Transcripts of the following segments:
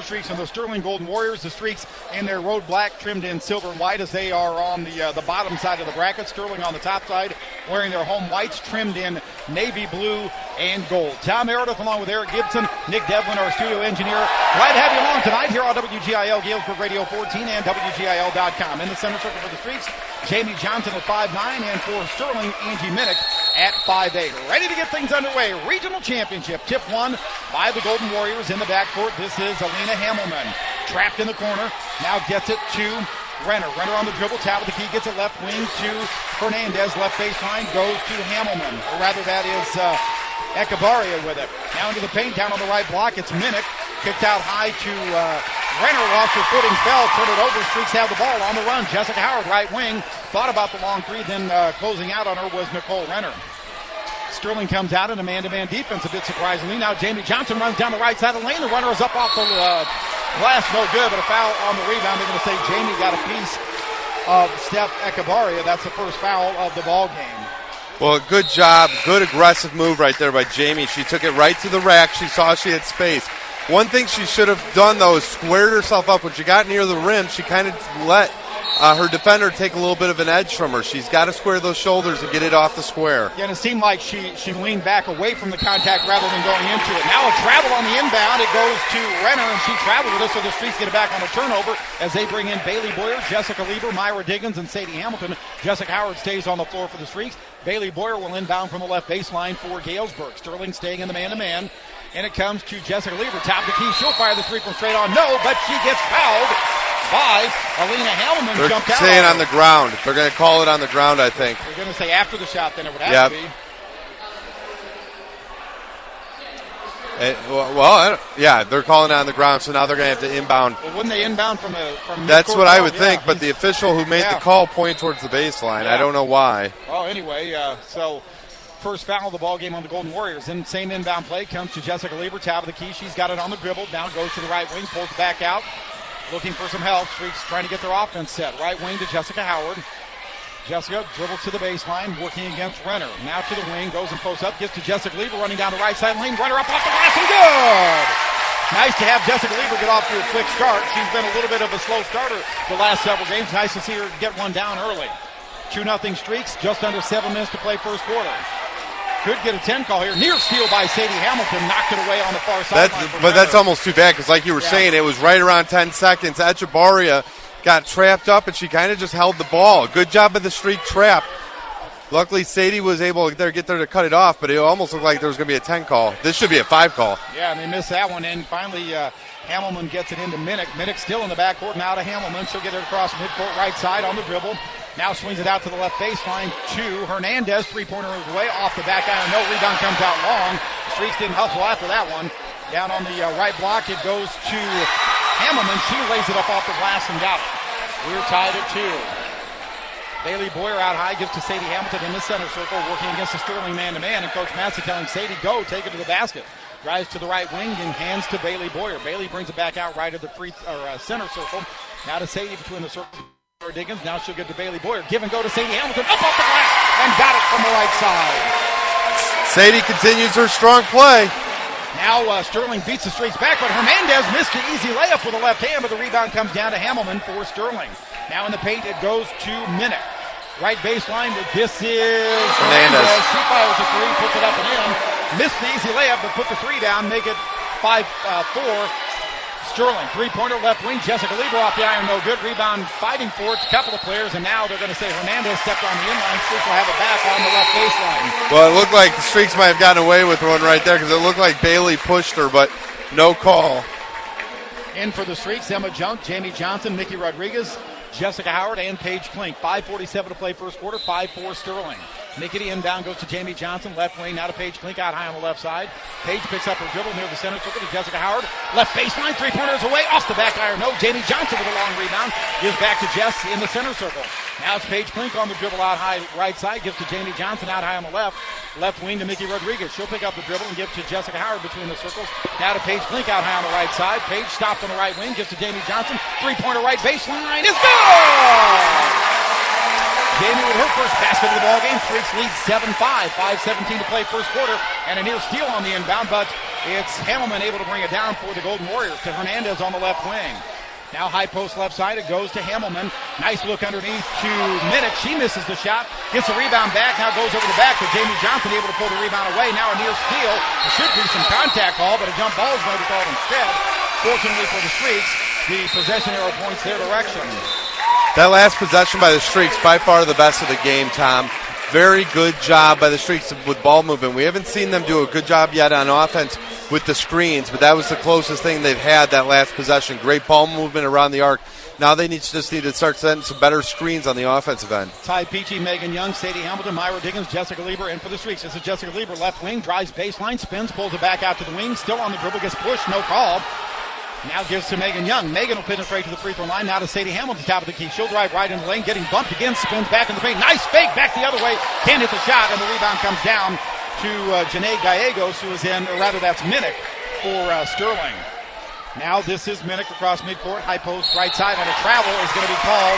Streaks and the Sterling Golden Warriors. The Streaks in their road black trimmed in silver and white as they are on the bottom side of the bracket. Sterling on the top side wearing their home whites trimmed in navy blue and gold. Tom Meredith along with Eric Gibson, Nick Devlin, our studio engineer. Glad to have you along tonight here on WGIL, Galesburg Radio 14 and WGIL.com. In the center circle for the Streaks, Jamie Johnson at 5'9", and for Sterling, Angie Minnick at 5'8". Ready to get things underway. Regional championship. Tip won by the Golden Warriors in the backcourt. This is Alina Hammelman. Trapped in the corner. Now gets it to Renner. Renner on the dribble. Tap with the key. Gets it left wing to Hernandez. Left baseline goes to Hammelman. Or rather, that is Echevarria with it. Now into the paint. Down on the right block. It's Minnick. Kicked out high to Renner. Lost her footing. Fell. Turned it over. Streaks have the ball on the run. Jessica Howard, right wing. Thought about the long three. Then closing out on her was Nicole Renner. Sterling comes out in a man-to-man defense a bit surprisingly. Now Jamie Johnson runs down the right side of the lane. The runner is up off the glass. No good, but a foul on the rebound. They're going to say Jamie got a piece of Steph Echevarria. That's the first foul of the ball game. Well, good job. Good aggressive move right there by Jamie. She took it right to the rack. She saw she had space. One thing she should have done, though, is squared herself up. When she got near the rim, she kind of let her defender take a little bit of an edge from her. She's got to square those shoulders and get it off the square. Yeah, and it seemed like she leaned back away from the contact rather than going into it. Now a travel on the inbound. It goes to Renner, and she traveled with it, so the Streaks get it back on a turnover as they bring in Bailey Boyer, Jessica Lieber, Myra Diggins, and Sadie Hamilton. Jessica Howard stays on the floor for the Streaks. Bailey Boyer will inbound from the left baseline for Galesburg. Sterling staying in the man-to-man. And it comes to Jessica Lieber. Top the key. She'll fire the three from straight on. No, but she gets fouled by Alina Hammelman. They're jumped out saying on the ground. They're going to call it on the ground, I think. They're going to say after the shot, then it would have to be. They're calling it on the ground, so now they're going to have to inbound. Well, wouldn't they inbound from That's what I would think, but the official who made the call pointed towards the baseline. I don't know why. Well, anyway, so first foul of the ball game on the Golden Warriors. Then same inbound play comes to Jessica Lieber. Tab of the key. She's got it on the dribble. Now goes to the right wing, pulls it back out. Looking for some help. Streaks trying to get their offense set. Right wing to Jessica Howard. Jessica dribbles to the baseline, working against Renner. Now to the wing, goes and posts up, gets to Jessica Lieber, running down the right side lane. Renner up off the glass and good! Nice to have Jessica Lieber get off to a quick start. She's been a little bit of a slow starter the last several games. Nice to see her get one down early. 2-0 Streaks, just under 7 minutes to play first quarter. Could get a 10 call here. Near steal by Sadie Hamilton. Knocked it away on the far sideline. But that's almost too bad because, like you were saying, it was right around 10 seconds. Echevarria got trapped up, and she kind of just held the ball. Good job of the Streak trap. Luckily, Sadie was able to get there to cut it off, but it almost looked like there was going to be a 10 call. This should be a 5 call. Yeah, and they missed that one. And finally, Hammelman gets it into Minnick. Minnick still in the backcourt. Now to Hammelman. She'll get it across midcourt right side on the dribble. Now swings it out to the left baseline to Hernandez. Three-pointer is away off the back iron. No rebound comes out long. Streaks didn't hustle after that one. Down on the right block, it goes to Hammelman. She lays it up off the glass and got it. We're tied at 2. Bailey Boyer out high, gives to Sadie Hamilton in the center circle, working against the Sterling man-to-man. And Coach Massey telling Sadie, go, take it to the basket. Drives to the right wing and hands to Bailey Boyer. Bailey brings it back out right at the center circle. Now to Sadie between the circles. Diggins. Now she'll get to Bailey Boyer. Give and go to Sadie Hamilton. Up off the glass and got it from the right side. Sadie continues her strong play. Now Sterling beats the Streaks back, but Hernandez missed the easy layup with the left hand, but the rebound comes down to Hammelman for Sterling. Now in the paint, it goes to Minnick. Right baseline, this is Hernandez. She fires a three, puts it up and in. Missed the easy layup, but put the three down, make it 5-4. Sterling, three-pointer left wing. Jessica Lieber off the iron, no good. Rebound fighting for it. A couple of players, and now they're going to say Hernandez stepped on the inline. Streaks will have it back on the left baseline. Well, it looked like the Streaks might have gotten away with one right there because it looked like Bailey pushed her, but no call. In for the Streaks, Emma Junk, Jamie Johnson, Nikki Rodriguez, Jessica Howard, and Paige Klink. 5:47 to play first quarter, 5-4 Sterling. Nickety inbound goes to Jamie Johnson, left wing, now to Paige Klink, out high on the left side. Paige picks up her dribble near the center circle to Jessica Howard. Left baseline, three-pointers away, off the back iron. No, Jamie Johnson with a long rebound. Gives back to Jess in the center circle. Now it's Paige Klink on the dribble out high right side. Gives to Jamie Johnson out high on the left. Left wing to Mickey Rodriguez. She'll pick up the dribble and give to Jessica Howard between the circles. Now to Paige Klink out high on the right side. Paige stopped on the right wing. Gives to Jamie Johnson. Three-pointer right baseline is good! Jamie with her first basket of the ball game. Streaks lead 7-5. 5:17 to play first quarter. And a near steal on the inbound, but It's Hammelman able to bring it down for the Golden Warriors to Hernandez on the left wing. Now high post left side, it goes to Hammelman. Nice look underneath to Minnick. She misses the shot, gets the rebound back, now goes over the back to Jamie Johnson, able to pull the rebound away. Now a near steal. There should be some contact call, but a jump ball is going to be called instead. Fortunately for the Streaks, the possession arrow points their direction. That last possession by the Streaks, by far the best of the game, Tom. Very good job by the Streaks with ball movement. We haven't seen them do a good job yet on offense with the screens, but that was the closest thing they've had that last possession. Great ball movement around the arc. Now they just need to start setting some better screens on the offensive end. Ty Peachy, Megan Young, Sadie Hamilton, Myra Diggins, Jessica Lieber in for the Streaks. This is Jessica Lieber, left wing, drives baseline, spins, pulls it back out to the wing, still on the dribble, gets pushed, no call. Now gives to Megan Young. Megan will penetrate to the free throw line. Now to Sadie Hamilton, top of the key. She'll drive right in the lane, getting bumped again, spins back in the paint. Nice fake back the other way. Can't hit the shot, and the rebound comes down to Janae Gallegos, who is in, or rather that's Minnick for Sterling. Now this is Minnick across midcourt, high post, right side, and a travel is going to be called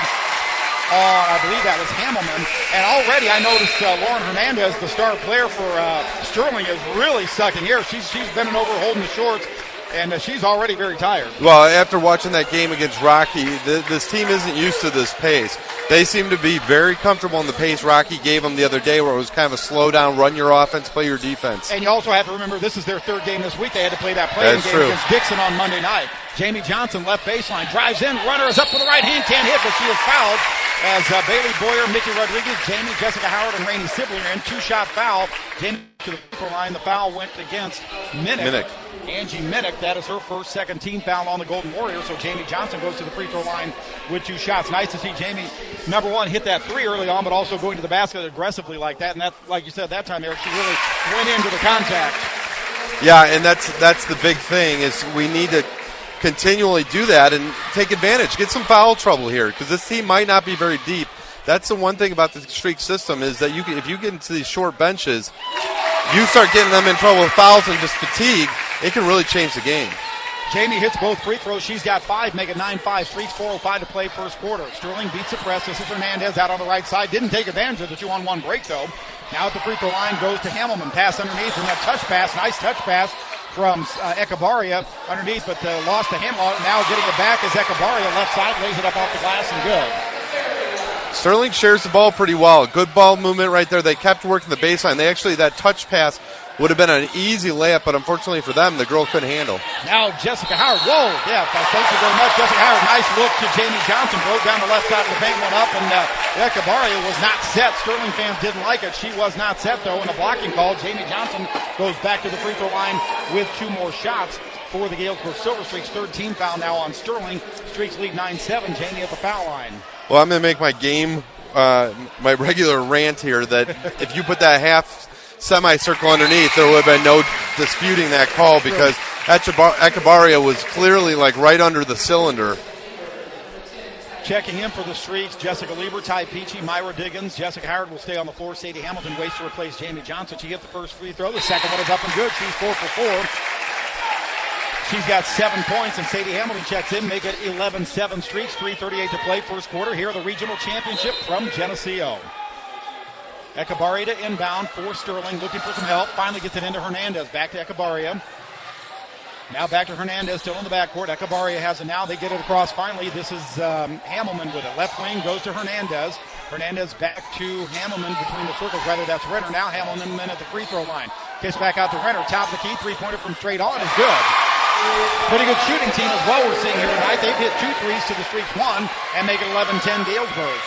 on, I believe that was Hammelman. And already I noticed Lauren Hernandez, the star player for Sterling, is really sucking air. She's bending over, holding the shorts. And she's already very tired. Well, after watching that game against Rocky, this team isn't used to this pace. They seem to be very comfortable in the pace Rocky gave them the other day, where it was kind of a slow down, run your offense, play your defense. And you also have to remember this is their third game this week. They had to play that play-in game against Dixon on Monday night. Jamie Johnson, left baseline, drives in, runner is up with the right hand, can't hit, but she is fouled as Bailey Boyer, Mickey Rodriguez, Jamie, Jessica Howard, and Rainey Sibley are in two-shot foul. Jamie to the free throw line. The foul went against Minnick. Angie Minnick, that is her first second team foul on the Golden Warriors. So Jamie Johnson goes to the free throw line with two shots. Nice to see Jamie, number one, hit that three early on, but also going to the basket aggressively like that. And that, like you said, that time, Eric, she really went into the contact. Yeah, and that's the big thing is we need to continually do that and take advantage. Get some foul trouble here because this team might not be very deep. That's the one thing about the Streak system is that if you get into these short benches, you start getting them in trouble with fouls and just fatigue, it can really change the game. Jamie hits both free throws. She's got 5, make it 9-5. Streaks 4:05 to play first quarter. Sterling beats the press. This is Hernandez out on the right side. Didn't take advantage of the 2-on-1 break, though. Now at the free throw line goes to Hammelman. Pass underneath and that touch pass. Nice touch pass from Echevarria underneath, but lost to Hamilton. Now getting it back is Echevarria. Left side, lays it up off the glass and good. Sterling shares the ball pretty well. Good ball movement right there. They kept working the baseline. That touch pass would have been an easy layup, but unfortunately for them, the girl couldn't handle. Now Jessica Howard. Whoa, yeah, thank you very much, Jessica Howard. Nice look to Jamie Johnson. Broke down the left side of the paint, went up, and Echevarria was not set. Sterling fans didn't like it. She was not set, though, in the blocking call. Jamie Johnson goes back to the free throw line with two more shots for the Galesburg Silver Streaks. Third team foul now on Sterling. Streaks lead 9-7. Jamie at the foul line. Well, I'm going to make my my regular rant here that if you put that half semicircle underneath, there would have been no disputing that call because Echevarria was clearly like right under the cylinder. Checking in for the Streaks, Jessica Lieber, Ty Peachy, Myra Diggins. Jessica Howard will stay on the floor. Sadie Hamilton waits to replace Jamie Johnson. She hit the first free throw. The second one is up and good. She's 4 for 4. She's got 7 points, and Sadie Hamilton checks in, make it 11-7 Streaks, 3:38 to play, first quarter. Here are the regional championship from Geneseo. Echevarria to inbound for Sterling, looking for some help. Finally gets it into Hernandez. Back to Echevarria. Now back to Hernandez, still in the backcourt. Echevarria has it now. They get it across finally. This is Hammelman with it. Left wing goes to Hernandez. Hernandez back to Hammelman between the circles. Rather, that's Renner. Now Hammelman at the free throw line. Kicks back out to Renner. Top of the key. Three-pointer from straight on is good. Pretty good shooting team as well we're seeing here tonight. They've hit 2 threes to the Streaks 1 and make it 11-10 Galesburg.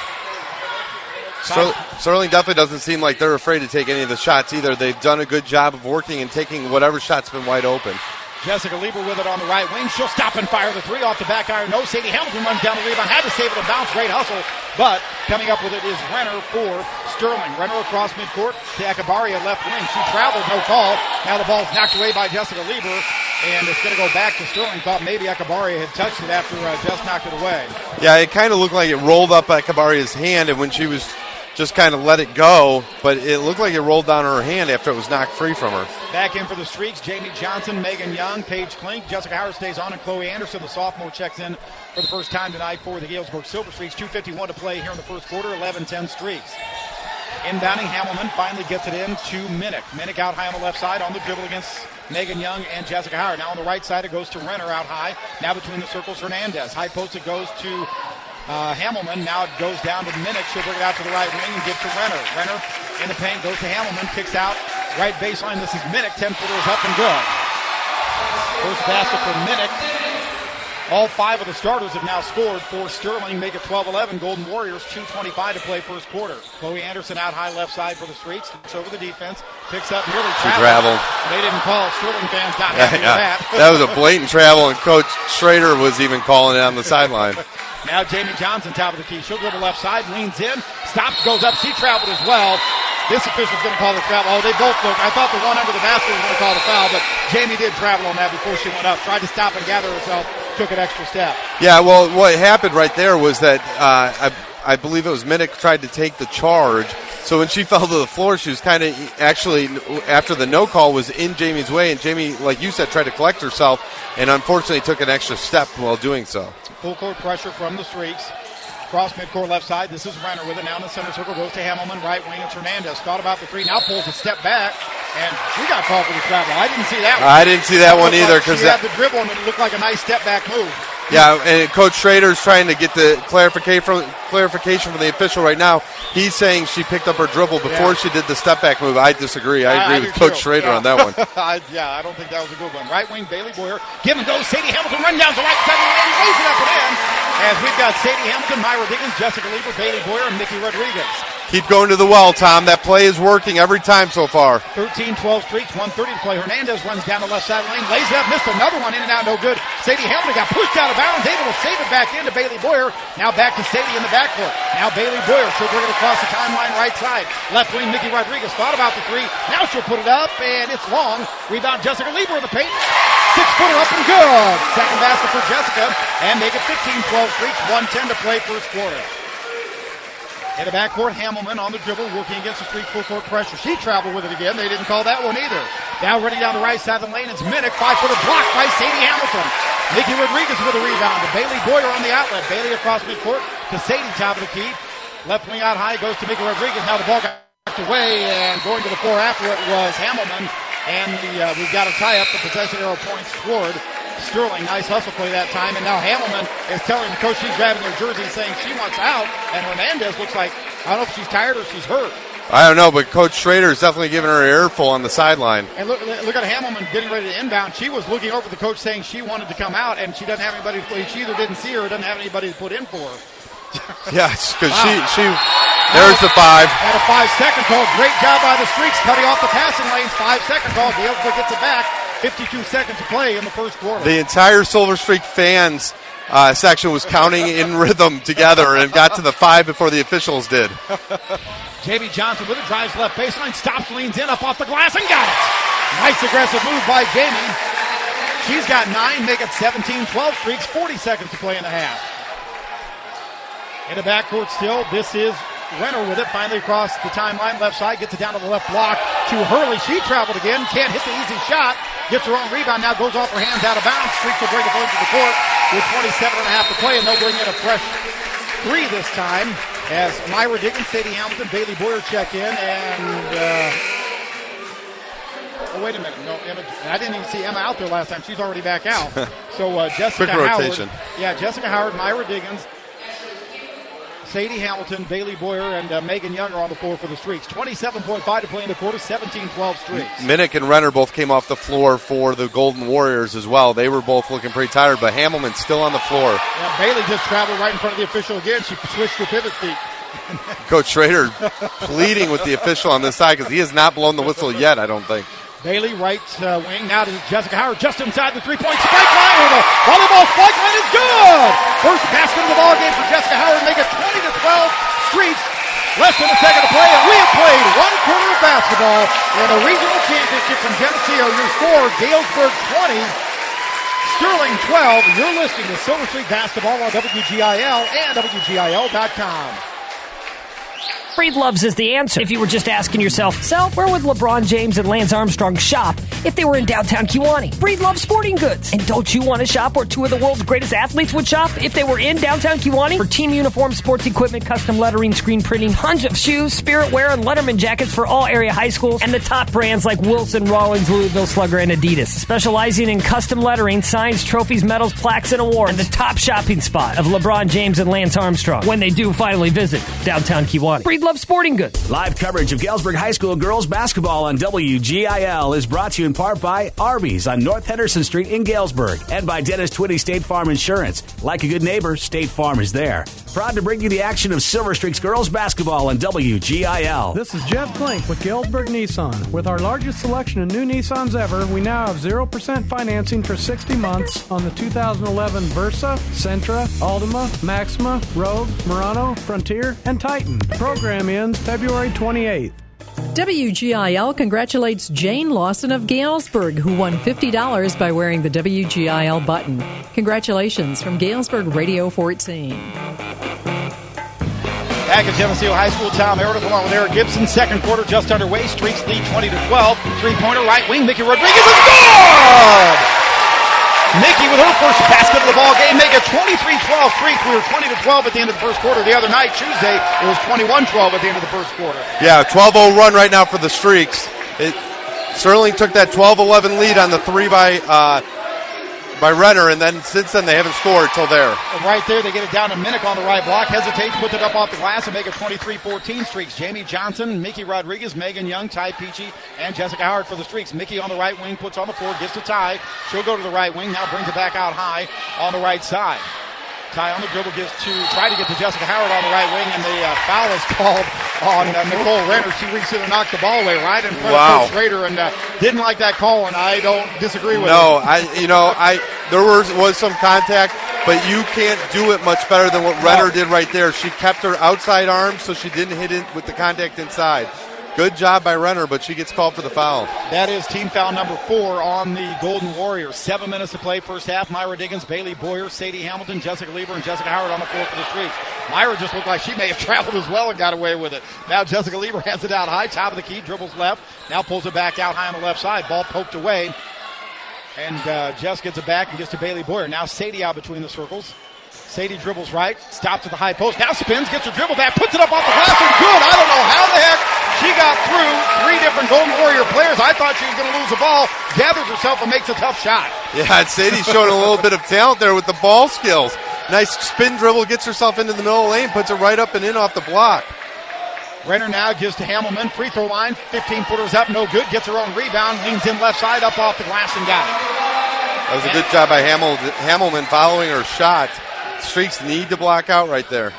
Sterling definitely doesn't seem like they're afraid to take any of the shots either. They've done a good job of working and taking whatever shot's been wide open. Jessica Lieber with it on the right wing. She'll stop and fire the three off the back iron. No, Sadie Hamilton runs down the rebound. Had to save it and bounce. Great hustle. But coming up with it is Renner for Sterling. Renner across midcourt to Echevarria left wing. She traveled, no call. Now the ball's knocked away by Jessica Lieber. And it's going to go back to Sterling. Thought maybe Echevarria had touched it after Jess knocked it away. Yeah, it kind of looked like it rolled up Echevarria's hand, and when she was just kind of let it go, but it looked like it rolled down her hand after it was knocked free from her. Back in for the Streaks, Jamie Johnson, Megan Young, Paige Klink, Jessica Howard stays on, and Chloe Anderson, the sophomore, checks in for the first time tonight for the Galesburg Silver Streaks. 2:51 to play here in the first quarter, 11-10 Streaks. Inbounding Hamelman finally gets it in to Minnick. Minnick out high on the left side on the dribble against Megan Young and Jessica Howard. Now on the right side it goes to Renner out high. Now between the circles, Hernandez. High post it goes to Hamelman. Now it goes down to Minnick. She'll bring it out to the right wing and give to Renner. Renner in the paint goes to Hamelman. Kicks out right baseline. This is Minnick. 10-footer is up and good. First basket for Minnick. All 5 of the starters have now scored for Sterling. Make it 12-11. Golden Warriors, 2:25 to play first quarter. Chloe Anderson out high left side for the Streaks. Looks over the defense. Picks up nearly traveled. They didn't call. Sterling fans not happy with that. That was a blatant travel, and Coach Schrader was even calling it on the sideline. Now Jamie Johnson, top of the key. She'll dribble left side, leans in, stops, goes up. She traveled as well. This official's going to call the travel. Oh, they both looked. I thought the one under the basket was going to call the foul, but Jamie did travel on that before she went up. Tried to stop and gather herself, took an extra step. Yeah, well, what happened right there was that I believe it was Minnick tried to take the charge. So when she fell to the floor, she was kind of actually, after the no call, was in Jamie's way, and Jamie, like you said, tried to collect herself, and unfortunately took an extra step while doing so. Full court pressure from the Streaks. Cross midcourt left side. This is Renner with it. Now in the center circle goes to Hamelman. Right wing, it's Hernandez. Thought about the three. Now pulls a step back. And she got called for the travel. I didn't see that one. I didn't see that one either. She had the dribble and it looked like a nice step back move. Yeah, and Coach Schrader's trying to get the clarification from the official right now. He's saying she picked up her dribble before she did the step back move. I disagree. I agree with Coach Schrader on that one. I don't think that was a good one. Right wing, Bailey Boyer. Give and go. Sadie Hamilton run down to right side and lays it up and in. As we've got Sadie Hamilton, Myra Diggins, Jessica Lieber, Bailey Boyer, and Nikki Rodriguez. Keep going to the well, Tom. That play is working every time so far. 13-12 Streaks, 1:30 to play. Hernandez runs down the left side lane, lays it up, missed another one, in and out, no good. Sadie Hamilton got pushed out of bounds, able to save it back into Bailey Boyer. Now back to Sadie in the backcourt. Now Bailey Boyer, she'll bring it across the timeline right side. Left wing, Nikki Rodriguez thought about the three. Now she'll put it up, and it's long. Rebound, Jessica Lieber in the paint. 6-footer up and good. Second basket for Jessica, and make it 15-12 Streaks, 1:10 to play first quarter. In the backcourt, Hamelman on the dribble, working against the Streak full court pressure. She traveled with it again. They didn't call that one either. Now running down the right side of the lane, it's Minnick. 5-footer blocked by Sadie Hamilton. Nikki Rodriguez with a rebound. To Bailey Boyer on the outlet. Bailey across midcourt to Sadie, top of the key. Left wing out high goes to Nikki Rodriguez. Now the ball got away, and going to the floor after it was Hamelman. And we've got a tie up. The possession arrow points toward Sterling. Nice hustle play that time. And now Hamelman is telling the coach she's grabbing her jersey and saying she wants out. And Hernandez looks like, I don't know if she's tired or she's hurt. I don't know, but Coach Schrader is definitely giving her an earful on the sideline. And look at Hamelman getting ready to inbound. She was looking over at the coach saying she wanted to come out, and she doesn't have anybody. She either didn't see her or doesn't have anybody to put in for her. Yes, because she there's the 5. And a 5-second call. Great job by the Streaks cutting off the passing lanes. 5-second call. Gale gets it back. 52 seconds to play in the first quarter. The entire Silver Streak fans section was counting in rhythm together and got to the 5 before the officials did. Jamie Johnson with it, drives left baseline, stops, leans in, up off the glass, and got it. Nice aggressive move by Jamie. She's got 9, make it 17-12 Streaks, 40 seconds to play in the half. In the backcourt still, this is Renner with it, finally across the timeline, left side, gets it down to the left block to Hurley. She traveled again, can't hit the easy shot, gets her own rebound, now goes off her hands out of bounds. Streaks will bring it into the court with 27.5 to play, and they'll bring in a fresh 3 this time as Myra Diggins, Sadie Hamilton, Bailey Boyer check in, and oh, wait a minute. No, Emma, I didn't even see Emma out there last time. She's already back out. So Jessica Howard. Rotation. Yeah, Jessica Howard, Myra Diggins, Sadie Hamilton, Bailey Boyer, and Megan Young are on the floor for the Streaks. 27.5 to play in the quarter, 17-12 Streaks. Minnick and Renner both came off the floor for the Golden Warriors as well. They were both looking pretty tired, but Hamelman's still on the floor. Yeah, Bailey just traveled right in front of the official again. She switched her pivot feet. Coach Schrader pleading with the official on this side because he has not blown the whistle yet, I don't think. Bailey, right wing, now to Jessica Howard, just inside the three-point spike line, or the volleyball spike line is good! First basket of the ball game for Jessica Howard, make it 20-12 Streaks. Less than a second to play, and we have played one quarter of basketball in the regional championship from Geneseo. Your score, Galesburg 20, Sterling 12. You're listening to Silver Streak Basketball on WGIL and WGIL.com. Breedlove's is the answer. If you were just asking yourself, Sal, where would LeBron James and Lance Armstrong shop if they were in downtown Kewanee? Breedlove Sporting Goods. And don't you want to shop where two of the world's greatest athletes would shop if they were in downtown Kewanee? For team uniforms, sports equipment, custom lettering, screen printing, tons of shoes, Spirit wear, and Letterman jackets for all area high schools, and the top brands like Wilson, Rawlings, Louisville Slugger, and Adidas. Specializing in custom lettering, signs, trophies, medals, plaques, and awards. And the top shopping spot of LeBron James and Lance Armstrong when they do finally visit downtown Kewanee. Breedlove Sporting Goods. Live coverage of Galesburg High School girls basketball on WGIL is brought to you in part by Arby's on North Henderson Street in Galesburg and by Dennis Twitty State Farm Insurance. Like a good neighbor, State Farm is there. Proud to bring you the action of Silver Streaks girls basketball on WGIL. This is Jeff Klink with Galesburg Nissan. With our largest selection of new Nissans ever, we now have 0% financing for 60 months on the 2011 Versa, Sentra, Altima, Maxima, Rogue, Murano, Frontier, and Titan. Program ends February 28th. WGIL congratulates Jane Lawson of Galesburg, who won $50 by wearing the WGIL button. Congratulations from Galesburg Radio 14. Back at Geneseo High School, Tom Meredith along with Eric Gibson. Second quarter just underway. Streaks lead 20-12. Three-pointer right wing. Mickey Rodriguez is good! Mickey with her first basket of the ball game. Make a 23-12 streak. We were 20-12 at the end of the first quarter. The other night, Tuesday, it was 21-12 at the end of the first quarter. Yeah, 12-0 run right now for the Streaks. Sterling took that 12-11 lead on the three by Renner, and then since then they haven't scored till there. Right there, they get it down to Minnick on the right block. Hesitates, puts it up off the glass, and make it 23-14 Streaks. Jamie Johnson, Mickey Rodriguez, Megan Young, Ty Peachy, and Jessica Howard for the Streaks. Mickey on the right wing, puts on the floor, gets to Ty. She'll go to the right wing, now brings it back out high on the right side. Ty on the dribble gets to try to get to Jessica Howard on the right wing, and the foul is called on Nicole Renner. She reached in and knocked the ball away right in front of Coach Schrader, and didn't like that call, and I don't disagree with it. No, there was some contact, but you can't do it much better than what Renner did right there. She kept her outside arm so she didn't hit it with the contact inside. Good job by Renner, but she gets called for the foul. That is team foul number 4 on the Golden Warriors. 7 minutes to play first half. Myra Diggins, Bailey Boyer, Sadie Hamilton, Jessica Lieber, and Jessica Howard on the floor for the Streaks. Myra just looked like she may have traveled as well and got away with it. Now Jessica Lieber has it out high, top of the key, dribbles left, now pulls it back out high on the left side. Ball poked away, and Jess gets it back and gets to Bailey Boyer. Now Sadie out between the circles. Sadie dribbles right, stops at the high post, now spins, gets her dribble back, puts it up off the glass, and good. I don't know how the heck she got through 3 different Golden Warrior players. I thought she was going to lose the ball, gathers herself and makes a tough shot. Yeah, Sadie's showing a little bit of talent there with the ball skills. Nice spin dribble, gets herself into the middle of the lane, puts it right up and in off the block. Renner now gives to Hamelman, free throw line, 15-footers up, no good, gets her own rebound, leans in left side, up off the glass and got it. That was a good job by Hamelman following her shot. Streaks need to block out right there.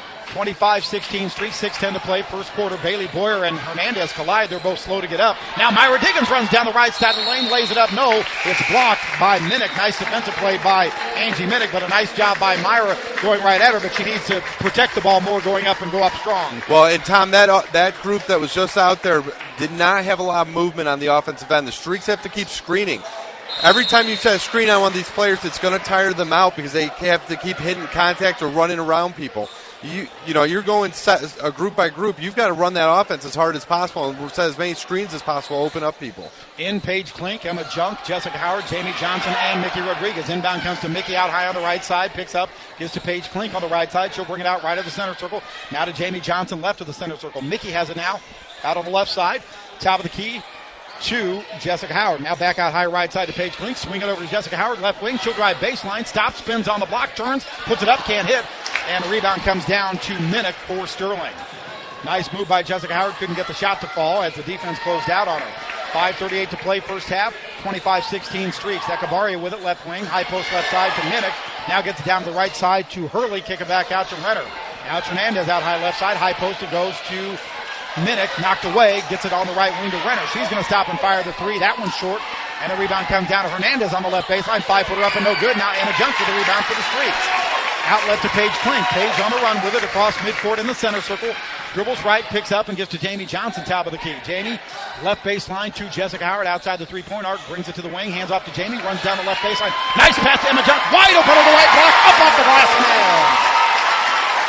25-16 Streaks, 6:10 to play. First quarter, Bailey Boyer and Hernandez collide. They're both slow to get up. Now Myra Diggins runs down the right side of the lane, lays it up. No, it's blocked by Minnick. Nice defensive play by Angie Minnick, but a nice job by Myra going right at her, but she needs to protect the ball more going up and go up strong. Well, and Tom, that group that was just out there did not have a lot of movement on the offensive end. The Streaks have to keep screening. Every time you set a screen on one of these players, it's going to tire them out because they have to keep hitting contact or running around people. You're going set group by group. You've got to run that offense as hard as possible and set as many screens as possible, open up people. In Paige Klink, Emma Junk, Jessica Howard, Jamie Johnson, and Mickey Rodriguez. Inbound comes to Mickey out high on the right side, picks up, gives to Paige Klink on the right side. She'll bring it out right at the center circle. Now to Jamie Johnson, left of the center circle. Mickey has it now out on the left side, top of the key to Jessica Howard. Now back out high right side to Paige Klink. Swing it over to Jessica Howard, left wing. She'll drive baseline, stops, spins on the block, turns, puts it up, can't hit. And the rebound comes down to Minnick for Sterling. Nice move by Jessica Howard. Couldn't get the shot to fall as the defense closed out on her. 5:38 to play first half. 25-16 Streaks. Ekabaria with it, left wing. High post left side to Minnick. Now gets it down to the right side to Hurley. Kick it back out to Renner. Now it's Hernandez out high left side. High post it goes to Minnick, knocked away, gets it on the right wing to Renner. She's going to stop and fire the three. That one's short. And the rebound comes down to Hernandez on the left baseline. 5-footer up and no good. Now Anna Junk for the rebound for the Streaks. Outlet to Paige Klink. Paige on the run with it across midcourt in the center circle. Dribbles right, picks up and gives to Jamie Johnson, top of the key. Jamie, left baseline to Jessica Howard outside the three-point arc. Brings it to the wing, hands off to Jamie, runs down the left baseline. Nice pass to Emma Junk. Wide open on the right block, up off the glass and in.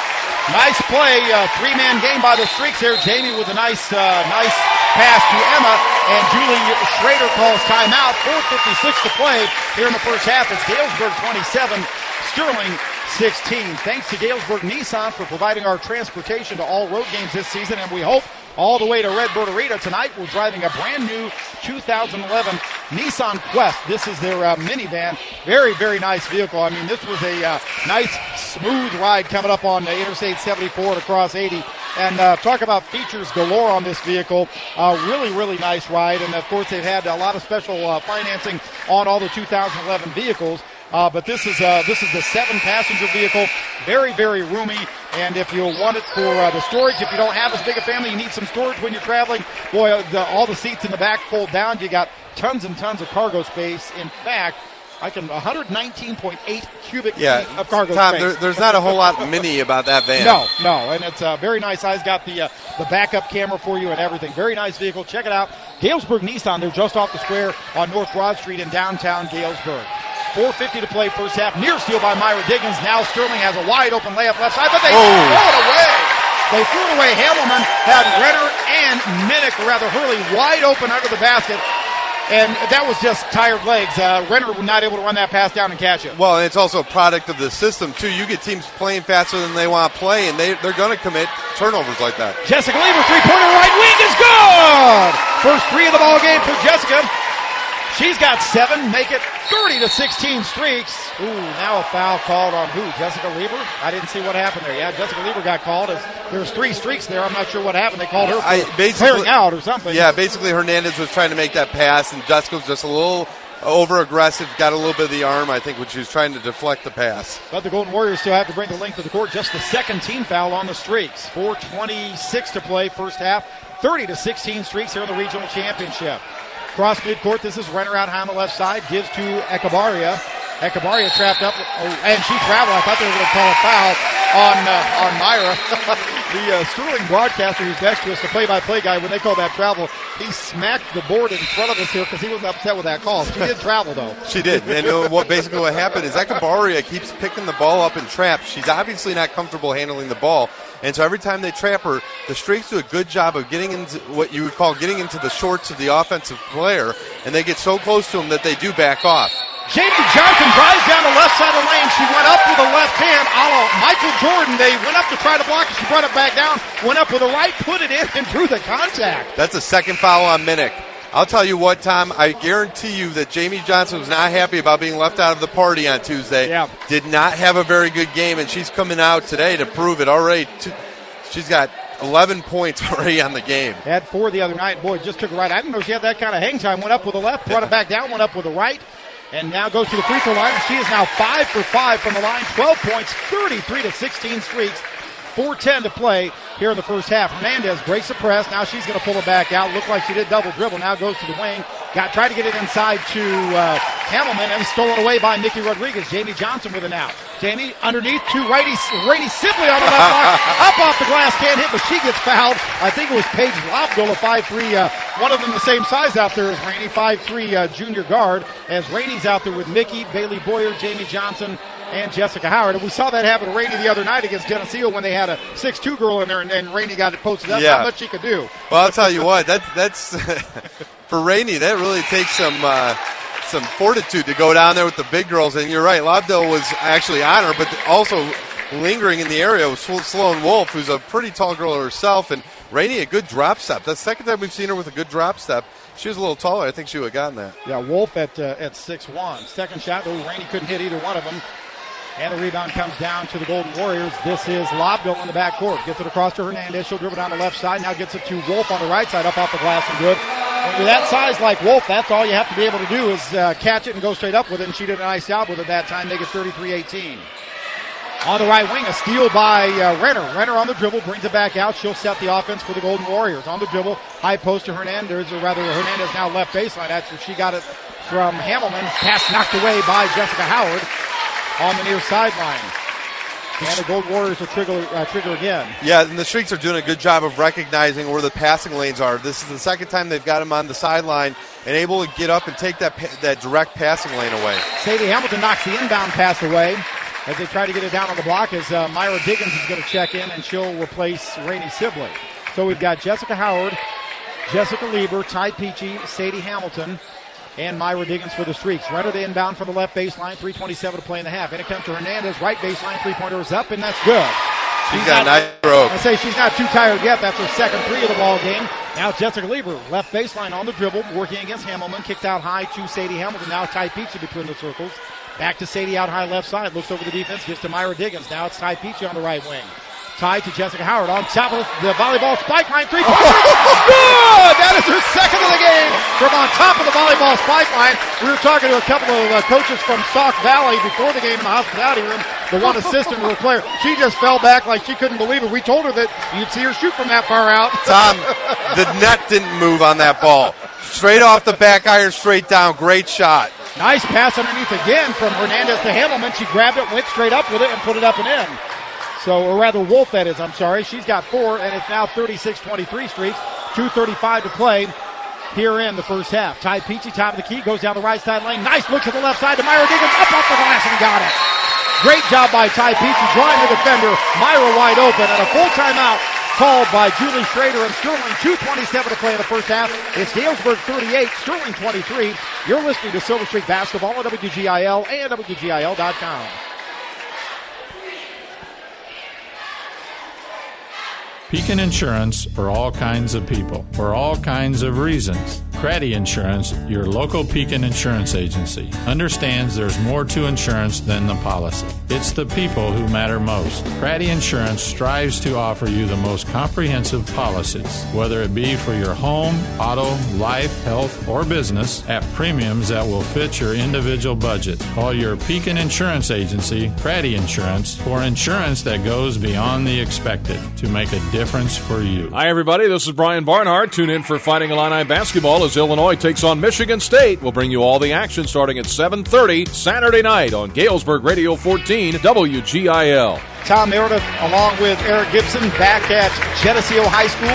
Nice play, three-man game by the Streaks there. Jamie with a nice pass to Emma, and Julie Schrader calls timeout. 4:56 to play here in the first half. It's Galesburg 27, Sterling 16. Thanks to Galesburg Nissan for providing our transportation to all road games this season, and we hope all the way to Redbird Arena tonight. We're driving a brand new 2011 Nissan Quest. This is their minivan. Very, very nice vehicle. I mean, this was a nice, smooth ride coming up on Interstate 74 and across 80. And talk about features galore on this vehicle. Really, really nice ride. And, of course, they've had a lot of special financing on all the 2011 vehicles. But this is the 7-passenger vehicle. Very, very roomy. And if you want it for the storage, if you don't have as big a family, you need some storage when you're traveling. Boy, all the seats in the back fold down. You got tons and tons of cargo space. In fact, 119.8 cubic feet of cargo space. There's not a whole lot mini about that van. No, and it's very nice size. Got the backup camera for you and everything. Very nice vehicle. Check it out. Galesburg Nissan. They're just off the square on North Broad Street in downtown Galesburg. 4:50 to play first half. Near steal by Myra Diggins. Now Sterling has a wide open layup left side, but they threw it away. They threw it away. Hamelman had Renner and Minnick, or rather Hurley, wide open under the basket. And that was just tired legs. Renner was not able to run that pass down and catch it. Well, and it's also a product of the system, too. You get teams playing faster than they want to play, and they're going to commit turnovers like that. Jessica Lieber, three-pointer right wing is good! First three of the ball game for Jessica. She's got 7, make it 30-16 Streaks. Ooh, now a foul called on who? Jessica Lieber? I didn't see what happened there. Yeah, Jessica Lieber got called. There's 3 Streaks there. I'm not sure what happened. They called her for clearing out or something. Yeah, basically Hernandez was trying to make that pass, and Jessica was just a little over-aggressive, got a little bit of the arm, I think, when she was trying to deflect the pass. But the Golden Warriors still have to bring the length of the court. Just the second team foul on the Streaks. 4:26 to play first half. 30-16 Streaks here in the regional championship. Cross midcourt, this is Renner out high on the left side, gives to Echevarria. Echevarria trapped up, and she traveled. I thought they were going to call a foul on Myra. The Sterling broadcaster who's next to us, the play-by-play guy, when they call that travel, he smacked the board in front of us here because he was upset with that call. She did travel, though. She did, and what happened is Echevarria keeps picking the ball up in traps. She's obviously not comfortable handling the ball. And so every time they trap her, the Streaks do a good job of getting into what you would call getting into the shorts of the offensive player, and they get so close to them that they do back off. Jamie Johnson drives down the left side of the lane. She went up with the left hand, a la Michael Jordan. They went up to try to block it. She brought it back down, went up with the right, put it in, and drew the contact. That's a second foul on Minnick. I'll tell you what, Tom, I guarantee you that Jamie Johnson was not happy about being left out of the party on Tuesday. Yeah. Did not have a very good game, and she's coming out today to prove it already. She's got 11 points already on the game. Had 4 the other night. Boy, just took it right. I didn't know she had that kind of hang time. Went up with the left, brought it back down, went up with the right, and now goes to the free throw line. She is now 5 for 5 from the line. 12 points, 33-16 Streaks. 4:10 to play here in the first half. Hernandez breaks the press. Now she's going to pull it back out. Looked like she did double dribble. Now goes to the wing. Tried to get it inside to Hamelman and stolen away by Nikki Rodriguez. Jamie Johnson with it now. Jamie underneath to Rainey Sibley on the left block. Up off the glass, can't hit, but she gets fouled. I think it was Paige Lobdell, a 5'3", one of them the same size out there as Rainey, 5'3", junior guard, as Rainey's out there with Mickey, Bailey Boyer, Jamie Johnson, and Jessica Howard. And we saw that happen to Rainey the other night against Geneseo when they had a 6'2" girl in there, and Rainey got it posted up. Yeah. Not much she could do. Well, I'll tell you what, that's for Rainey, that really takes some fortitude to go down there with the big girls. And you're right, Lobdell was actually on her, but also lingering in the area was Sloan Wolf, who's a pretty tall girl herself, and Rainey a good drop step. That's the second time we've seen her with a good drop step. She was a little taller. I think she would have gotten that. Yeah, Wolf at 6'1". Second shot, though, Rainey couldn't hit either one of them. And the rebound comes down to the Golden Warriors. This is Lobdell in the backcourt. Gets it across to Hernandez. She'll dribble down the left side. Now gets it to Wolf on the right side, up off the glass and good. When you're that size like Wolf, that's all you have to be able to do is catch it and go straight up with it. And she did a nice job with it that time. Make it 33-18. On the right wing, a steal by Renner. Renner on the dribble, brings it back out. She'll set the offense for the Golden Warriors. On the dribble, high post to Hernandez, or rather Hernandez now left baseline after she got it from Hamelman. Pass knocked away by Jessica Howard on the near sideline. And the Golden Warriors will trigger again. Yeah, and the Streaks are doing a good job of recognizing where the passing lanes are. This is the second time they've got him on the sideline and able to get up and take that direct passing lane away. Sadie Hamilton knocks the inbound pass away. as they try to get it down on the block, as Myra Diggins is going to check in, and she'll replace Rainey Sibley. So we've got Jessica Howard, Jessica Lieber, Ty Peachy, Sadie Hamilton, and Myra Diggins for the Streaks. Runner to inbound for the left baseline, 3:27 to play in the half. In it comes to Hernandez, right baseline, three-pointer is up, and that's good. She's got a nice stroke. I say she's not too tired yet. That's her second three of the ball game. Now Jessica Lieber, left baseline on the dribble, working against Hamilton. Kicked out high to Sadie Hamilton. Now Ty Peachy between the circles. Back to Sadie out high left side. Looks over the defense, gives to Myra Diggins. Now it's Ty Peachy on the right wing. Ty to Jessica Howard on top of the volleyball spike line. Three-pointer. Good! That is her second of the game from on top of the volleyball spike line. We were talking to a couple of coaches from Sauk Valley before the game in the hospitality room. The one assistant to the player. She just fell back like she couldn't believe it. We told her that you'd see her shoot from that far out. Tom, the net didn't move on that ball. Straight off the back iron, straight down. Great shot. Nice pass underneath again from Hernandez to Hamilton. She grabbed it, went straight up with it, and put it up and in. So, or rather, Wolf, that is, I'm sorry. She's got 4, and it's now 36-23 Streaks. 2:35 to play here in the first half. Ty Peachy, top of the key, goes down the right side lane. Nice look to the left side to Myra Diggins. Up off the glass and got it. Great job by Ty Peachy, drawing the defender. Myra wide open, and a full timeout called by Julie Schrader and Sterling. 2:27 to play in the first half. It's Galesburg 38, Sterling 23. You're listening to Silver Streak Basketball on WGIL and WGIL.com. Pekin Insurance for all kinds of people, for all kinds of reasons. Craddy Insurance, your local Pekin insurance agency, understands there's more to insurance than the policy. It's the people who matter most. Craddy Insurance strives to offer you the most comprehensive policies, whether it be for your home, auto, life, health, or business, at premiums that will fit your individual budget. Call your Pekin Insurance agency, Craddy Insurance, for insurance that goes beyond the expected to make a difference for you. Hi, everybody. This is Brian Barnhart. Tune in for Fighting Illini basketball as Illinois takes on Michigan State. We'll bring you all the action starting at 7:30 Saturday night on Galesburg Radio 14 WGIL. Tom Meredith along with Eric Gibson back at Geneseo High School.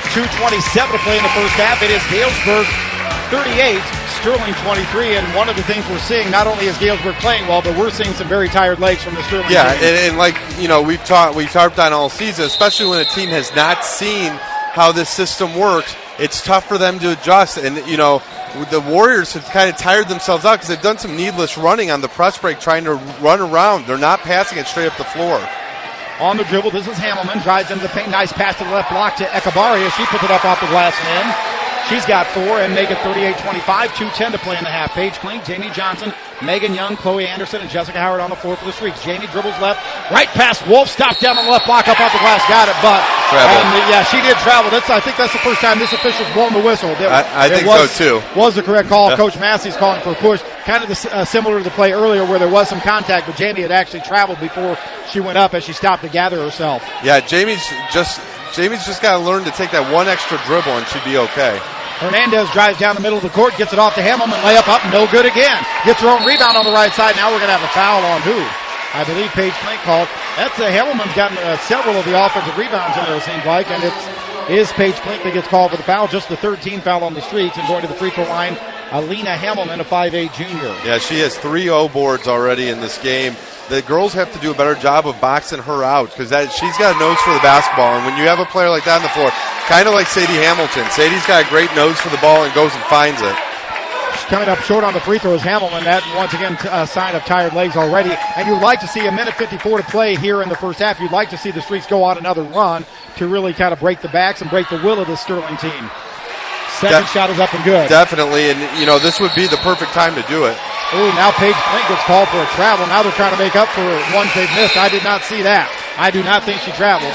2:27 to play in the first half. It is Galesburg 38, Sterling 23, and one of the things we're seeing, not only is Galesburg playing well, but we're seeing some very tired legs from the Sterling team. And like, you know, we've harped on all season, especially when a team has not seen how this system works. It's tough for them to adjust, and, you know, the Warriors have kind of tired themselves out because they've done some needless running on the press break trying to run around. They're not passing it straight up the floor. On the dribble, this is Hamilton, drives into the paint, nice pass to the left block to Echevarria. She puts it up off the glass and in. She's got 4 and make it 38-25, 2:10 to play in the half. Paige Klink, Jamie Johnson, Megan Young, Chloe Anderson, and Jessica Howard on the floor for the Streaks. Jamie dribbles left, right past Wolf, stopped down on the left block, up off the glass, got it, but yeah, she did travel. I think that's the first time this official's blown the whistle. I think so too. Was the correct call. Coach Massey's calling for a push, kind of similar to the play earlier where there was some contact, but Jamie had actually traveled before she went up as she stopped to gather herself. Yeah, Jamie's just got to learn to take that one extra dribble and she'd be okay. Hernandez drives down the middle of the court, gets it off to Hamilton, layup up, no good again. Gets her own rebound on the right side. Now we're going to have a foul on who? I believe Paige Klink called. That's Hamilton's gotten several of the offensive rebounds in there, it seems like, and it is Paige Klink that gets called for the foul, just the third team foul on the Streaks, and going to the free throw line, Alina Hamilton, a 5'8 junior. Yeah, she has 3 O boards already in this game. The girls have to do a better job of boxing her out because she's got a nose for the basketball. And when you have a player like that on the floor, kind of like Sadie Hamilton, Sadie's got a great nose for the ball and goes and finds it. She's coming up short on the free throws, Hamilton. That, once again, a sign of tired legs already. And you'd like to see a minute 54 to play here in the first half. You'd like to see the Streaks go on another run to really kind of break the backs and break the will of the Sterling team. Second shot is up and good. Definitely, and, you know, this would be the perfect time to do it. Ooh, now Paige Klink gets called for a travel. Now they're trying to make up for ones they've missed. I did not see that. I do not think she traveled.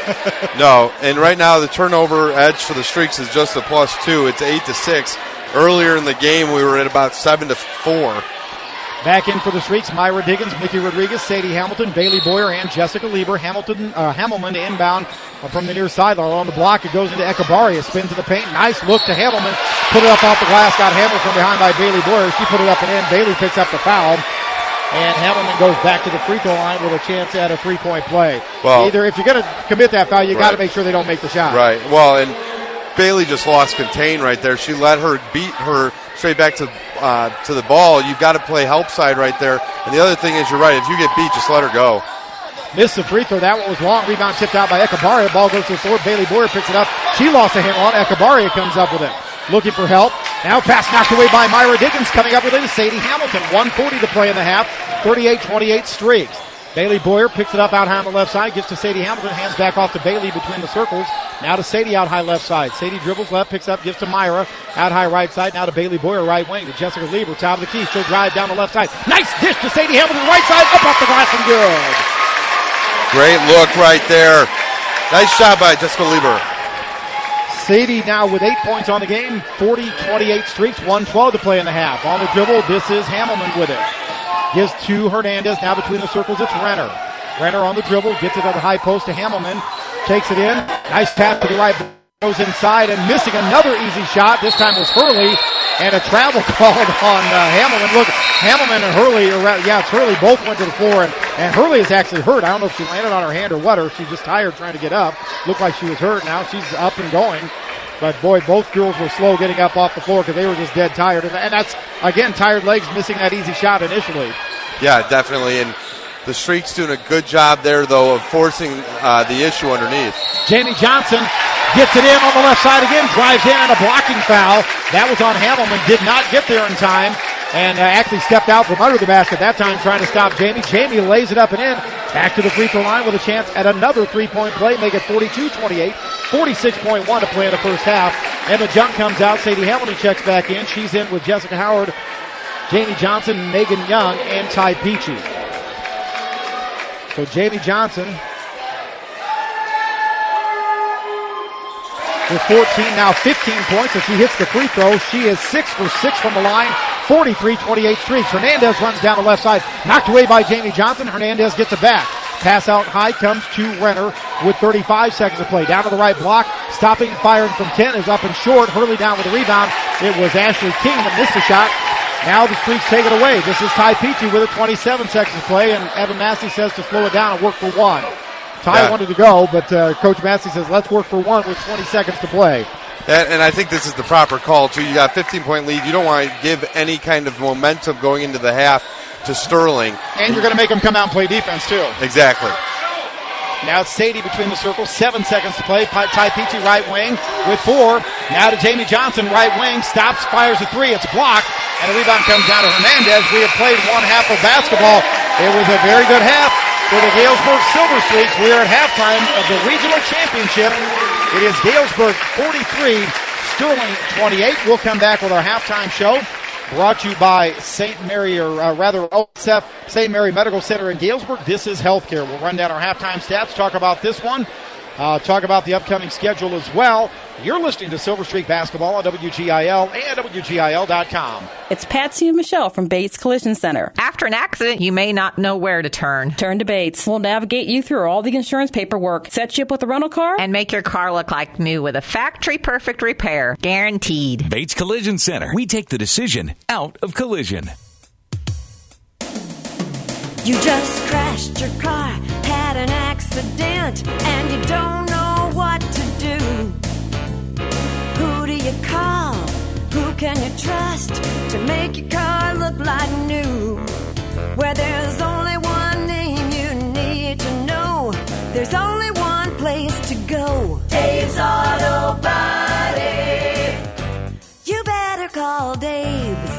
No, and right now the turnover edge for the Streaks is just a +2. It's 8-6. Earlier in the game, we were at about 7-4. Back in for the Streaks, Myra Diggins, Mickey Rodriguez, Sadie Hamilton, Bailey Boyer, and Jessica Lieber. Hamilton inbound from the near sideline on the block. It goes into Echevarria, spins to the paint. Nice look to Hamilton. Put it up off the glass. Got handled from behind by Bailey Boyer. She put it up and in. Bailey picks up the foul. And Hamilton goes back to the free throw line with a chance at a 3-point play. Well, either if you're going to commit that foul, you got to make sure they don't make the shot. Right. Well, and Bailey just lost contain right there. She let her beat her straight back to to the ball, you've got to play help side right there. And the other thing is, you're right, if you get beat, just let her go. Missed the free throw. That one was long. Rebound tipped out by Echevarria. Ball goes to the floor. Bailey Boyer picks it up. She lost a handle on. Echevarria comes up with it. Looking for help. Now pass knocked away by Myra Dickens. Coming up with it is Sadie Hamilton. 1:40 to play in the half. 38-28 streaks. Bailey Boyer picks it up out high on the left side. Gives to Sadie Hamilton. Hands back off to Bailey between the circles. Now to Sadie out high left side. Sadie dribbles left. Picks up. Gives to Myra. Out high right side. Now to Bailey Boyer right wing. To Jessica Lieber. Top of the key. She'll drive down the left side. Nice dish to Sadie Hamilton. Right side. Up off the glass and good. Great look right there. Nice shot by Jessica Lieber. Sadie now with 8 points on the game. 40-28 streaks. 1:12 to play in the half. On the dribble, this is Hamelman with it. Gives to Hernandez. Now between the circles, it's Renner. Renner on the dribble. Gets it on the high post to Hamelman. Takes it in. Nice tap to the right. Goes inside and missing another easy shot. This time was Hurley. And a travel called on Hamelman. Look, Hamelman and Hurley, it's Hurley, both went to the floor. And Hurley is actually hurt. I don't know if she landed on her hand or what, or she's just tired trying to get up. Looked like she was hurt. Now she's up and going. But, boy, both girls were slow getting up off the floor because they were just dead tired. And that's, again, tired legs missing that easy shot initially. Yeah, definitely. And the Streaks doing a good job there, though, of forcing the issue underneath. Jamie Johnson gets it in on the left side again, drives in, and a blocking foul. That was on Hamelman, did not get there in time, and actually stepped out from under the basket that time trying to stop Jamie. Jamie lays it up and in. Back to the free throw line with a chance at another three-point play, make it 42-28. 46.1 to play in the first half. And the jump comes out. Sadie Hamilton checks back in. She's in with Jessica Howard, Jamie Johnson, Megan Young, and Ty Peachy. So Jamie Johnson with 14, now 15 points as she hits the free throw. She is 6 for 6 from the line. 43-28 streaks. Hernandez runs down the left side. Knocked away by Jamie Johnson. Hernandez gets it back. Pass out high comes to Renner with 35 seconds to play. Down to the right block. Stopping, firing from 10 is up and short. Hurley down with a rebound. It was Ashley King that missed the shot. Now the Streaks take it away. This is Ty Peachy with it, 27 seconds to play, and Evan Massey says to slow it down and work for one. Ty wanted to go, but Coach Massey says let's work for one with 20 seconds to play. And I think this is the proper call, too. You got a 15-point lead. You don't want to give any kind of momentum going into the half to Sterling. And you're going to make them come out and play defense, too. Exactly. Now it's Sadie between the circles, 7 seconds to play. Ty Peachy right wing with 4. Now to Jamie Johnson, right wing, stops, fires a 3. It's blocked, and the rebound comes down to Hernandez. We have played one half of basketball. It was a very good half for the Galesburg Silver Streaks. We are at halftime of the regional championship. It is Galesburg 43, Sterling 28. We'll come back with our halftime show. Brought to you by St. Mary, OSF, St. Mary Medical Center in Galesburg. This is healthcare. We'll run down our halftime stats, talk about this one, talk about the upcoming schedule as well. You're listening to Silver Streak Basketball on WGIL and WGIL.com. It's Patsy and Michelle from Bates Collision Center. After an accident, you may not know where to turn. Turn to Bates. We'll navigate you through all the insurance paperwork, set you up with a rental car, and make your car look like new with a factory-perfect repair. Guaranteed. Bates Collision Center. We take the decision out of collision. You just crashed your car, had an accident, and you don't know what to do. Who do you call? Who can you trust to make your car look like new? Where there's only one name you need to know, there's only one place to go. Dave's Auto Body. You better call Dave's.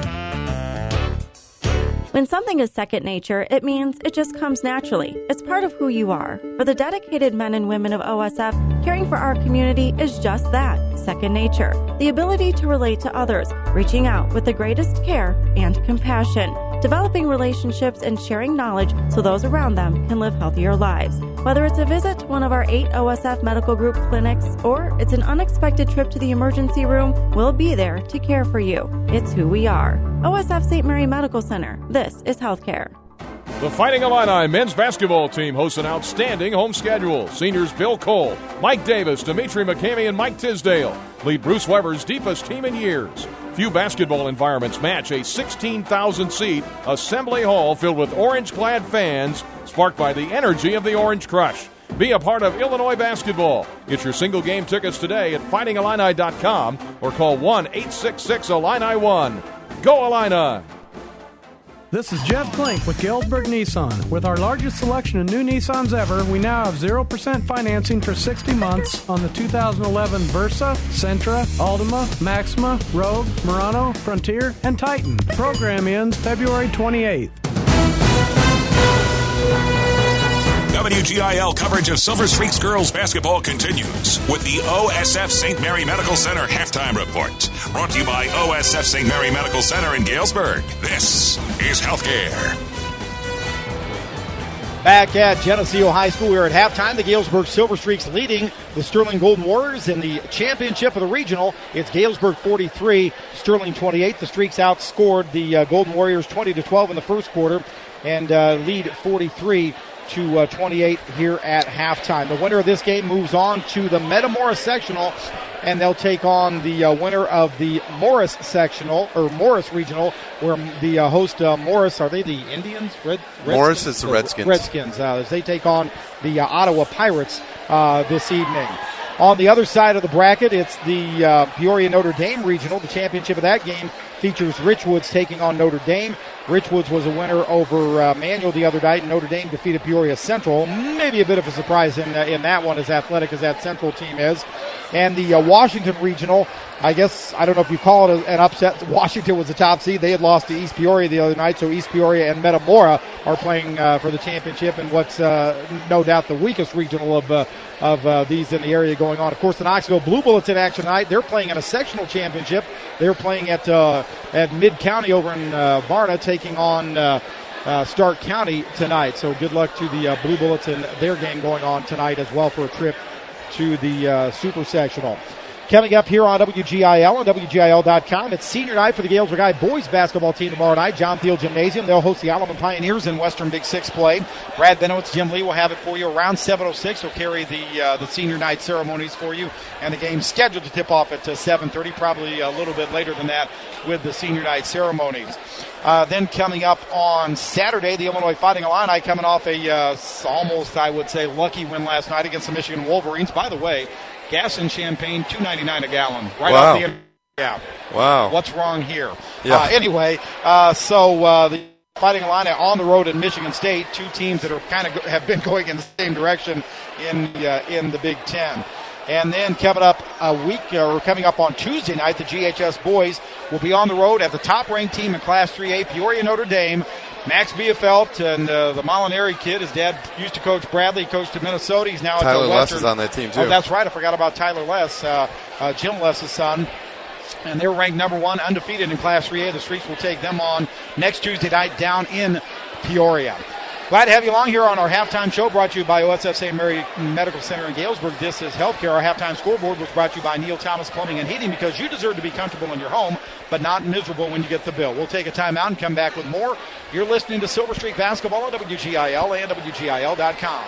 When something is second nature, it means it just comes naturally. It's part of who you are. For the dedicated men and women of OSF, caring for our community is just that, second nature. The ability to relate to others, reaching out with the greatest care and compassion, developing relationships and sharing knowledge so those around them can live healthier lives. Whether it's a visit to one of our 8 OSF Medical Group clinics or it's an unexpected trip to the emergency room, we'll be there to care for you. It's who we are. OSF St. Mary Medical Center. This is healthcare. The Fighting Illini men's basketball team hosts an outstanding home schedule. Seniors Bill Cole, Mike Davis, Dimitri McCamey, and Mike Tisdale lead Bruce Weber's deepest team in years. Few basketball environments match a 16,000-seat assembly hall filled with orange-clad fans sparked by the energy of the Orange Crush. Be a part of Illinois basketball. Get your single game tickets today at fightingillini.com or call 1-866-Illini-1. Go Illini! This is Jeff Klink with Galesburg Nissan. With our largest selection of new Nissans ever, we now have 0% financing for 60 months on the 2011 Versa, Sentra, Altima, Maxima, Rogue, Murano, Frontier, and Titan. Program ends February 28th. WGIL coverage of Silver Streaks girls basketball continues with the OSF St. Mary Medical Center halftime report. Brought to you by OSF St. Mary Medical Center in Galesburg. This is Healthcare. Back at Geneseo High School, we're at halftime. The Galesburg Silver Streaks leading the Sterling Golden Warriors in the championship of the regional. It's Galesburg 43, Sterling 28. The Streaks outscored the Golden Warriors 20-12 in the first quarter and lead 43 to 28 here at halftime. The winner of this game moves on to the Metamora sectional, and they'll take on the winner of the Morris sectional, or Morris regional, where the host Morris, are they the Indians? Morris is the Redskins. Redskins, as they take on the Ottawa Pirates this evening. On the other side of the bracket, it's the Peoria Notre Dame regional. The championship of that game features Richwoods taking on Notre Dame. Richwoods was a winner over Manual the other night. Notre Dame defeated Peoria Central. Maybe a bit of a surprise in that one, as athletic as that Central team is. And the Washington regional, I guess, I don't know if you call it an upset. Washington was the top seed. They had lost to East Peoria the other night, so East Peoria and Metamora are playing for the championship in what's no doubt the weakest regional of these in the area going on. Of course, the Knoxville Blue Bullets in action tonight. They're playing in a sectional championship. They're playing at Mid-County over in Varna, taking on Stark County tonight. So good luck to the Blue Bullets in their game going on tonight as well for a trip to the Super Sectional. Coming up here on WGIL and WGIL.com, it's senior night for the Galesburg High boys basketball team tomorrow night. John Field Gymnasium. They'll host the Alamo Pioneers in Western Big Six play. Brad Benowitz, Jim Lee will have it for you around 7:06. He'll carry the senior night ceremonies for you, and the game's scheduled to tip off at 7:30, probably a little bit later than that with the senior night ceremonies. Then coming up on Saturday, the Illinois Fighting Illini coming off a almost, I would say, lucky win last night against the Michigan Wolverines. By the way, gas and champagne, $2.99 a gallon. Right off the end. Yeah. Wow. What's wrong here? Yeah. Anyway, so the Fighting Illini on the road in Michigan State, two teams that are have been going in the same direction in the Big Ten. And then coming up coming up on Tuesday night, the GHS boys will be on the road at the top-ranked team in Class 3A, Peoria Notre Dame. Max Biefeld and the Molinari kid, his dad used to coach Bradley, coached at Minnesota. He's now Tyler at Less is on that team, too. Oh, that's right. I forgot about Tyler Less, Jim Less's son. And they're ranked number one, undefeated in Class 3A. The Streaks will take them on next Tuesday night down in Peoria. Glad to have you along here on our halftime show, brought to you by OSF St. Mary Medical Center in Galesburg. This is Healthcare. Our halftime scoreboard was brought to you by Neil Thomas Plumbing and Heating, because you deserve to be comfortable in your home, but not miserable when you get the bill. We'll take a timeout and come back with more. You're listening to Silver Streak Basketball on WGIL and WGIL.com.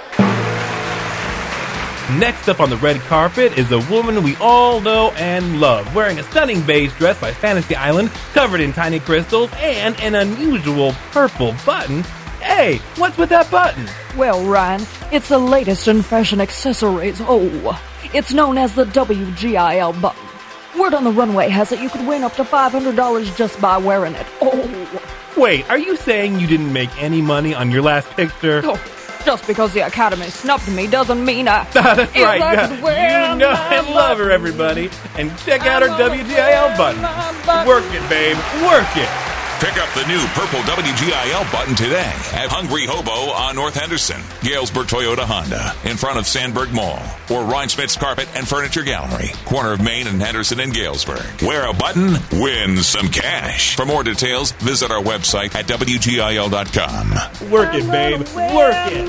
Next up on the red carpet is a woman we all know and love, wearing a stunning beige dress by Fantasy Island, covered in tiny crystals, and an unusual purple button. Hey, what's with that button? Well, Ryan, it's the latest in fashion accessories. Oh, it's known as the WGIL button. Word on the runway has it you could win up to $500 just by wearing it. Oh. Wait, are you saying you didn't make any money on your last picture? Oh, just because the Academy snubbed me doesn't mean I... That's right, you know and love her, everybody. And check out her WGIL button. Work it, babe, work it. Pick up the new purple WGIL button today at Hungry Hobo on North Henderson, Galesburg Toyota Honda, in front of Sandberg Mall, or Rhinesmith's Carpet and Furniture Gallery, corner of Main and Henderson in Galesburg. Wear a button, win some cash. For more details, visit our website at WGIL.com. Work it, babe. Work it.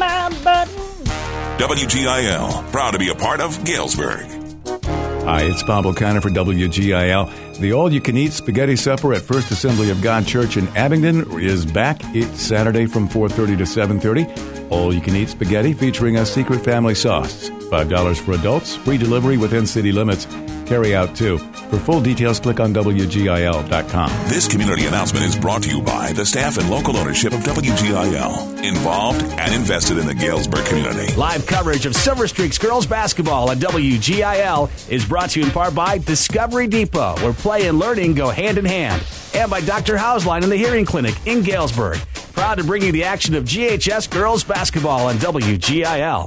WGIL, proud to be a part of Galesburg. Hi, it's Bob O'Connor for WGIL. The all-you-can-eat spaghetti supper at First Assembly of God Church in Abingdon is back. It's Saturday from 4:30 to 7:30. All-you-can-eat spaghetti featuring a secret family sauce. $5 for adults, free delivery within city limits. Carry out too. For full details, click on WGIL.com. This community announcement is brought to you by the staff and local ownership of WGIL, involved and invested in the Galesburg community. Live coverage of Silver Streaks girls basketball on WGIL is brought to you in part by Discovery Depot, where play and learning go hand in hand, and by Dr. Hauslein and the Hearing Clinic in Galesburg. Proud to bring you the action of GHS girls basketball on WGIL.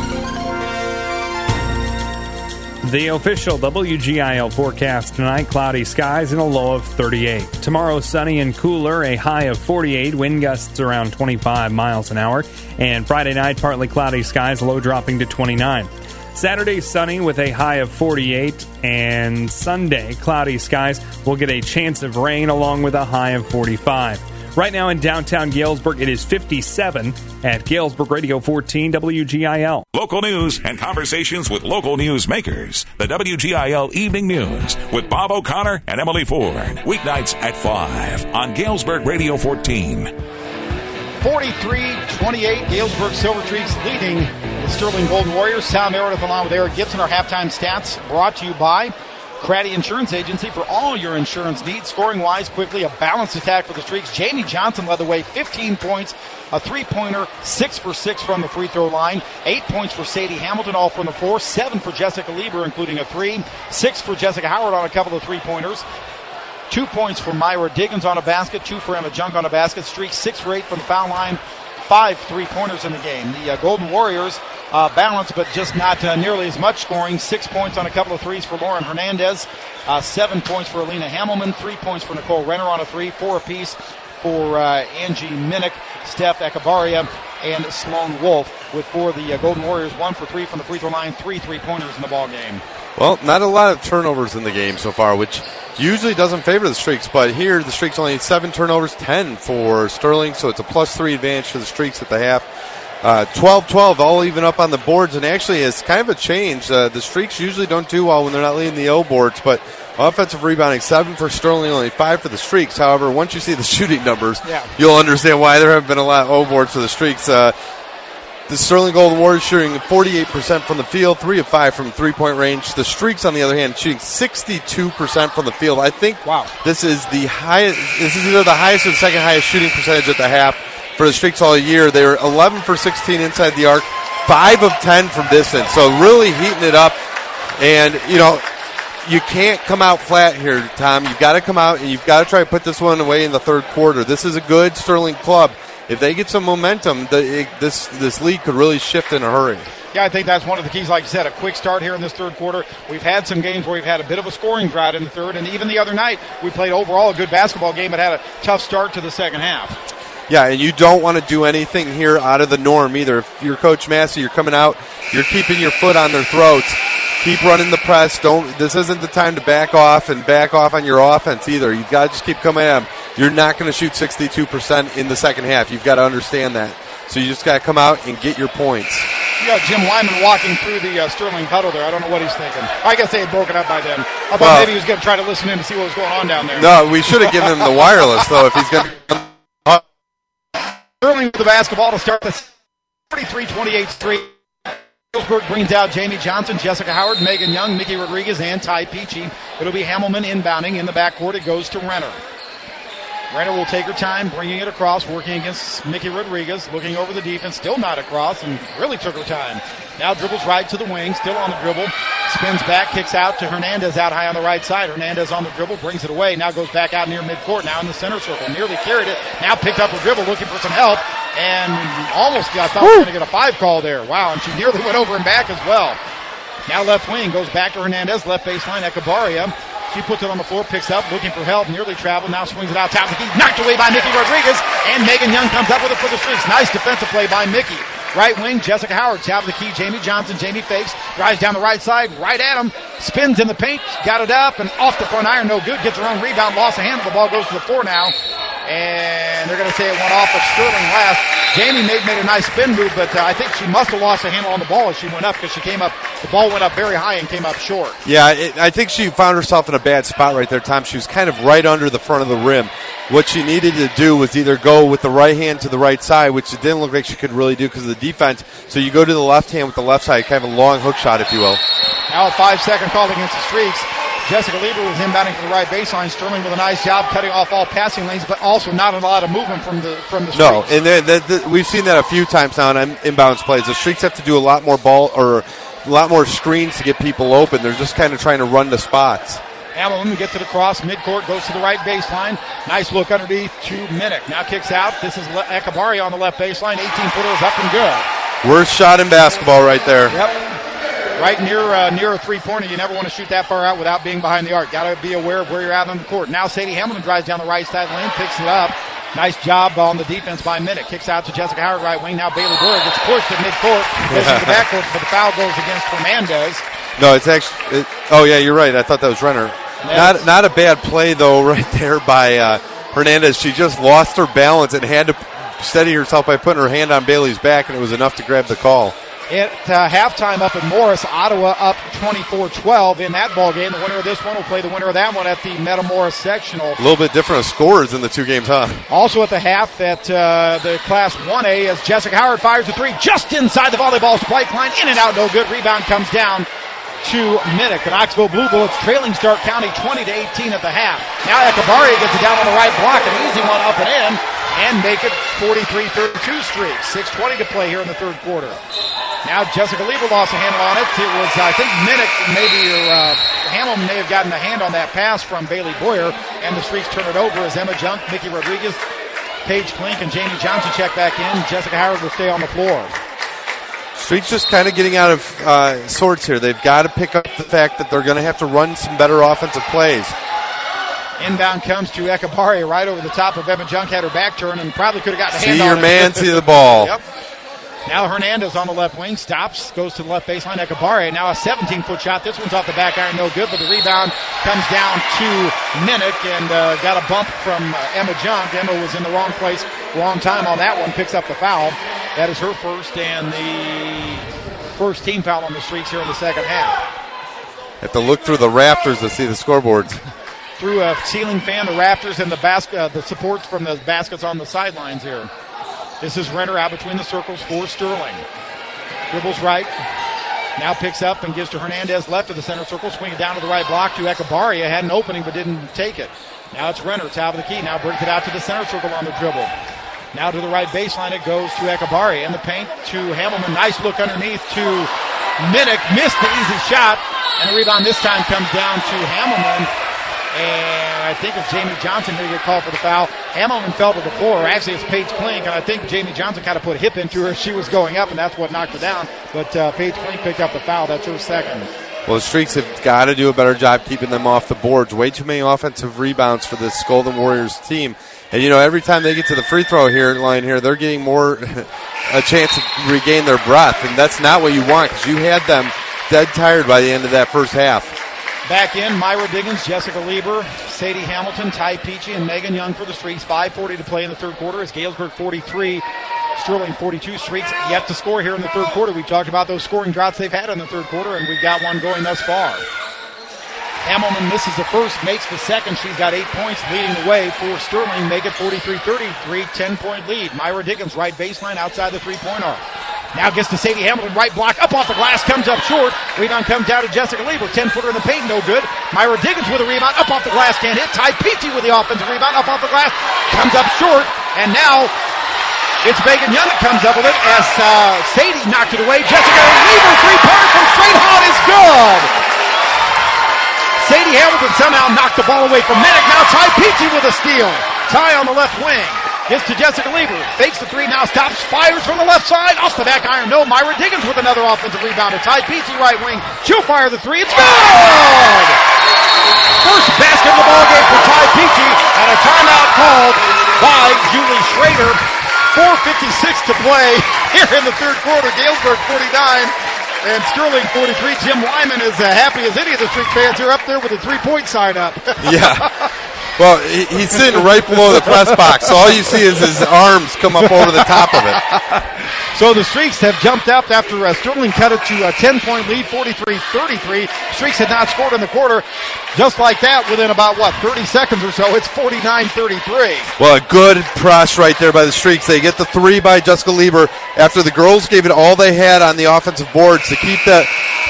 The official WGIL forecast tonight, cloudy skies and a low of 38. Tomorrow, sunny and cooler, a high of 48, wind gusts around 25 miles an hour. And Friday night, partly cloudy skies, low dropping to 29. Saturday, sunny with a high of 48. And Sunday, cloudy skies, will get a chance of rain along with a high of 45. Right now in downtown Galesburg, it is 57 at Galesburg Radio 14 WGIL. Local news and conversations with local news makers. The WGIL Evening News with Bob O'Connor and Emily Ford. Weeknights at 5 on Galesburg Radio 14. 43-28, Galesburg Silver Streaks leading the Sterling Golden Warriors. Sal Meredith along with Eric Gibson. Our halftime stats brought to you by Craddy Insurance Agency for all your insurance needs. Scoring-wise, quickly, a balanced attack for the Streaks. Jamie Johnson led the way, 15 points, a three-pointer, 6 for 6 from the free throw line, 8 points for Sadie Hamilton, all from the floor, 7 for Jessica Lieber, including a 3, 6 for Jessica Howard on a couple of three-pointers, 2 points for Myra Diggins on a basket, 2 for Emma Junk on a basket. Streaks 6 for 8 from the foul line, 5 three-pointers in the game. The Golden Warriors balanced, but just not nearly as much scoring. 6 points on a couple of threes for Lauren Hernandez, 7 points for Alina Hammelman, 3 points for Nicole Renner on a 3, 4 apiece for Angie Minnick, Steph Echevarria, and Sloan Wolf. With for the Golden Warriors, 1 for 3 from the free throw line, 3 three-pointers in the ball game. Well, not a lot of turnovers in the game so far, which usually doesn't favor the Streaks, but here the Streaks only had 7 turnovers, 10 for Sterling, so it's a +3 advantage for the Streaks at the half. 12-12, all even up on the boards, and actually it's kind of a change. The Streaks usually don't do well when they're not leading the O boards, but offensive rebounding, 7 for Sterling, only 5 for the Streaks. However, once you see the shooting numbers, you'll understand why there haven't been a lot of O boards for the Streaks. The Sterling Golden Warriors shooting 48% from the field, 3 of 5 from three-point range. The Streaks, on the other hand, shooting 62% from the field. I think this is the highest. This is either the highest or the second highest shooting percentage at the half for the Streaks all year. They were 11 for 16 inside the arc, 5 of 10 from distance. So really heating it up. And, you know, you can't come out flat here, Tom. You've got to come out and you've got to try to put this one away in the third quarter. This is a good Sterling club. If they get some momentum, this lead could really shift in a hurry. Yeah, I think that's one of the keys. Like you said, a quick start here in this third quarter. We've had some games where we've had a bit of a scoring drought in the third, and even the other night we played overall a good basketball game but had a tough start to the second half. Yeah, and you don't want to do anything here out of the norm either. If you're Coach Massey, you're coming out, you're keeping your foot on their throats. Keep running the press. This isn't the time to back off on your offense either. You've got to just keep coming at them. You're not going to shoot 62% in the second half. You've got to understand that. So you just got to come out and get your points. You got Jim Wyman walking through the Sterling huddle there. I don't know what he's thinking. I guess they had broken up by then. I thought maybe he was going to try to listen in to see what was going on down there. No, we should have given him the wireless, though, if he's going to. Sterling with the basketball to start the 43-28 streak. Galesburg brings out Jamie Johnson, Jessica Howard, Megan Young, Mickey Rodriguez, and Ty Peachy. It'll be Hammelman inbounding. In the backcourt, it goes to Renner. Renner will take her time, bringing it across, working against Mickey Rodriguez, looking over the defense, still not across, and really took her time. Now dribbles right to the wing, still on the dribble, spins back, kicks out to Hernandez out high on the right side. Hernandez on the dribble, brings it away, now goes back out near midcourt, now in the center circle, nearly carried it, now picked up her dribble, looking for some help, and almost, I thought was going to get a 5 call there. Wow, and she nearly went over and back as well. Now left wing, goes back to Hernandez, left baseline, Echevarria. She puts it on the floor, picks up, looking for help, nearly traveled, now swings it out top of the key, knocked away by Mickey Rodriguez, and Megan Young comes up with it for the Streaks. Nice defensive play by Mickey. Right wing, Jessica Howard, top of the key, Jamie Johnson, Jamie fakes, drives down the right side, right at him, spins in the paint, got it up, and off the front iron, no good, gets her own rebound, lost a handle, the ball goes to the floor now, and they're going to say it went off of Sterling last. Jamie made a nice spin move, but I think she must have lost a handle on the ball as she went up because she came up, the ball went up very high and came up short. Yeah, I think she found herself in a bad spot right there, Tom. She was kind of right under the front of the rim. What she needed to do was either go with the right hand to the right side, which it didn't look like she could really do because of the defense. So you go to the left hand with the left side, kind of a long hook shot, if you will. Now a 5-second call against the Streaks. Jessica Lieber was inbounding from the right baseline. Sterling with a nice job cutting off all passing lanes, but also not a lot of movement from the Streaks. No, and we've seen that a few times now in inbounds plays. The Streaks have to do a lot more screens to get people open. They're just kind of trying to run the spots. Hamilton gets to the cross, midcourt, goes to the right baseline. Nice look underneath to Minnick. Now kicks out. This is Ekabari on the left baseline. 18-footer is up and good. Worst shot in basketball right there. Yep. Right near a three-pointer. You never want to shoot that far out without being behind the arc. Got to be aware of where you're at on the court. Now Sadie Hamilton drives down the right side lane, picks it up. Nice job on the defense by Minnick. Kicks out to Jessica Howard, right wing. Now Bailey Boyer gets pushed to midcourt. Goes to the backcourt, but the foul goes against Hernandez. No, it's actually. Oh yeah, you're right. I thought that was Renner. Not a bad play though, right there by Hernandez. She just lost her balance and had to steady herself by putting her hand on Bailey's back, and it was enough to grab the call. At halftime up at Morris, Ottawa up 24-12 in that ball game. The winner of this one will play the winner of that one at the Meta-Morris sectional. A little bit different of scores in the two games, huh? Also at the half at the Class 1A as Jessica Howard fires a three just inside the volleyball spike line. In and out, no good. Rebound comes down to Minnick. The Knoxville Blue Bullets trailing Stark County 20-18 at the half. Now Ekabari gets it down on the right block. An easy one up and in. And make it 43-32 streak. 6:20 to play here in the third quarter. Now Jessica Lieber lost a handle on it. It was, I think, Minnick Hamilton may have gotten a hand on that pass from Bailey Boyer. And the Streaks turn it over as Emma Junk, Mickey Rodriguez, Paige Klink, and Jamie Johnson check back in. Jessica Howard will stay on the floor. Streaks just kind of getting out of sorts here. They've got to pick up the fact that they're going to have to run some better offensive plays. Inbound comes to Ekabari right over the top of Emma Junk. Had her back turned and probably could have gotten a hand on it. See your man, see the ball. Yep. Now Hernandez on the left wing, stops, goes to the left baseline. Ekabari, now a 17-foot shot. This one's off the back iron, no good, but the rebound comes down to Minnick and got a bump from Emma Junk. Emma was in the wrong place, wrong time on that one, picks up the foul. That is her first and the first team foul on the Streaks here in the second half. Have to look through the rafters to see the scoreboards. Through a ceiling fan, the rafters, and the supports from the baskets on the sidelines here. This is Renner out between the circles for Sterling. Dribbles right. Now picks up and gives to Hernandez left of the center circle. Swinging down to the right block to Ekabari. Had an opening but didn't take it. Now it's Renner, top of the key. Now brings it out to the center circle on the dribble. Now to the right baseline it goes to Ekabari. In the paint to Hamilton. Nice look underneath to Minnick. Missed the easy shot. And the rebound this time comes down to Hamilton. And I think it's Jamie Johnson going to get called for the foul. Hamilton fell to the floor. Actually, it's Paige Klink, and I think Jamie Johnson kind of put a hip into her as she was going up, and that's what knocked her down. But Paige Klink picked up the foul. That's her second. Well, the Streaks have got to do a better job keeping them off the boards. Way too many offensive rebounds for this Golden Warriors team. And, every time they get to the free throw line here, they're getting more a chance to regain their breath, and that's not what you want because you had them dead tired by the end of that first half. Back in, Myra Diggins, Jessica Lieber, Sadie Hamilton, Ty Peachy, and Megan Young for the Streaks. 5:40 to play in the third quarter. It's Galesburg 43, Sterling 42. Streaks yet to score here in the third quarter. We talked about those scoring droughts they've had in the third quarter, and we've got one going thus far. Hamilton misses the first, makes the second. She's got 8 points leading the way for Sterling. Make it 43-33, 10-point lead. Myra Diggins, right baseline, outside the three-point arc. Now gets to Sadie Hamilton, right block, up off the glass, comes up short. Rebound comes down to Jessica Lieber, 10-footer in the paint, no good. Myra Diggins with a rebound, up off the glass, can't hit. Ty Peachy with the offensive rebound, up off the glass, comes up short. And now it's Megan Young that comes up with it as Sadie knocked it away. Jessica Lieber, three-pointer from straight hot is good. Sadie Hamilton somehow knocked the ball away from Minnick. Now Ty Peachy with a steal. Ty on the left wing. Gets to Jessica Lieber. Fakes the three, now stops. Fires from the left side. Off the back iron. No. Myra Diggins with another offensive rebound. To Ty Peachy, right wing. She'll fire the three. It's good! First basket of the ball game for Ty Peachy. And a timeout called by Julie Schrader. 4:56 to play here in the third quarter. Galesburg 49 and Sterling 43. Jim Lyman is happy as any of the Streak fans are up there with a 3-point sign up. Yeah. Well, he's sitting right below the press box, so all you see is his arms come up over the top of it. So the Streaks have jumped up after Sterling cut it to a 10-point lead, 43-33. Streaks had not scored in the quarter. Just like that, within about, 30 seconds or so, it's 49-33. Well, a good press right there by the Streaks. They get the three by Jessica Lieber after the girls gave it all they had on the offensive boards to keep the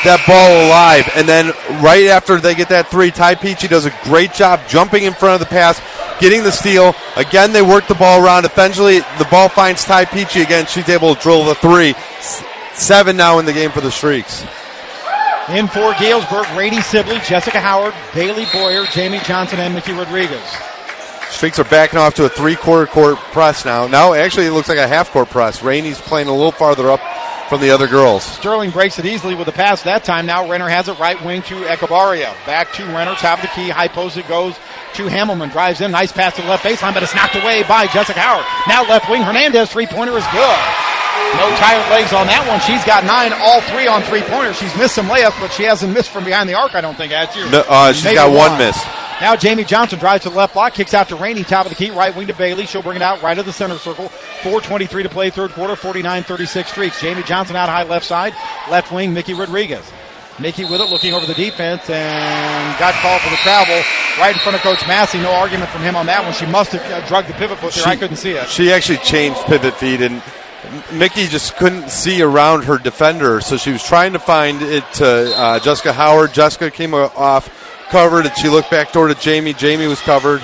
that ball alive. And then right after they get that three, Ty Peachy does a great job jumping in front of the pass, getting the steal. Again, they work the ball around. Eventually, the ball finds Ty Peachy again. She's able to drill the three. 7 now in the game for the Streaks. In for Galesburg, Rainey Sibley, Jessica Howard, Bailey Boyer, Jamie Johnson, and Mickey Rodriguez. Streaks are backing off to a three-quarter court press now. Now, actually, it looks like a half-court press. Rainey's playing a little farther up from the other girls. Sterling breaks it easily with the pass that time. Now Renner has it right wing to Echevarria. Back to Renner, top of the key. High post it goes to Hamelman. Drives in. Nice pass to the left baseline, but it's knocked away by Jessica Howard. Now left wing. Hernandez, three-pointer is good. No tired legs on that one. She's got 9, all 3 on three-pointers. She's missed some layups, but she hasn't missed from behind the arc, I don't think, has you. No, she's got one miss. Now Jamie Johnson drives to the left block, kicks out to Rainey, top of the key, right wing to Bailey. She'll bring it out right of the center circle. 4:23 to play, third quarter, 49-36 Streaks. Jamie Johnson out high left side, left wing, Mickey Rodriguez. Mickey with it, looking over the defense, and got called for the travel right in front of Coach Massey. No argument from him on that one. She must have drugged the pivot foot there. I couldn't see it. She actually changed pivot feet, and Mickey just couldn't see around her defender, so she was trying to find it to Jessica Howard. Jessica came off covered, and she looked back door to Jamie. Jamie was covered.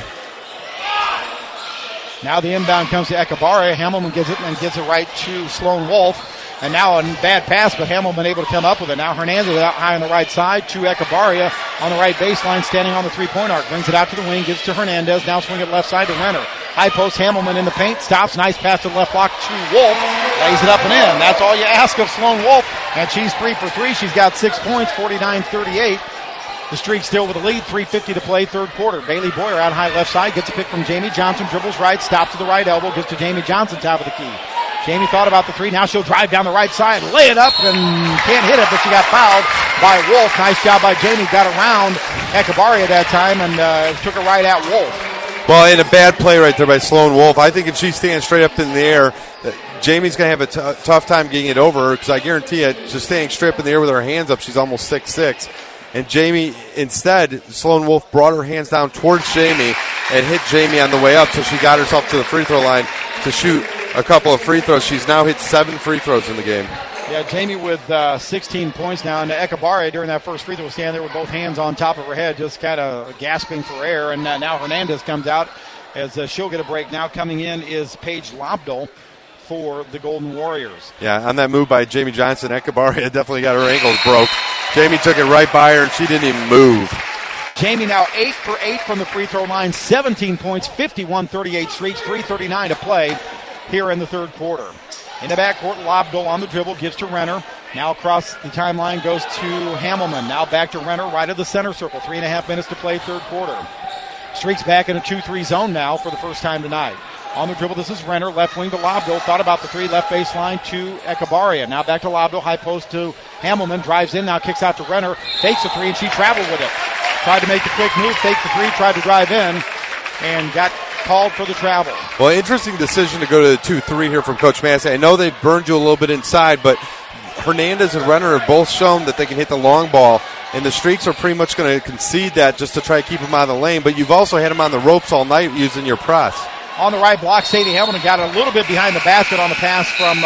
Now the inbound comes to Echevarria. Hamelman gets it and gets it right to Sloan Wolf. And now a bad pass, but Hamelman able to come up with it. Now Hernandez out high on the right side to Echevarria on the right baseline, standing on the three-point arc. Brings it out to the wing, gives to Hernandez. Now swing it left side to Renner. High post, Hamelman in the paint, stops. Nice pass to the left block to Wolf. Lays it up and in. That's all you ask of Sloan Wolf. And she's 3 for 3. She's got 6 points, 49-38. The Streak still with a lead, 3:50 to play, third quarter. Bailey Boyer out high left side, gets a pick from Jamie Johnson, dribbles right, stops to the right elbow, gets to Jamie Johnson, top of the key. Jamie thought about the three, now she'll drive down the right side, lay it up, and can't hit it, but she got fouled by Wolf. Nice job by Jamie, got around Echevarria that time and took it right at Wolf. Well, in a bad play right there by Sloan Wolf. I think if she stands straight up in the air, Jamie's going to have a tough time getting it over her, because I guarantee it, just staying straight up in the air with her hands up, she's almost 6'6". And Jamie, instead, Sloan Wolf brought her hands down towards Jamie and hit Jamie on the way up, so she got herself to the free throw line to shoot a couple of free throws. She's now hit 7 free throws in the game. Yeah, Jamie with 16 points now. And Echevarria during that first free throw was standing there with both hands on top of her head, just kind of gasping for air. And now Hernandez comes out as she'll get a break. Now coming in is Paige Lobdell for the Golden Warriors. Yeah, on that move by Jamie Johnson, Echevarria definitely got her ankles broke. Jamie took it right by her, and she didn't even move. Jamie now 8 for 8 from the free throw line, 17 points, 51-38 Streaks, 3:39 to play here in the third quarter. In the backcourt, Lobdell on the dribble, gives to Renner. Now across the timeline goes to Hamelman. Now back to Renner, right of the center circle. 3.5 minutes to play, third quarter. Streaks back in a 2-3 zone now for the first time tonight. On the dribble, this is Renner, left wing to Lobdell. Thought about the three, left baseline to Echevarria. Now back to Lobdell, high post to Hamelman. Drives in, now kicks out to Renner. Fakes the three, and she traveled with it. Tried to make the quick move, faked the three, tried to drive in, and got called for the travel. Well, interesting decision to go to the 2-3 here from Coach Massey. I know they burned you a little bit inside, but Hernandez and Renner have both shown that they can hit the long ball, and the Streaks are pretty much going to concede that just to try to keep them out of the lane, but you've also had them on the ropes all night using your press. On the right block, Sadie Hamelman got a little bit behind the basket on the pass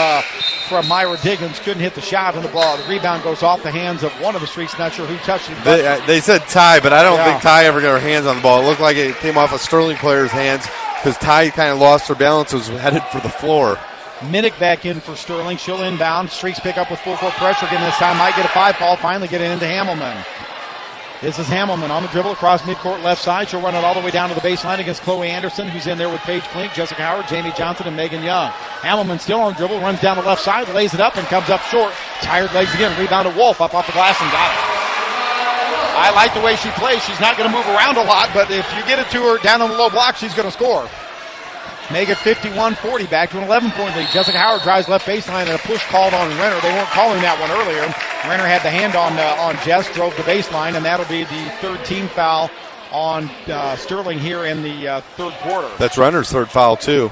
from Myra Diggins. Couldn't hit the shot on the ball. The rebound goes off the hands of one of the Streaks. Not sure who touched it. They said Ty, but I don't think Ty ever got her hands on the ball. It looked like it came off a Sterling player's hands because Ty kind of lost her balance, was headed for the floor. Minnick back in for Sterling. She'll inbound. Streaks pick up with full court pressure again this time. Might get a 5 ball. Finally get it into Hamelman. This is Hamelman on the dribble across midcourt left side. She'll run it all the way down to the baseline against Chloe Anderson, who's in there with Paige Klink, Jessica Howard, Jamie Johnson, and Megan Young. Hamelman still on the dribble, runs down the left side, lays it up, and comes up short. Tired legs again. Rebound to Wolf up off the glass and got it. I like the way she plays. She's not going to move around a lot, but if you get it to her down on the low block, she's going to score. Make it 51-40, back to an 11-point lead. Jessica Howard drives left baseline and a push called on Renner. They weren't calling that one earlier. Renner had the hand on Jess, drove the baseline, and that'll be the third team foul on Sterling here in the third quarter. That's Renner's third foul, too.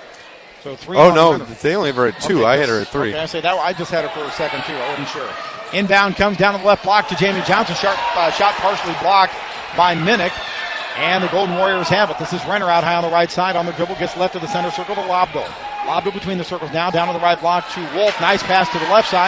So 3 Oh, no, Renner. they only ever had 2. Okay, I had her at 3. Okay, I say that. I just had her for a second, too. I wasn't sure. Inbound comes down the left block to Jamie Johnson. Shot partially blocked by Minnick. And the Golden Warriors have it. This is Renner out high on the right side on the dribble. Gets left of the center circle to Lobdell. Lobdell between the circles now. Down to the right block to Wolf. Nice pass to the left side.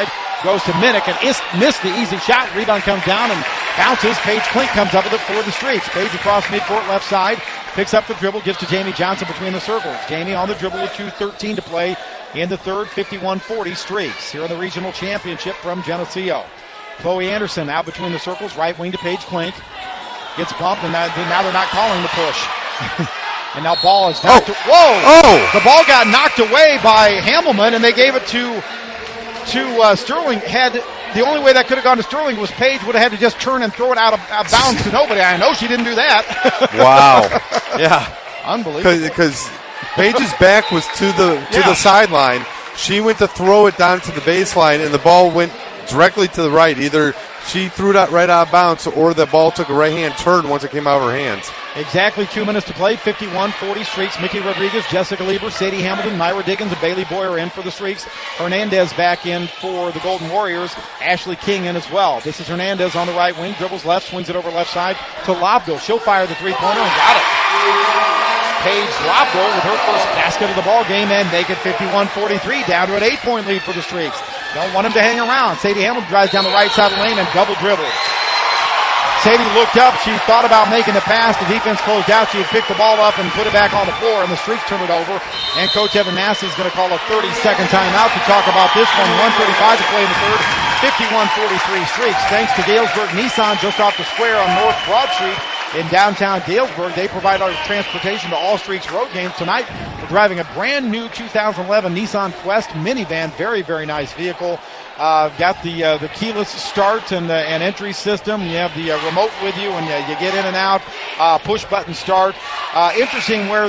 Goes to Minnick and missed the easy shot. Rebound comes down and bounces. Paige Klink comes up with it for the Streaks. Paige across midcourt left side. Picks up the dribble. Gives to Jamie Johnson between the circles. Jamie on the dribble with 2:13 to play in the third. 51-40 Streaks. Here in the regional championship from Geneseo. Chloe Anderson out between the circles. Right wing to Paige Klink. Gets bumped, and now they're not calling the push. And now ball is knocked. Whoa! Oh! The ball got knocked away by Hamelman, and they gave it to Sterling. The only way that could have gone to Sterling was Paige would have had to just turn and throw it out of bounds to nobody. I know she didn't do that. Wow. Yeah. Unbelievable. Because Paige's back was to the sideline. She went to throw it down to the baseline, and the ball went directly to the right. Either she threw it out right out of bounds, or the ball took a right-hand turn once it came out of her hands. Exactly 2 minutes to play. 51-40 Streaks. Mickey Rodriguez, Jessica Lieber, Sadie Hamilton, Myra Diggins, and Bailey Boyer in for the Streaks. Hernandez back in for the Golden Warriors. Ashley King in as well. This is Hernandez on the right wing. Dribbles left, swings it over left side to Lobdell. She'll fire the three-pointer and got it. Paige Lobdell with her first basket of the ball game and make it 51-43. Down to an 8-point lead for the Streaks. Don't want him to hang around. Sadie Hamilton drives down the right side of the lane and double dribbles. Sadie looked up. She thought about making the pass. The defense closed out. She would pick the ball up and put it back on the floor, and the Streaks turned it over. And Coach Evan Massey is going to call a 30-second timeout to talk about this one. 1:35 to play in the third. 51-43 Streaks. Thanks to Galesburg Nissan just off the square on North Broad Street in downtown Galesburg. They provide our transportation to all Streaks road games. Tonight, we're driving a brand new 2011 Nissan Quest minivan. Very, very nice vehicle. Got the keyless start and entry system. You have the remote with you, and you get in and out. Push button start. Interesting where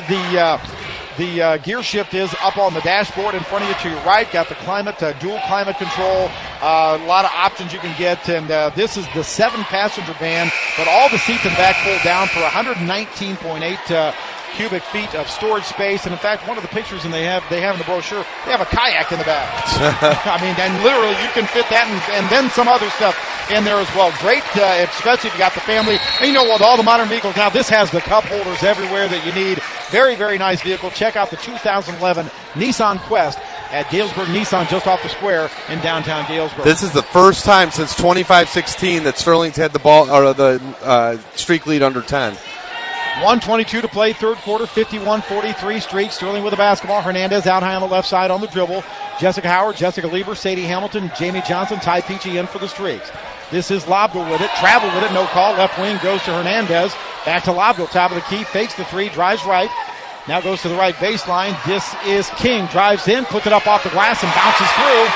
the gear shift is up on the dashboard in front of you to your right. Got the climate, dual climate control. A lot of options you can get. And this is the 7-passenger van, but all the seats in the back fold down for 119.8 cubic feet of storage space. And in fact, one of the pictures they have in the brochure, they have a kayak in the back. I mean, and literally you can fit that and then some other stuff in there as well. Great, especially if you got the family. And you know, with all the modern vehicles now, this has the cup holders everywhere that you need. Very, very nice vehicle. Check out the 2011 Nissan Quest at Galesburg Nissan just off the square in downtown Galesburg. This is the first time since 25-16 that Sterling's had the ball or the streak lead under 10. 1:22 to play, third quarter, 51-43 Streaks. Sterling with the basketball. Hernandez out high on the left side on the dribble. Jessica Howard, Jessica Lieber, Sadie Hamilton, Jamie Johnson, Ty Peachy in for the Streaks. This is Lobdell with it. Travel with it, no call. Left wing goes to Hernandez. Back to Lobdell, top of the key, fakes the three, drives right. Now goes to the right baseline. This is King. Drives in, puts it up off the glass, and bounces through.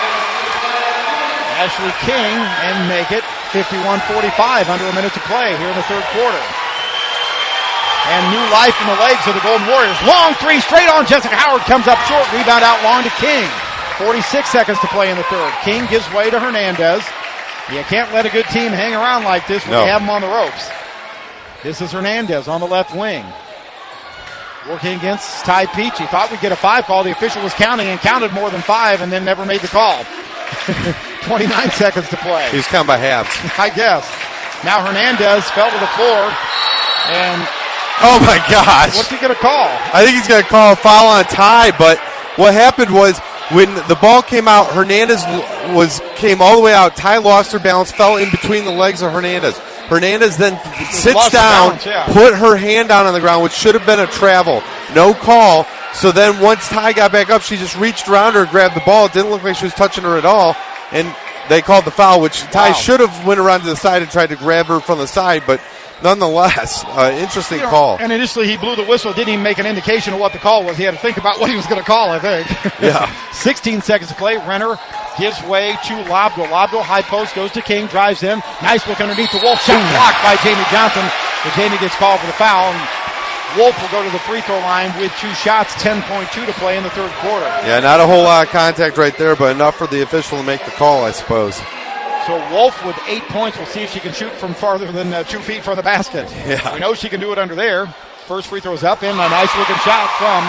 Ashley King, and make it 51-45, under a minute to play here in the third quarter. And new life in the legs of the Golden Warriors. Long three straight on. Jessica Howard comes up short. Rebound out long to King. 46 seconds to play in the third. King gives way to Hernandez. You can't let a good team hang around like this when you have them on the ropes. This is Hernandez on the left wing. Working against Ty Peachy. Thought we'd get a 5 call. The official was counting and counted more than 5 and then never made the call. 29 seconds to play. He was counting by halves. I guess. Now Hernandez fell to the floor and... Oh, my gosh. What's he going to call? I think he's going to call a foul on Ty, but what happened was when the ball came out, Hernandez came all the way out. Ty lost her balance, fell in between the legs of Hernandez. Hernandez then sits down, put her hand down on the ground, which should have been a travel. No call. So then once Ty got back up, she just reached around her and grabbed the ball. It didn't look like she was touching her at all. And they called the foul, which Ty should have went around to the side and tried to grab her from the side, but nonetheless, interesting call. And initially he blew the whistle, didn't even make an indication of what the call was. He had to think about what he was going to call, I think. Yeah. 16 seconds to play. Renner gives way to Lobdell. Lobdell, high post, goes to King, drives in. Nice look underneath the Wolf. Shot blocked by Jamie Johnson. But Jamie gets called for the foul. And Wolf will go to the free throw line with 2 shots, 10.2 to play in the third quarter. Yeah, not a whole lot of contact right there, but enough for the official to make the call, I suppose. So Wolf with 8 points. We'll see if she can shoot from farther than 2 feet from the basket. Yeah. We know she can do it under there. First free throw is up in. A nice looking shot from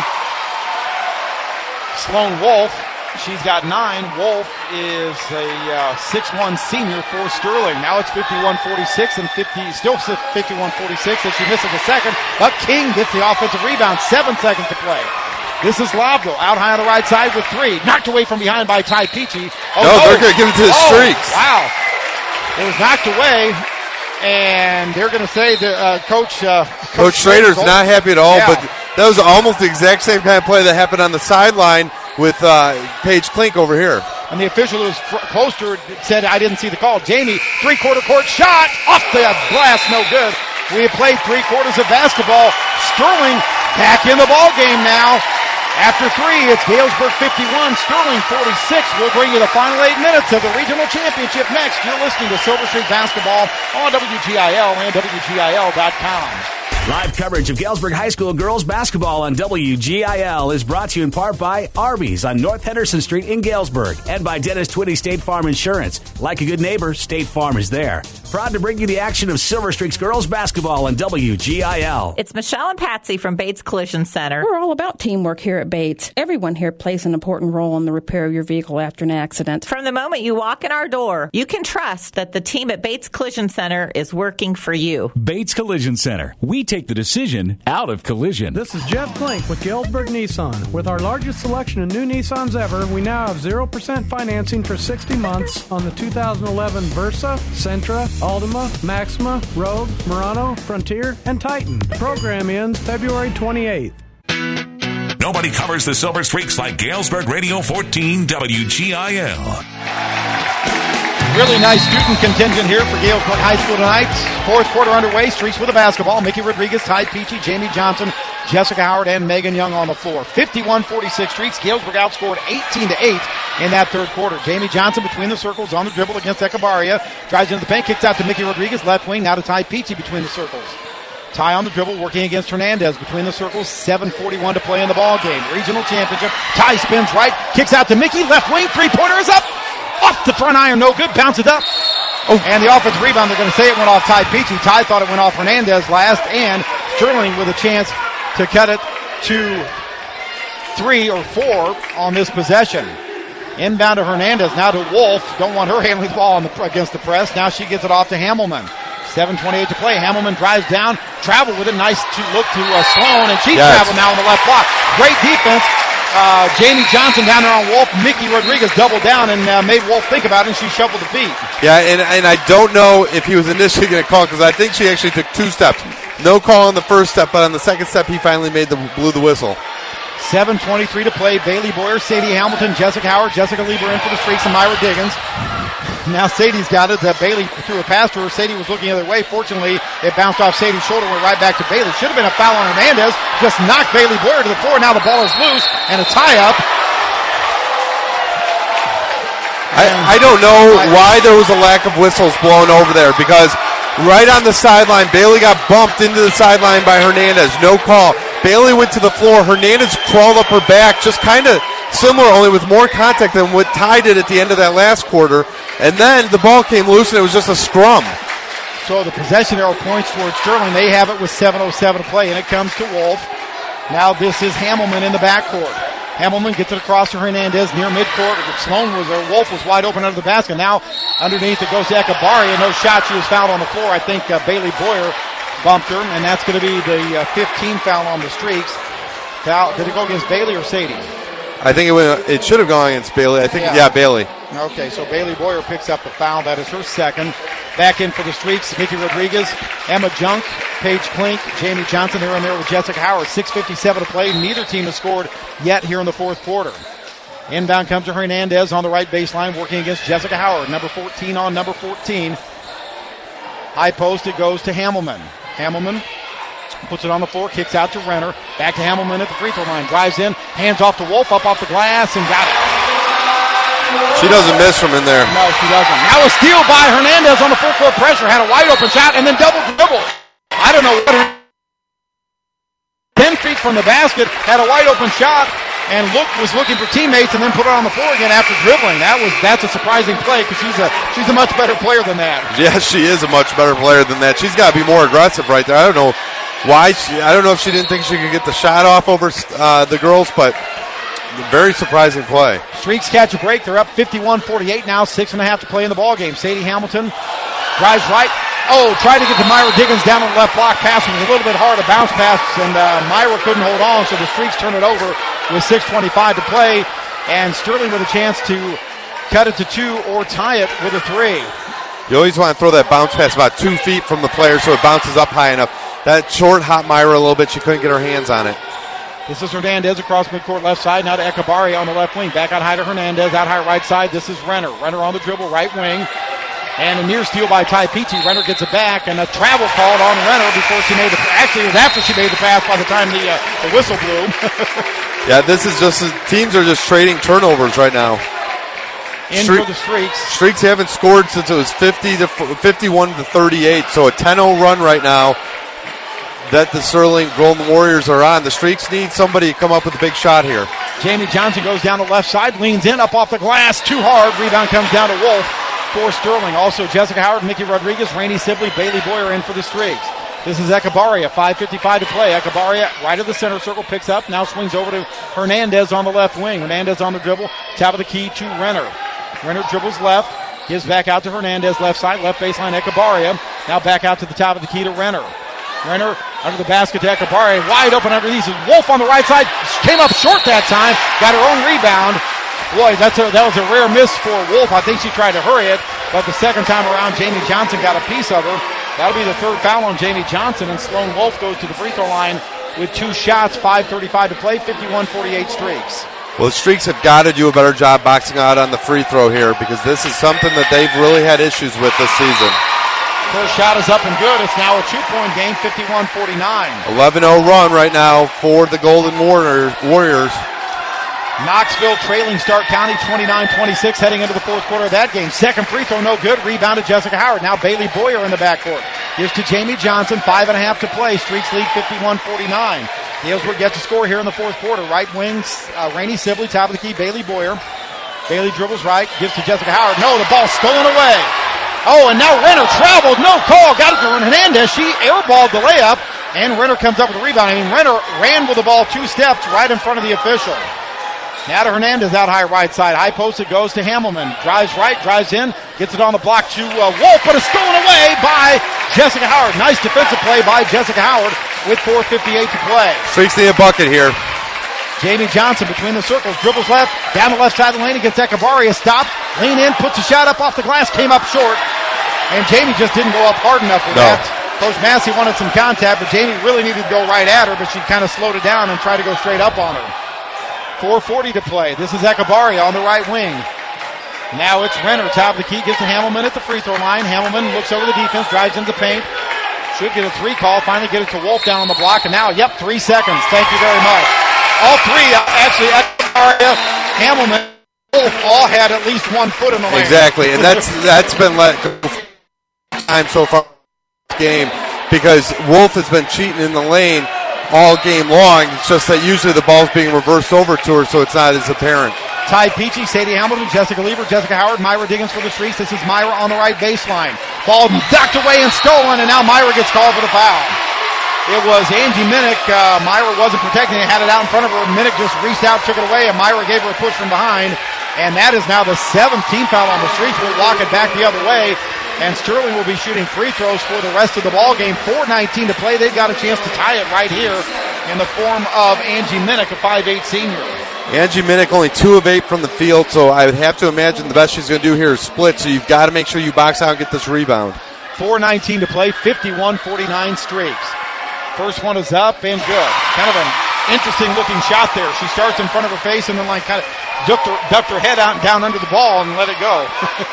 Sloan Wolf. She's got 9. Wolf is a 6'1 senior for Sterling. Now it's 51-46 and still 51-46 as she misses a second. But King gets the offensive rebound. 7 seconds to play. This is Lobdell out high on the right side with 3. Knocked away from behind by Ty Peachy. Oh, no, they're going to give it to the Streaks. Wow. It was knocked away, and they're going to say that Coach Schrader's not happy at all, Yeah. but that was almost the exact same kind of play that happened on the sideline with Paige Klink over here. And the official who was close to her said, I didn't see the call. Jamie, three-quarter court shot off the glass, no good. We have played 3 quarters of basketball. Sterling back in the ball game now. After 3, it's Galesburg 51, Sterling 46. We'll bring you the final 8 minutes of the regional championship next. You're listening to Silver Streak Basketball on WGIL and WGIL.com. Live coverage of Galesburg High School girls basketball on WGIL is brought to you in part by Arby's on North Henderson Street in Galesburg and by Dennis Twitty State Farm Insurance. Like a good neighbor, State Farm is there. Proud to bring you the action of Silver Streaks girls basketball on WGIL. It's Michelle and Patsy from Bates Collision Center. We're all about teamwork here at Bates. Everyone here plays an important role in the repair of your vehicle after an accident. From the moment you walk in our door, you can trust that the team at Bates Collision Center is working for you. Bates Collision Center. We take the decision out of collision. This is Jeff Klink with Galesburg Nissan. With our largest selection of new Nissans ever, we now have 0% financing for 60 months on the 2011 Versa, Sentra, Altima, Maxima, Rogue, Murano, Frontier, and Titan. Program ends February 28th. Nobody covers the Silver Streaks like Galesburg Radio 14 WGIL. Really nice student contingent here for Galesburg High School tonight. Fourth quarter underway. Streaks with the basketball. Mickey Rodriguez, Ty Peachy, Jamie Johnson, Jessica Howard, and Megan Young on the floor. 51-46 Streaks. Galesburg outscored 18-8 in that third quarter. Jamie Johnson between the circles on the dribble against Echevarria. Drives into the paint, kicks out to Mickey Rodriguez, left wing. Now to Ty Peachy between the circles. Ty on the dribble, working against Hernandez between the circles. 7:41 to play in the ball game. Regional championship. Ty spins right, kicks out to Mickey, left wing. Three-pointer is up. Off the front iron, no good. Bounces up. Oh, and the offensive rebound, they're going to say it went off Ty Peachy. Ty thought it went off Hernandez last, and Sterling with a chance to cut it to 3 or 4 on this possession. Inbound to Hernandez, now to Wolf. Don't want her handling the ball against the press. Now she gets it off to Hamelman. 7:28 to play. Hamelman drives down, travel with a nice look to Sloan, and she traveled now on the left block. Great defense. Jamie Johnson down there on Wolf. Mickey Rodriguez doubled down and made Wolf think about it, and she shuffled the feet. Yeah, and I don't know if he was initially going to call because I think she actually took 2 steps. No call on the first step, but on the second step he finally blew the whistle. 7:23 to play. Bailey Boyer, Sadie Hamilton, Jessica Howard, Jessica Lieber in for the Streaks, and Myra Diggins. Now Sadie's got it. Bailey threw a pass to her. Sadie was looking the other way. Fortunately, it bounced off Sadie's shoulder, went right back to Bailey. Should have been a foul on Hernandez. Just knocked Bailey Boyer to the floor. Now the ball is loose, and a tie-up. I don't know why there was a lack of whistles blown over there because right on the sideline, Bailey got bumped into the sideline by Hernandez. No call. Bailey went to the floor. Hernandez crawled up her back, just kind of similar, only with more contact than what Ty did at the end of that last quarter. And then the ball came loose, and it was just a scrum. So the possession arrow points towards Sterling. They have it with 7:07 to play, and it comes to Wolf. Now this is Hamelman in the backcourt. Hamelman gets it across to Hernandez near midcourt. Wolf was wide open under the basket. Now underneath it goes to Echevarria. No shot. She was fouled on the floor. I think Bailey Boyer bumped her, and that's going to be the 15 foul on the Streaks. Foul. Did it go against Bailey or Sadie? I think it should have gone against Bailey. I think, Bailey. Okay, so Bailey Boyer picks up the foul. That is her second. Back in for the Streaks, Mickey Rodriguez, Emma Junk, Paige Klink, Jamie Johnson. They're in there with Jessica Howard. 6:57 to play. Neither team has scored yet here in the fourth quarter. Inbound comes to Hernandez on the right baseline, working against Jessica Howard. Number 14 on number 14. High post, it goes to Hamelman. Hamelman puts it on the floor, kicks out to Renner. Back to Hamelman at the free throw line. Drives in, hands off to Wolf, up off the glass, and got it. She doesn't miss from in there. No, she doesn't. Now a steal by Hernandez on the full court pressure. Had a wide open shot and then double dribble. I don't know what. 10 feet from the basket, had a wide open shot and was looking for teammates and then put it on the floor again after dribbling. That's a surprising play because she's a much better player than that. Yeah, she is a much better player than that. She's got to be more aggressive right there. I don't know why. I don't know if she didn't think she could get the shot off over the girls, but very surprising play. Streaks catch a break. They're up 51-48 now. 6.5 to play in the ball game. Sadie Hamilton drives right. Tried to get to Myra Diggins down on the left block. Pass was a little bit hard, a bounce pass, and Myra couldn't hold on, so the Streaks turn it over with 6:25 to play. And Sterling with a chance to cut it to 2 or tie it with a 3. You always want to throw that bounce pass about 2 feet from the player so it bounces up high enough. That short hot Myra a little bit. She couldn't get her hands on it. This is Hernandez across midcourt left side. Now to Ekabaria on the left wing. Back out high to Hernandez. Out high right side. This is Renner. Renner on the dribble, right wing. And a near steal by Tai Peachy. Renner gets it back, and a travel called on Renner before she made the. Actually, it was after she made the pass by the time the whistle blew. Yeah, this is just teams are just trading turnovers right now. For the Streaks. Streaks haven't scored since it was 51 to 38. So a 10-0 run right now that the Sterling Golden Warriors are on. The Streaks need somebody to come up with a big shot here. Jamie Johnson goes down the left side, leans in, up off the glass, too hard. Rebound comes down to Wolf for Sterling. Also Jessica Howard, Nikki Rodriguez, Rainey Sibley, Bailey Boyer in for the Streaks. This is Ekabaria, 5:55 to play. Ekabaria right of the center circle, picks up, now swings over to Hernandez on the left wing. Hernandez on the dribble, top of the key to Renner. Renner dribbles left, gives back out to Hernandez, left side, left baseline, Ekabaria. Now back out to the top of the key to Renner. Renner under the basket to Ekabaria, wide open underneath. Wolf on the right side, came up short that time, got her own rebound. Boy, that was a rare miss for Wolf. I think she tried to hurry it, but the second time around, Jamie Johnson got a piece of her. That'll be the third foul on Jamie Johnson, and Sloan Wolf goes to the free throw line with 2 shots, 5:35 to play, 51-48 Streaks. Well, the Streaks have got to do a better job boxing out on the free throw here because this is something that they've really had issues with this season. First shot is up and good. It's now a 2-point game, 51-49. 11-0 run right now for the Golden Warriors. Knoxville trailing Stark County 29-26 heading into the fourth quarter of that game. Second free throw, no good. Rebounded Jessica Howard. Now Bailey Boyer in the backcourt. Gives to Jamie Johnson, 5.5 to play. Streaks lead 51-49. Galesburg gets a score here in the fourth quarter. Right wing, Rainey Sibley, top of the key, Bailey Boyer. Bailey dribbles right, gives to Jessica Howard. No, the ball stolen away. Oh, and now Renner traveled, no call. Got it to Hernandez. She airballed the layup, and Renner comes up with the rebound. Renner ran with the ball 2 steps right in front of the official. Now to Hernandez out high right side. High post, it goes to Hamelman. Drives right, drives in, gets it on the block to Wolf, but it's stolen away by Jessica Howard. Nice defensive play by Jessica Howard with 4:58 to play. Streaks need a bucket here. Jamie Johnson between the circles, dribbles left, down the left side of the lane against Ekabaria. Stop, lean in, puts a shot up off the glass, came up short. And Jamie just didn't go up hard enough for that. Coach Massey wanted some contact, but Jamie really needed to go right at her, but she kind of slowed it down and tried to go straight up on her. 4:40 to play. This is Ekabaria on the right wing. Now it's Renner, top of the key, gives to Hamelman at the free throw line. Hamelman looks over the defense, drives into paint. Should get a 3 call, finally get it to Wolf down on the block, and now, 3 seconds. Thank you very much. All 3, actually, Ekabaria, Hamelman, Wolf all had at least 1 foot in the lane. Exactly, and that's been let go time so far in this game because Wolf has been cheating in the lane all game long. It's just that usually the ball's being reversed over to her, so it's not as apparent. Ty Peachy, Sadie Hamilton, Jessica Lieber, Jessica Howard, Myra Diggins for the Streaks. This is Myra on the right baseline. Ball knocked away and stolen, and now Myra gets called for the foul. It was Angie Minnick. Myra wasn't protecting it, had it out in front of her. Minnick just reached out, took it away, and Myra gave her a push from behind. And that is now the 7th team foul on the Streaks. We'll walk it back the other way. And Sterling will be shooting free throws for the rest of the ball game. 4:19 to play. They've got a chance to tie it right here in the form of Angie Minnick, a 5'8 senior. Angie Minnick only 2 of 8 from the field, so I would have to imagine the best she's going to do here is split, so you've got to make sure you box out and get this rebound. 4:19 to play, 51-49 Streaks. First one is up and good. Kind of an interesting looking shot there. She starts in front of her face and then kind of ducked her head out and down under the ball and let it go.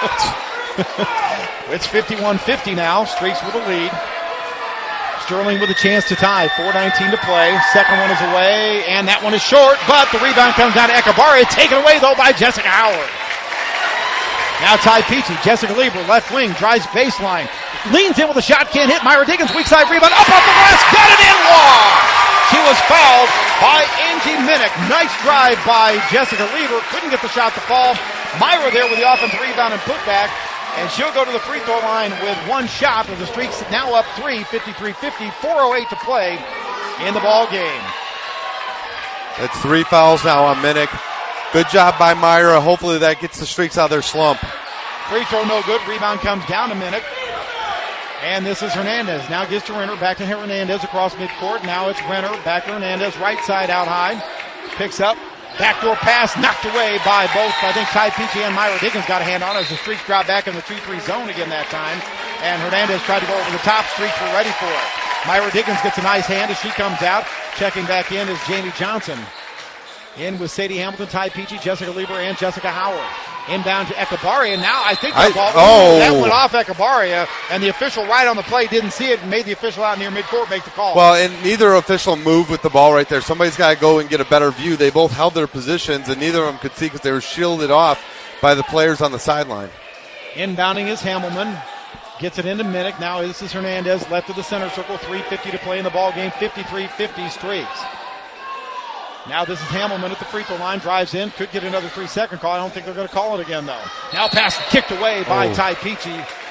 It's 51-50 now. Streaks with the lead. Sterling with a chance to tie. 4:19 to play. Second one is away, and that one is short, but the rebound comes down to Ekabaria. Taken away, though, by Jessica Howard. Now Ty Peachy. Jessica Lieber, left wing, drives baseline. Leans in with a shot, can't hit. Myra Diggins, weak side rebound, up off the glass, got it in, long! She was fouled by Angie Minnick. Nice drive by Jessica Lieber. Couldn't get the shot to fall. Myra there with the offensive rebound and putback. And she'll go to the free throw line with 1 shot, with the Streaks now up 3, 53-50, 4:08 to play in the ball game. That's 3 fouls now on Minnick. Good job by Myra. Hopefully that gets the Streaks out of their slump. Free throw no good. Rebound comes down to Minnick. And this is Hernandez. Now gives to Renner. Back to Hernandez across midcourt. Now it's Renner. Back to Hernandez. Right side out high. Picks up. Backdoor pass knocked away by both, I think, Ty Peachy and Myra Diggins got a hand on it as the Streaks dropped back in the 2-3 zone again that time. And Hernandez tried to go over the top. Streaks were ready for it. Myra Diggins gets a nice hand as she comes out. Checking back in is Jamie Johnson. In with Sadie Hamilton, Ty Peachy, Jessica Lieber, and Jessica Howard. Inbound to Echevarria. Now I think that went off Echevarria, and the official right on the play didn't see it and made the official out near midcourt make the call. Well, and neither official moved with the ball right there. Somebody's got to go and get a better view. They both held their positions, and neither of them could see because they were shielded off by the players on the sideline. Inbounding is Hamelman. Gets it into Minnick. Now this is Hernandez, left of the center circle. 3:50 to play in the ball game. 53-50 Streaks. Now this is Hamelman at the free throw line. Drives in. Could get another 3-second call. I don't think they're going to call it again, though. Now pass kicked away by Ty Peachy.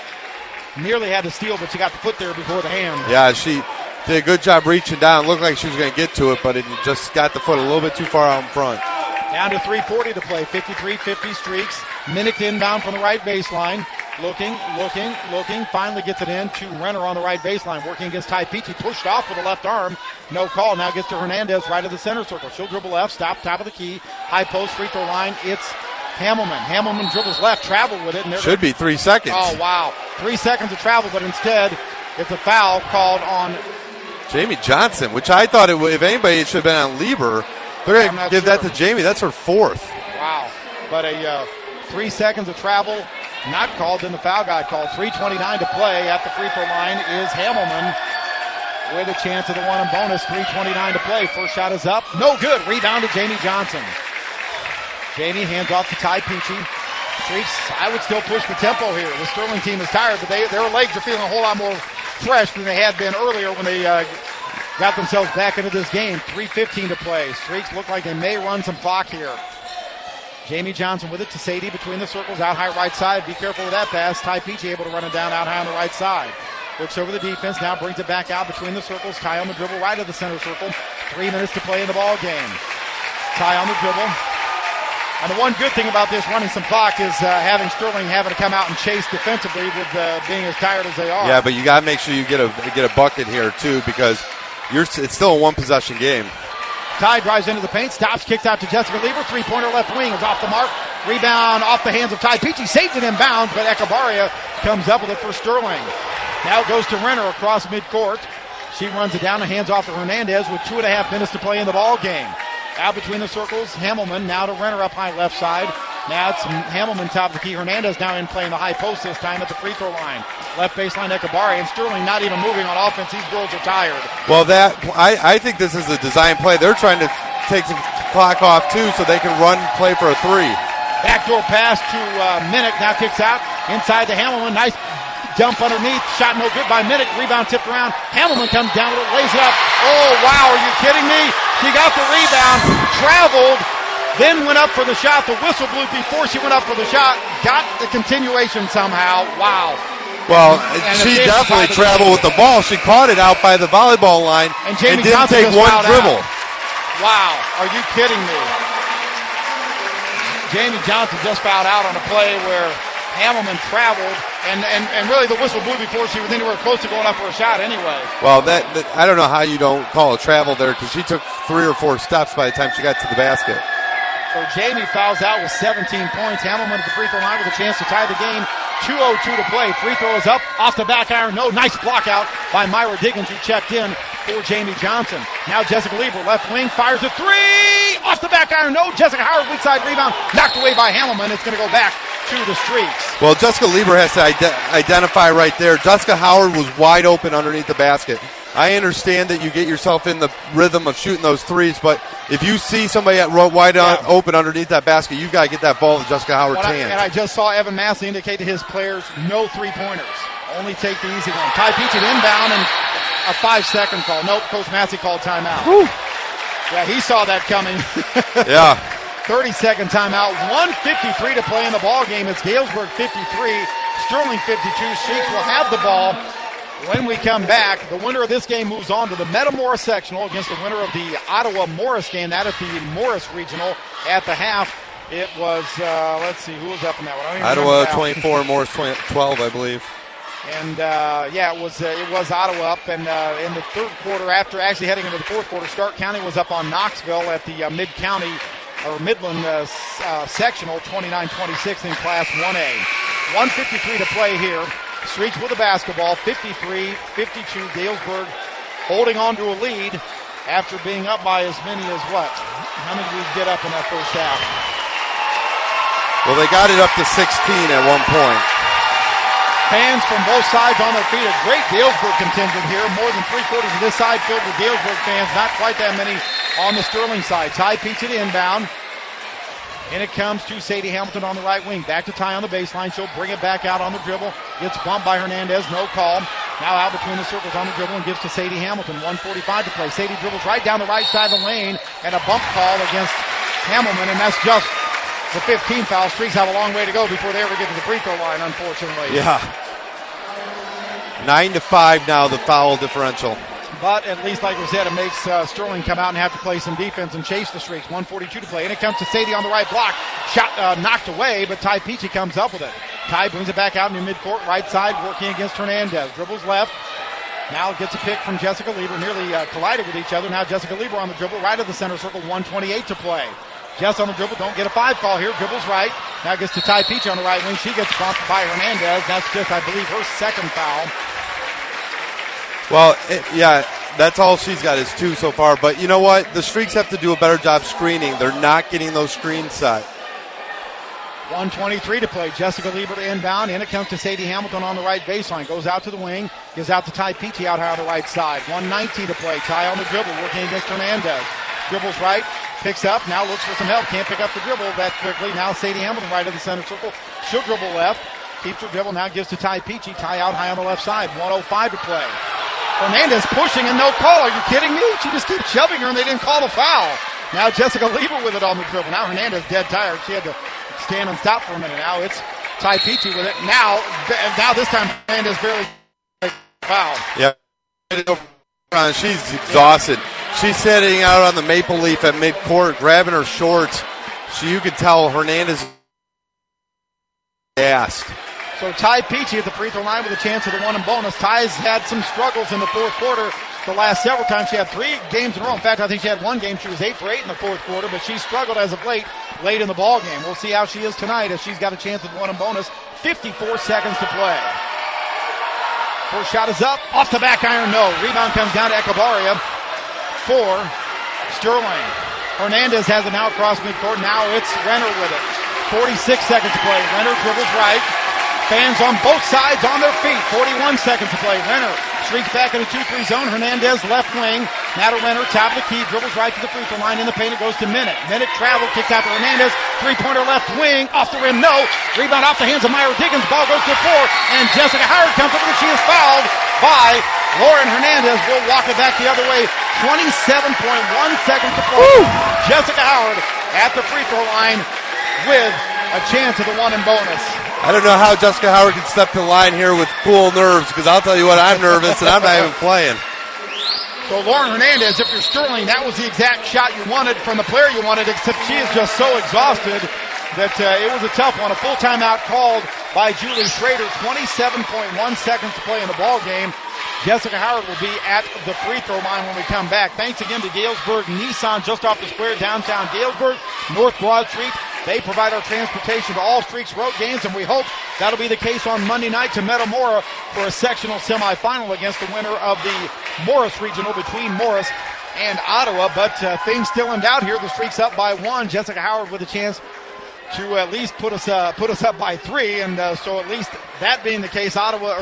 Nearly had to steal, but she got the foot there before the hand. Yeah, she did a good job reaching down. Looked like she was going to get to it, but it just got the foot a little bit too far out in front. Down to 3:40 to play. 53-50 Streaks. Minnick inbound from the right baseline. Looking. Finally gets it in to Renner on the right baseline. Working against Ty Peachy. Pushed off with the left arm. No call. Now gets to Hernandez right of the center circle. She'll dribble left. Stop. Top of the key. High post. Free throw line. It's Hamelman. Hamelman dribbles left. Travel with it. And should be 3 seconds. Oh, wow. 3 seconds of travel, but instead it's a foul called on Jamie Johnson, which I thought if anybody, it should have been on Lieber. They're going to give that to Jamie. That's her fourth. Wow. But 3 seconds of travel. Not called, then the foul got called. 3:29 to play at the free throw line is Hamelman with a chance of the one and bonus. 3:29 to play. First shot is up. No good. Rebound to Jamie Johnson. Jamie hands off to Ty Peachy. Streaks, I would still push the tempo here. The Sterling team is tired, but their legs are feeling a whole lot more fresh than they had been earlier when they got themselves back into this game. 3:15 to play. Streaks look like they may run some clock here. Jamie Johnson with it to Sadie between the circles, out high right side. Be careful with that pass. Ty Peachy able to run it down out high on the right side. Looks over the defense, now brings it back out between the circles. Ty on the dribble right of the center circle. 3 minutes to play in the ball game. Ty on the dribble. And the one good thing about this running some clock is having Sterling having to come out and chase defensively with being as tired as they are. Yeah, but you got to make sure you get a bucket here too, because it's still a one possession game. Ty drives into the paint, stops, kicks out to Jessica Lieber. 3-pointer left wing is off the mark. Rebound off the hands of Ty Peachy. Saved it inbounds, but Echevarria comes up with it for Sterling. Now it goes to Renner across midcourt. She runs it down and hands off to Hernandez with 2.5 minutes to play in the ball game. Out between the circles, Hamelman now to Renner up high left side. Now it's Hamelman top of the key. Hernandez now in playing the high post this time at the free throw line. Left baseline Echevarria, and Sterling not even moving on offense. These girls are tired. Well, I think this is a design play. They're trying to take some clock off too so they can play for a three. Backdoor pass to Minnick. Now kicks out inside to Hamelman. Nice dump underneath. Shot no good by Minnick. Rebound tipped around. Hamelman comes down with it, lays it up. Oh, wow, are you kidding me? She got the rebound, traveled, then went up for the shot. The whistle blew before she went up for the shot. Got the continuation somehow. Wow. Well, she definitely traveled with the ball. She caught it out by the volleyball line and didn't take one dribble. Wow, are you kidding me? Jamie Johnson just fouled out on a play where Hamelman traveled, and really the whistle blew before she was anywhere close to going up for a shot anyway. Well, that I don't know how you don't call a travel there, because she took 3 or 4 steps by the time she got to the basket. So Jamie fouls out with 17 points. Hamelman at the free throw line with a chance to tie the game. 2:02 to play. Free throw is up, off the back iron. No, nice block out by Myra Diggins, who checked in for Jamie Johnson. Now Jessica Lieber, left wing, fires a three! Off the back iron, no. Jessica Howard, weak side rebound, knocked away by Hamelman. It's going to go back to the Streaks. Well, Jessica Lieber has to identify right there. Jessica Howard was wide open underneath the basket. I understand that you get yourself in the rhythm of shooting those threes, but if you see somebody wide open underneath that basket, you've got to get that ball to Jessica Howard's hands. And I just saw Evan Massey indicate to his players, no three-pointers. Only take the easy one. Ty Peachy inbound and a 5-second call. Nope, Coach Massey called timeout. Whew. Yeah, he saw that coming. Yeah. 30-second timeout. 1:53 to play in the ball game. It's Galesburg 53, Sterling 52. Streaks will have the ball. When we come back, the winner of this game moves on to the Metamora Sectional against the winner of the Ottawa-Morris game. That at the Morris Regional. At the half, it was, let's see, who was up in that one? Ottawa 24, Morris 12, I believe. And, it was Ottawa up. And in the third quarter, after actually heading into the fourth quarter, Stark County was up on Knoxville at the Mid-County or Midland sectional 29-26 in Class 1A. 1:53 to play here. Streaks with the basketball, 53-52. Galesburg holding on to a lead after being up by as many as what? How many did we get up in that first half? Well, they got it up to 16 at one point. Fans from both sides on their feet. A great Galesburg contingent here. More than three-quarters of this side filled with Galesburg fans. Not quite that many on the Sterling side. Ty Peachy to inbound. And it comes to Sadie Hamilton on the right wing. Back to Ty on the baseline. She'll bring it back out on the dribble. Gets bumped by Hernandez. No call. Now out between the circles on the dribble and gives to Sadie Hamilton. 1:45 to play. Sadie dribbles right down the right side of the lane. And a bump call against Hamilton. And that's just the 15th foul. Streaks have a long way to go before they ever get to the free throw line, unfortunately. Yeah. 9-5 now, the foul differential. But at least, like we said, it makes Sterling come out and have to play some defense and chase the streaks. 1:42 to play. And it comes to Sadie on the right block. Shot knocked away, but Ty Peachy comes up with it. Ty brings it back out in the midcourt, right side, working against Hernandez. Dribbles left. Now gets a pick from Jessica Lieber. Nearly collided with each other. Now Jessica Lieber on the dribble, right of the center circle. 1:28 to play. Jess on the dribble. Don't get a 5 call here. Dribbles right. Now gets to Ty Peachy on the right wing. She gets bumped by Hernandez. That's just, I believe, her second foul. Well, yeah, that's all she's got is 2 so far. But you know what? The Streaks have to do a better job screening. They're not getting those screens set. 1:23 to play. Jessica Lieber to inbound. In it comes to Sadie Hamilton on the right baseline. Goes out to the wing. Gives out to Ty Peachy out high on the right side. 1:19 to play. Ty on the dribble, working against Hernandez. Dribbles right. Picks up. Now looks for some help. Can't pick up the dribble that quickly. Now Sadie Hamilton right of the center circle. She'll dribble left. Keeps her dribble. Now gives to Ty Peachy. Ty out high on the left side. 1:05 to play. Hernandez pushing and no call. Are you kidding me? She just keeps shoving her and they didn't call the foul. Now Jessica Lieber with it on the dribble. Now Hernandez dead tired. She had to stand and stop for a minute. Now it's Ty Peachy with it. Now this time Hernandez barely foul. Yeah. She's exhausted. She's sitting out on the maple leaf at midcourt, grabbing her shorts. So you could tell Hernandez gassed. So Ty Peachy at the free throw line with a chance of the one and bonus. Ty's had some struggles in the fourth quarter. The last several times she had 3 games in a row. In fact, I think she had 1 game. She was 8 for 8 in the fourth quarter, but she struggled as of late in the ball game. We'll see how she is tonight as she's got a chance at the one and bonus. 54 seconds to play. First shot is up. Off the back iron, no. Rebound comes down to Echevarria for Sterling. Hernandez has it now across midcourt. Now it's Renner with it. 46 seconds to play. Renner dribbles right. Fans on both sides on their feet. 41 seconds to play. Renner streaks back in the 2-3 zone. Hernandez left wing. Now to Renner, top of the key. Dribbles right to the free throw line. In the paint it goes to Minute. Minute travel. Kicks out to Hernandez. 3-pointer left wing. Off the rim, no. Rebound off the hands of Myra Diggins. Ball goes to the floor. And Jessica Howard comes up and she is fouled by Lauren Hernandez. Will walk it back the other way. 27.1 seconds to play. Woo! Jessica Howard at the free throw line with a chance of the one and bonus. I don't know how Jessica Howard can step to the line here with cool nerves, because I'll tell you what, I'm nervous and I'm not even playing. So Lauren Hernandez, if you're Sterling, that was the exact shot you wanted from the player you wanted, except she is just so exhausted that it was a tough one. A full timeout called by Julie Schrader. 27.1 seconds to play in the ball game. Jessica Howard will be at the free throw line when we come back. Thanks again to Galesburg Nissan, just off the square, downtown Galesburg, North Broad Street. They provide our transportation to all Streaks road games, and we hope that'll be the case on Monday night to Metamora for a sectional semifinal against the winner of the Morris Regional between Morris and Ottawa. But things still in doubt here. The Streaks up by 1. Jessica Howard with a chance to at least put us up by 3, and so at least that being the case,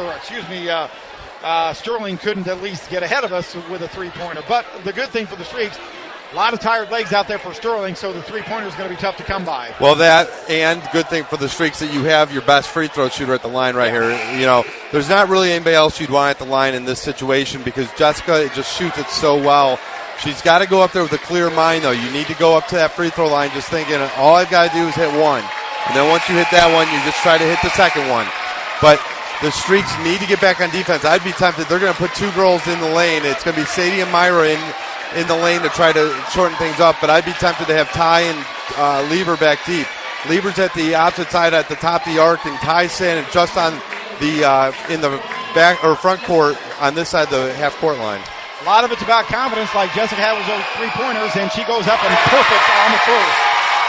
Sterling couldn't at least get ahead of us with a 3-pointer. But the good thing for the Streaks, a lot of tired legs out there for Sterling, so the 3-pointer is going to be tough to come by. Well, that and good thing for the Streaks that you have your best free throw shooter at the line right here. You know, there's not really anybody else you'd want at the line in this situation because Jessica just shoots it so well. She's got to go up there with a clear mind, though. You need to go up to that free throw line just thinking, all I've got to do is hit one. And then once you hit that one, you just try to hit the second one. But the Streaks need to get back on defense. I'd be tempted. They're going to put 2 girls in the lane. It's going to be Sadie and Myra in the lane to try to shorten things up. But I'd be tempted to have Ty and Lieber back deep. Lieber's at the opposite side at the top of the arc, and Ty's standing just on the in the back or front court on this side of the half court line. A lot of it's about confidence, like Jessica had with those 3-pointers, and she goes up and perfect on the first.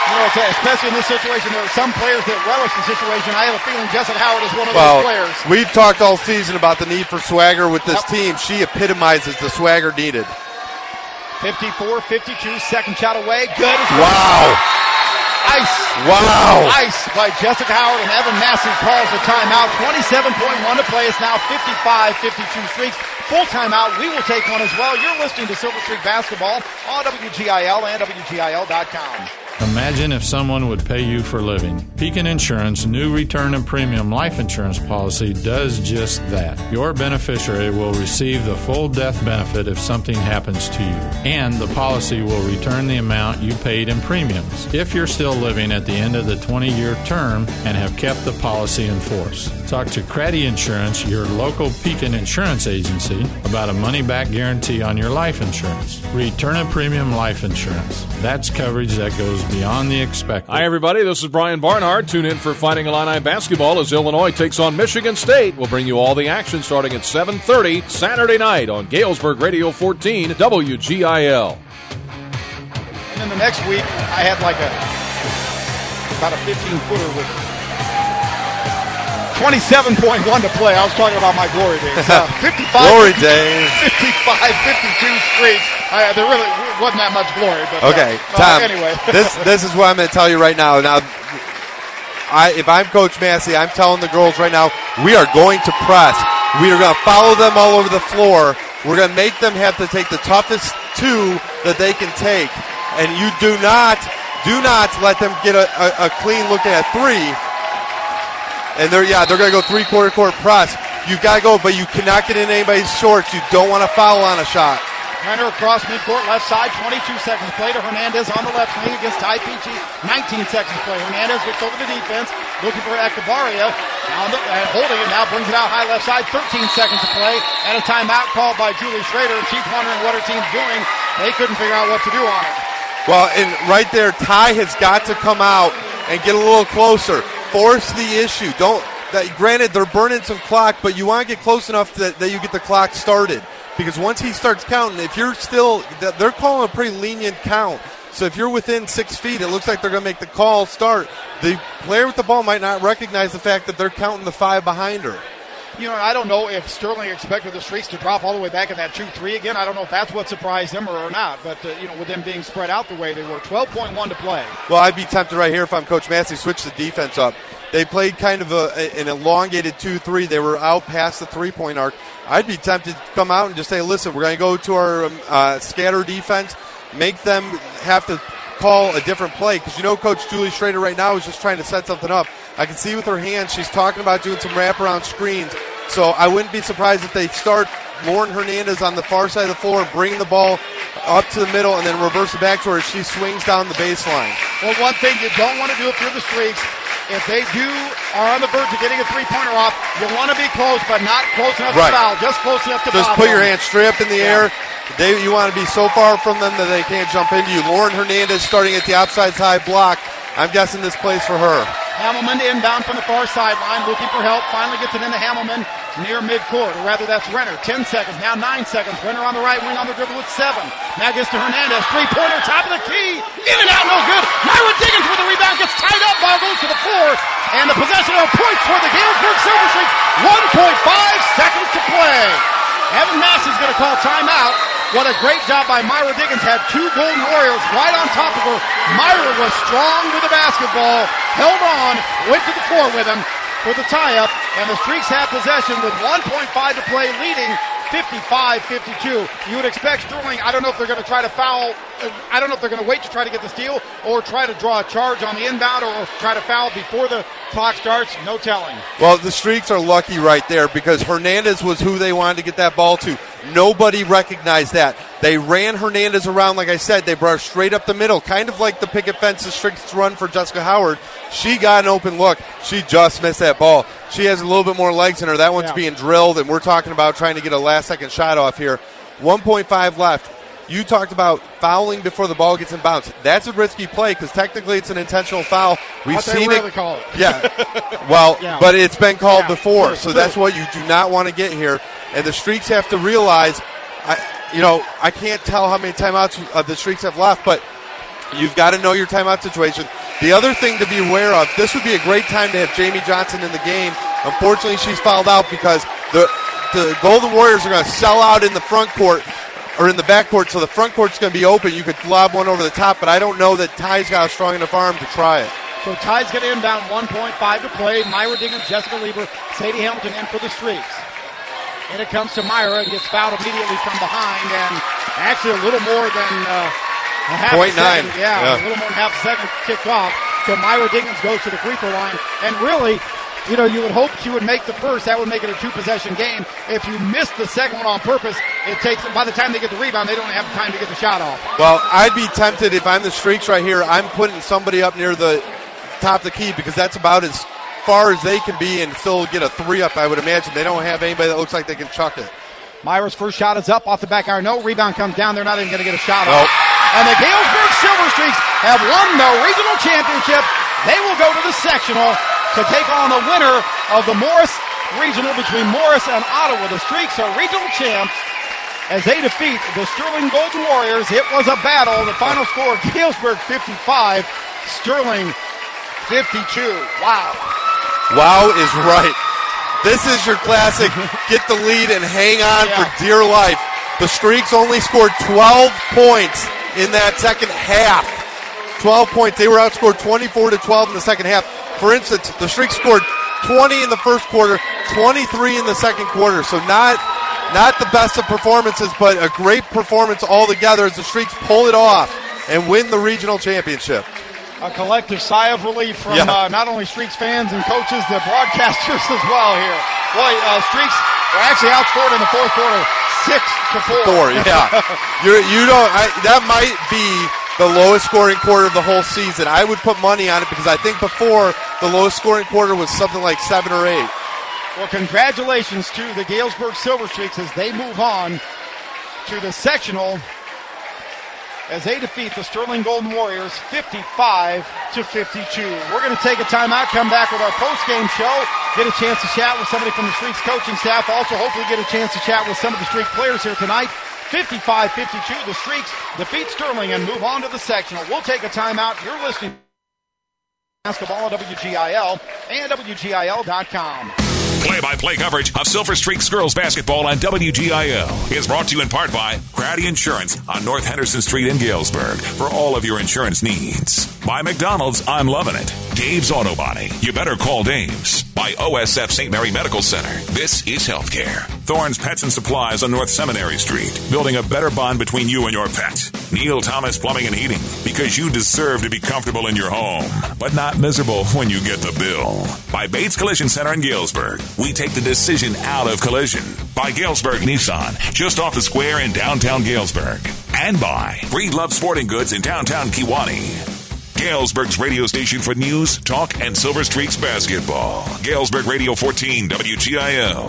You know, especially in this situation, there are some players that relish the situation. I have a feeling Jessica Howard is one of those players. We've talked all season about the need for swagger with this team. She epitomizes the swagger needed. 54-52, second shot away. Good as well. Wow. Ice. Wow. Ice by Jessica Howard, and Evan Massey calls a timeout. 27.1 to play. It's now 55-52 Streaks. Full timeout. We will take one as well. You're listening to Silver Streak Basketball on WGIL and WGIL.com. Imagine if someone would pay you for living. Pekin Insurance new return and premium life insurance policy does just that. Your beneficiary will receive the full death benefit if something happens to you, and the policy will return the amount you paid in premiums if you're still living at the end of the 20-year term and have kept the policy in force. Talk to Credit Insurance, your local Pekin Insurance agency, about a money-back guarantee on your life insurance. Return and premium life insurance. That's coverage that goes beyond the expected. Hi, everybody. This is Brian Barnhart. Tune in for Fighting Illini basketball as Illinois takes on Michigan State. We'll bring you all the action starting at 7:30 Saturday night on Galesburg Radio 14 WGIL. And then the next week, I had about a 15-footer with 27.1 to play. I was talking about my glory days. 55, glory days. 55-52 Streaks. There really wasn't that much glory. But, okay, Tom, anyway. this is what I'm going to tell you right now. Now, if I'm Coach Massey, I'm telling the girls right now, we are going to press. We are going to follow them all over the floor. We're going to make them have to take the toughest two that they can take. And you do not let them get a clean look at three. And they're going to go three-quarter court press. You've got to go, but you cannot get in anybody's shorts. You don't want to foul on a shot. Renner across midcourt, left side, 22 seconds to play to Hernandez on the left wing against Ty Peachy. 19 seconds to play. Hernandez gets over the defense, looking for Echevarria. Holding it now, brings it out high left side, 13 seconds to play. And a timeout called by Julie Schrader. She's wondering what her team's doing. They couldn't figure out what to do on it. Well, and right there, Ty has got to come out and get a little closer. Force the issue. Granted, they're burning some clock, but you want to get close enough that you get the clock started. Because once he starts counting, if you're still, they're calling a pretty lenient count. So if you're within 6 feet, it looks like they're going to make the call start. The player with the ball might not recognize the fact that they're counting the 5 behind her. You know, I don't know if Sterling expected the Streaks to drop all the way back in that 2-3 again. I don't know if that's what surprised them or not. But, with them being spread out the way they were, 12.1 to play. Well, I'd be tempted right here if I'm Coach Massey, switch the defense up. They played kind of an elongated 2-3. They were out past the three-point arc. I'd be tempted to come out and just say, listen, we're going to go to our scatter defense, make them have to call a different play. Because Coach Julie Schrader right now is just trying to set something up. I can see with her hands she's talking about doing some wraparound screens. So I wouldn't be surprised if they start Lauren Hernandez on the far side of the floor, bring the ball up to the middle, and then reverse it back to her as she swings down the baseline. Well, one thing you don't want to do if you're the Streaks, if they are on the verge of getting a three-pointer off, you want to be close, but not close enough to foul, just close enough to foul. Just put your hands straight up in the air. You want to be so far from them that they can't jump into you. Lauren Hernandez starting at the outside side block. I'm guessing this plays for her. Hamilman inbound from the far sideline, looking for help. Finally gets it into Hamilman near midcourt, or rather that's Renner. 10 seconds, now 9 seconds. Renner on the right wing on the dribble with 7. Now gets to Hernandez, three-pointer, top of the key. In and out, no good. Myra Diggins with the rebound, gets tied up, ball goes to the floor. And the possession of a point for the Galesburg Silver Streaks. 1.5 seconds to play. Evan Massey's going to call timeout. What a great job by Myra Diggins. Had 2 Golden Warriors right on top of her. Myra was strong with the basketball, held on, went to the floor with him for the tie-up, and the Streaks have possession with 1.5 to play, leading 55-52. You would expect Sterling, I don't know if they're going to try to foul, I don't know if they're going to wait to try to get the steal or try to draw a charge on the inbound or try to foul before the clock starts. No telling. Well, the Streaks are lucky right there because Hernandez was who they wanted to get that ball to. Nobody recognized that. They ran Hernandez around, like I said. They brought her straight up the middle, kind of like the picket fence the Streaks run for Jessica Howard. She got an open look. She just missed that ball. She has a little bit more legs in her. That one's being drilled, and we're talking about trying to get a last-second shot off here. 1.5 left. You talked about fouling before the ball gets in bounds. That's a risky play because technically it's an intentional foul. We've seen it. Call it. Yeah. Well, but it's been called before, so that's what you do not want to get here. And the Streaks have to realize, I can't tell how many timeouts the Streaks have left, but You've got to know your timeout situation. The other thing to be aware of, this would be a great time to have Jamie Johnson in the game. Unfortunately, she's fouled out because the Golden Warriors are going to sell out in the front court or in the back court, so the front court's going to be open. You could lob one over the top, but I don't know that Ty's got a strong enough arm to try it. So Ty's going to inbound, 1.5 to play. Myra Diggins, Jessica Lieber, Sadie Hamilton in for the Streaks. And it comes to Myra and gets fouled immediately from behind, and actually a little more than a half a second. Yeah, a little more than half a second kicked off. So Myra Diggins goes to the free throw line, and really, you know, you would hope she would make the first. That would make it a 2-possession game. If you miss the second one on purpose, it takes, by the time they get the rebound, they don't have time to get the shot off. Well, I'd be tempted if I'm the Streaks right here. I'm putting somebody up near the top of the key because that's about as far as they can be and still get a 3-up, I would imagine. They don't have anybody that looks like they can chuck it. Myra's first shot is up off the back iron. No, rebound comes down. They're not even going to get a shot off. And the Galesburg Silver Streaks have won the regional championship. They will go to the sectional to take on the winner of the Morris Regional between Morris and Ottawa. The Streaks are regional champs as they defeat the Sterling Golden Warriors. It was a battle. The final score, Galesburg 55, Sterling 52. Wow. Wow is right. This is your classic get the lead and hang on for dear life. The Streaks only scored 12 points in that second half. 12 points. They were outscored 24-12 in the second half. For instance, the Streaks scored 20 in the first quarter, 23 in the second quarter. So not the best of performances, but a great performance altogether as the Streaks pull it off and win the regional championship. A collective sigh of relief from not only Streaks fans and coaches, the broadcasters as well here. Boy, Streaks were actually outscored in the fourth quarter, 6-4. That might be the lowest scoring quarter of the whole season. I would put money on it because I think before the lowest scoring quarter was something like 7 or 8. Well, congratulations to the Galesburg Silver Streaks as they move on to the sectional as they defeat the Sterling Golden Warriors 55-52. We're going to take a timeout, come back with our post-game show, get a chance to chat with somebody from the Streaks coaching staff, also hopefully get a chance to chat with some of the Streak players here tonight. 55-52, the Streaks defeat Sterling and move on to the sectional. We'll take a timeout. You're listening to basketball on WGIL and WGIL.com. Play-by-play coverage of Silver Streaks girls basketball on WGIL is brought to you in part by Grady Insurance on North Henderson Street in Galesburg for all of your insurance needs. By McDonald's, I'm loving it. Dave's Auto Body. You better call Dave's. By OSF St. Mary Medical Center. This is healthcare. Thorne's Pets and Supplies on North Seminary Street. Building a better bond between you and your pet. Neil Thomas Plumbing and Heating. Because you deserve to be comfortable in your home, but not miserable when you get the bill. By Bates Collision Center in Galesburg. We take the decision out of collision. By Galesburg Nissan. Just off the square in downtown Galesburg. And by Breedlove Sporting Goods in downtown Kewanee. Galesburg's radio station for news, talk, and Silver Streaks basketball. Galesburg Radio 14, WGIL.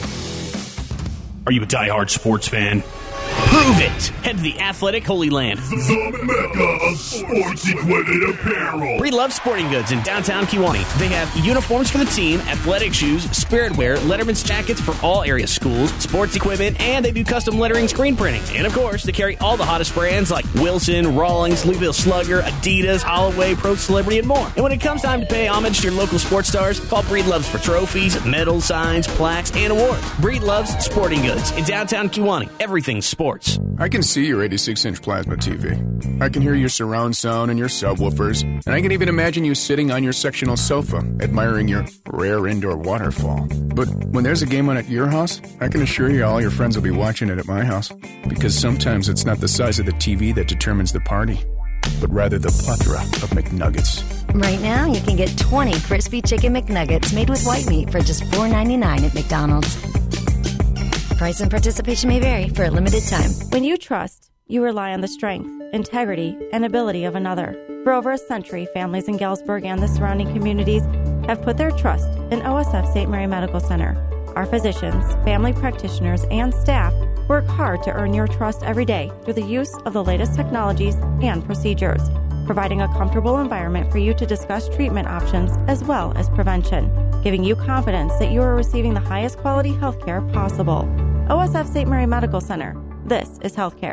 Are you a diehard sports fan? Prove it! Head to the Athletic Holy Land. The mecca of sports equipment apparel. Breedlove Sporting Goods in downtown Kewanee. They have uniforms for the team, athletic shoes, spirit wear, Letterman's jackets for all area schools, sports equipment, and they do custom lettering screen printing. And of course, they carry all the hottest brands like Wilson, Rawlings, Louisville Slugger, Adidas, Holloway, Pro Celebrity, and more. And when it comes time to pay homage to your local sports stars, call Breedlove's for trophies, medals, signs, plaques, and awards. Breedlove's Sporting Goods in downtown Kewanee. Everything's sports. I can see your 86-inch plasma TV. I can hear your surround sound and your subwoofers, and I can even imagine you sitting on your sectional sofa, admiring your rare indoor waterfall. But when there's a game on at your house, I can assure you all your friends will be watching it at my house. Because sometimes it's not the size of the TV that determines the party, but rather the plethora of McNuggets. Right now, you can get 20 crispy chicken McNuggets made with white meat for just $4.99 at McDonald's. Price and participation may vary for a limited time. When you trust, you rely on the strength, integrity, and ability of another. For over a century, families in Galesburg and the surrounding communities have put their trust in OSF St. Mary Medical Center. Our physicians, family practitioners, and staff work hard to earn your trust every day through the use of the latest technologies and procedures, providing a comfortable environment for you to discuss treatment options as well as prevention, giving you confidence that you are receiving the highest quality health care possible. OSF St. Mary Medical Center. This is healthcare.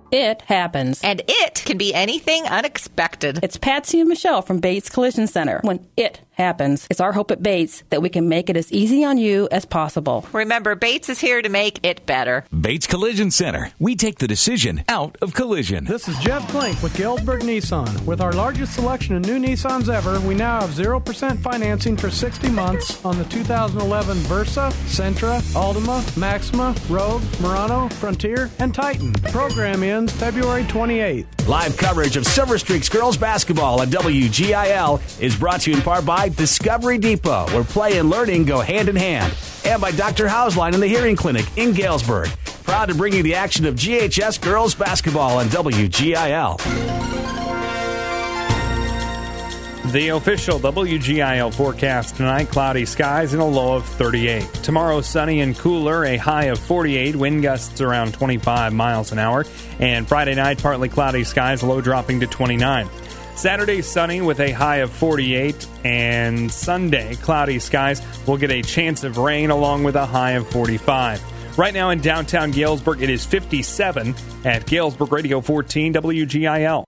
it happens. And it can be anything unexpected. It's Patsy and Michelle from Bates Collision Center. When it happens, it's our hope at Bates that we can make it as easy on you as possible. Remember, Bates is here to make it better. Bates Collision Center. We take the decision out of collision. This is Jeff Klink with Galesburg Nissan. With our largest selection of new Nissans ever, we now have 0% financing for 60 months on the 2011 Versa, Sentra, Altima, Maxima, Rogue, Murano, Frontier, and Titan. The program ends February 28th. Live coverage of Silver Streaks girls basketball on WGIL is brought to you in part by Discovery Depot, where play and learning go hand in hand, and by Dr. Hauslein and the Hearing Clinic in Galesburg. Proud to bring you the action of GHS girls basketball on WGIL. The official WGIL forecast tonight, cloudy skies and a low of 38. Tomorrow, sunny and cooler, a high of 48, wind gusts around 25 miles an hour. And Friday night, partly cloudy skies, low dropping to 29. Saturday, sunny with a high of 48. And Sunday, cloudy skies. We'll get a chance of rain along with a high of 45. Right now in downtown Galesburg, it is 57 at Galesburg Radio 14 WGIL.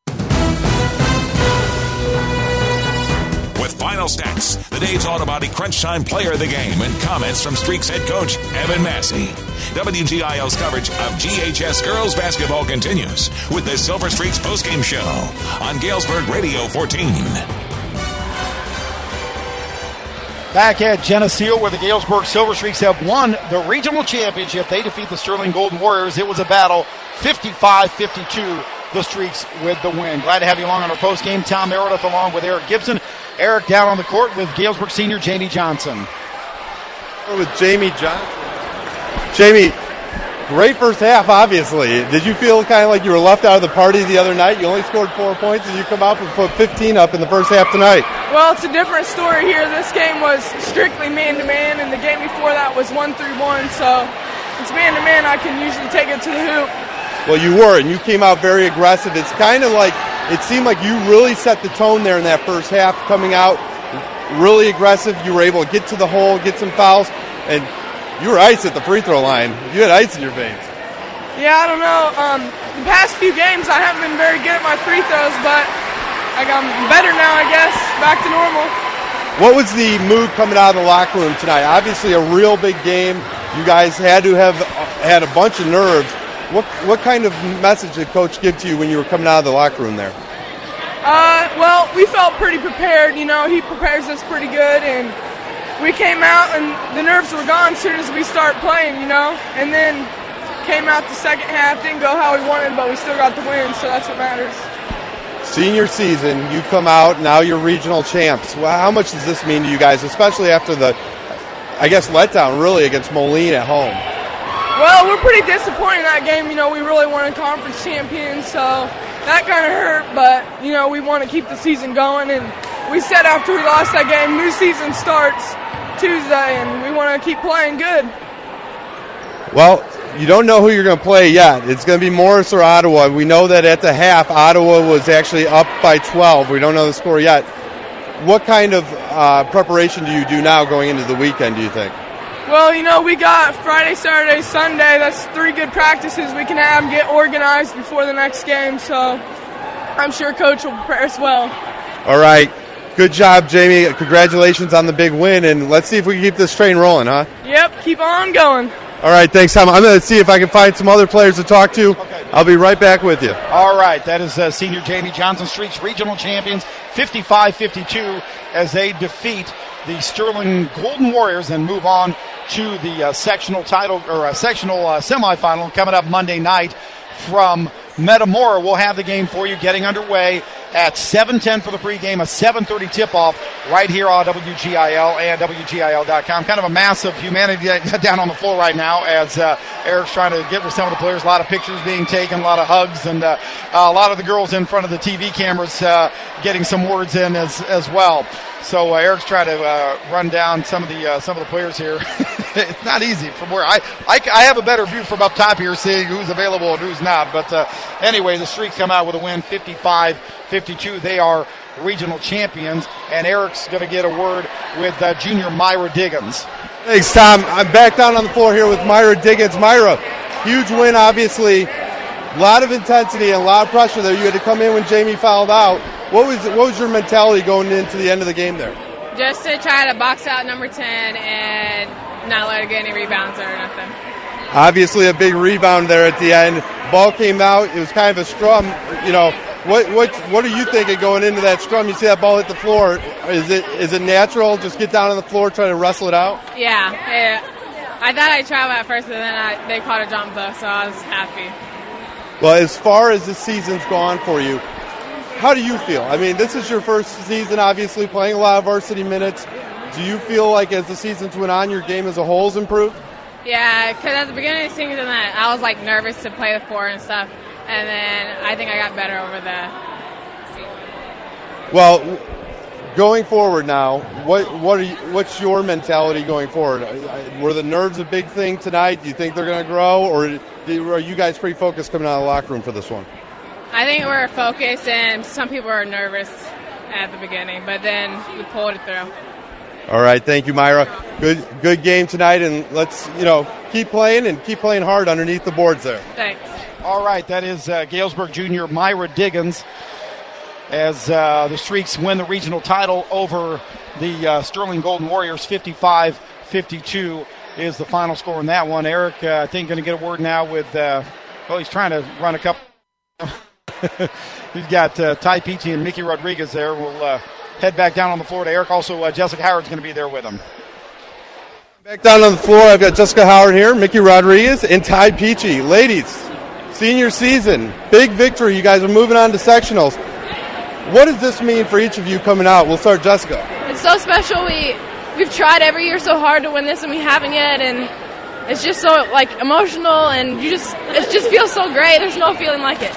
With final stats, the Dave's Auto Body Crunch Time Player of the Game, and comments from Streaks head coach Evan Massey. WGIL's coverage of GHS girls basketball continues with the Silver Streaks postgame show on Galesburg Radio 14. Back at Geneseo, where the Galesburg Silver Streaks have won the regional championship. They defeat the Sterling Golden Warriors. It was a battle, 55-52. The Streaks with the win. Glad to have you along on our postgame. Tom Meredith along with Eric Gibson. Eric down on the court with Galesburg senior Jamie Johnson. With Jamie Johnson. Jamie, great first half, obviously. Did you feel kind of like you were left out of the party the other night? You only scored 4 points, and you come out and put 15 up in the first half tonight. Well, it's a different story here. This game was strictly man-to-man, and the game before that was 1-3-1, so it's man-to-man. I can usually take it to the hoop. Well, you were, and you came out very aggressive. It's kind of like, it seemed like you really set the tone there in that first half, coming out really aggressive. You were able to get to the hole, get some fouls, and you were ice at the free throw line. You had ice in your veins. Yeah, I don't know. The past few games I haven't been very good at my free throws, but I'm better now, I guess, back to normal. What was the mood coming out of the locker room tonight? Obviously a real big game. You guys had to have had a bunch of nerves. What kind of message did Coach give to you when you were coming out of the locker room there? Well, we felt pretty prepared. You know, he prepares us pretty good, and we came out and the nerves were gone as soon as we start playing, you know, and then came out the second half, didn't go how we wanted, but we still got the win, so that's what matters. Senior season, you come out, now you're regional champs. Well, how much does this mean to you guys, especially after the, I guess, letdown really against Moline at home? Well, we're pretty disappointed in that game. You know, we really wanted conference champions, so that kind of hurt. But, you know, we want to keep the season going. And we said after we lost that game, new season starts Tuesday, and we want to keep playing good. Well, you don't know who you're going to play yet. It's going to be Morris or Ottawa. We know that at the half, Ottawa was actually up by 12. We don't know the score yet. What kind of preparation do you do now going into the weekend, do you think? Well, you know, we got Friday, Saturday, Sunday. That's 3 good practices we can have and get organized before the next game. So I'm sure Coach will prepare us well. All right. Good job, Jamie. Congratulations on the big win. And let's see if we can keep this train rolling, huh? Yep, keep on going. All right, thanks, Tom. I'm going to see if I can find some other players to talk to. Okay. I'll be right back with you. All right, that is senior Jamie Johnson, Streaks regional champions, 55-52, as they defeat the Sterling Golden Warriors and move on to the sectional title or sectional semifinal coming up Monday night from Metamora. We'll have the game for you getting underway at 7:10 for the pregame, a 7:30 tip-off right here on WGIL and WGIL.com. Kind of a mass of humanity down on the floor right now as Eric's trying to get with some of the players. A lot of pictures being taken, a lot of hugs, and a lot of the girls in front of the TV cameras getting some words in as well. So Eric's trying to run down some of the players here. It's not easy from where I have a better view from up top here, seeing who's available and who's not. But anyway, the Streaks come out with a win, 55-52. They are regional champions, and Eric's going to get a word with junior Myra Diggins. Thanks, Tom. I'm back down on the floor here with Myra Diggins. Myra, huge win, obviously. A lot of intensity and a lot of pressure there. You had to come in when Jamie fouled out. What was your mentality going into the end of the game there? Just to try to box out number 10 and not let her get any rebounds or nothing. Obviously a big rebound there at the end. Ball came out. It was kind of a scrum. You know, what are you thinking going into that scrum? You see that ball hit the floor. Is it natural? Just get down on the floor, try to wrestle it out? Yeah. I thought I'd travel at first, and then they caught a jump ball, so I was happy. Well, as far as the season's gone for you, how do you feel? I mean, this is your first season, obviously, playing a lot of varsity minutes. Do you feel like as the seasons went on, your game as a whole has improved? Yeah, because at the beginning of the season, I was nervous to play the 4 and stuff, and then I think I got better over the season. Well, going forward now, what's your mentality going forward? Were the nerves a big thing tonight? Do you think they're going to grow, or are you guys pretty focused coming out of the locker room for this one? I think we're focused, and some people are nervous at the beginning, but then we pulled it through. All right, thank you, Myra. Good game tonight, and let's keep playing and keep playing hard underneath the boards there. Thanks. All right, that is Galesburg junior Myra Diggins as the Streaks win the regional title over the Sterling Golden Warriors. 55-52 is the final score in that one. Eric, I think, going to get a word now with, he's trying to run a couple. We've got Ty Peachy and Mickey Rodriguez there. We'll head back down on the floor to Eric. Also, Jessica Howard's going to be there with him. Back down on the floor, I've got Jessica Howard here, Mickey Rodriguez, and Ty Peachy. Ladies, senior season, big victory. You guys are moving on to sectionals. What does this mean for each of you coming out? We'll start Jessica. It's so special. We've tried every year so hard to win this, and we haven't yet, and it's just so emotional, and it just feels so great. There's no feeling like it.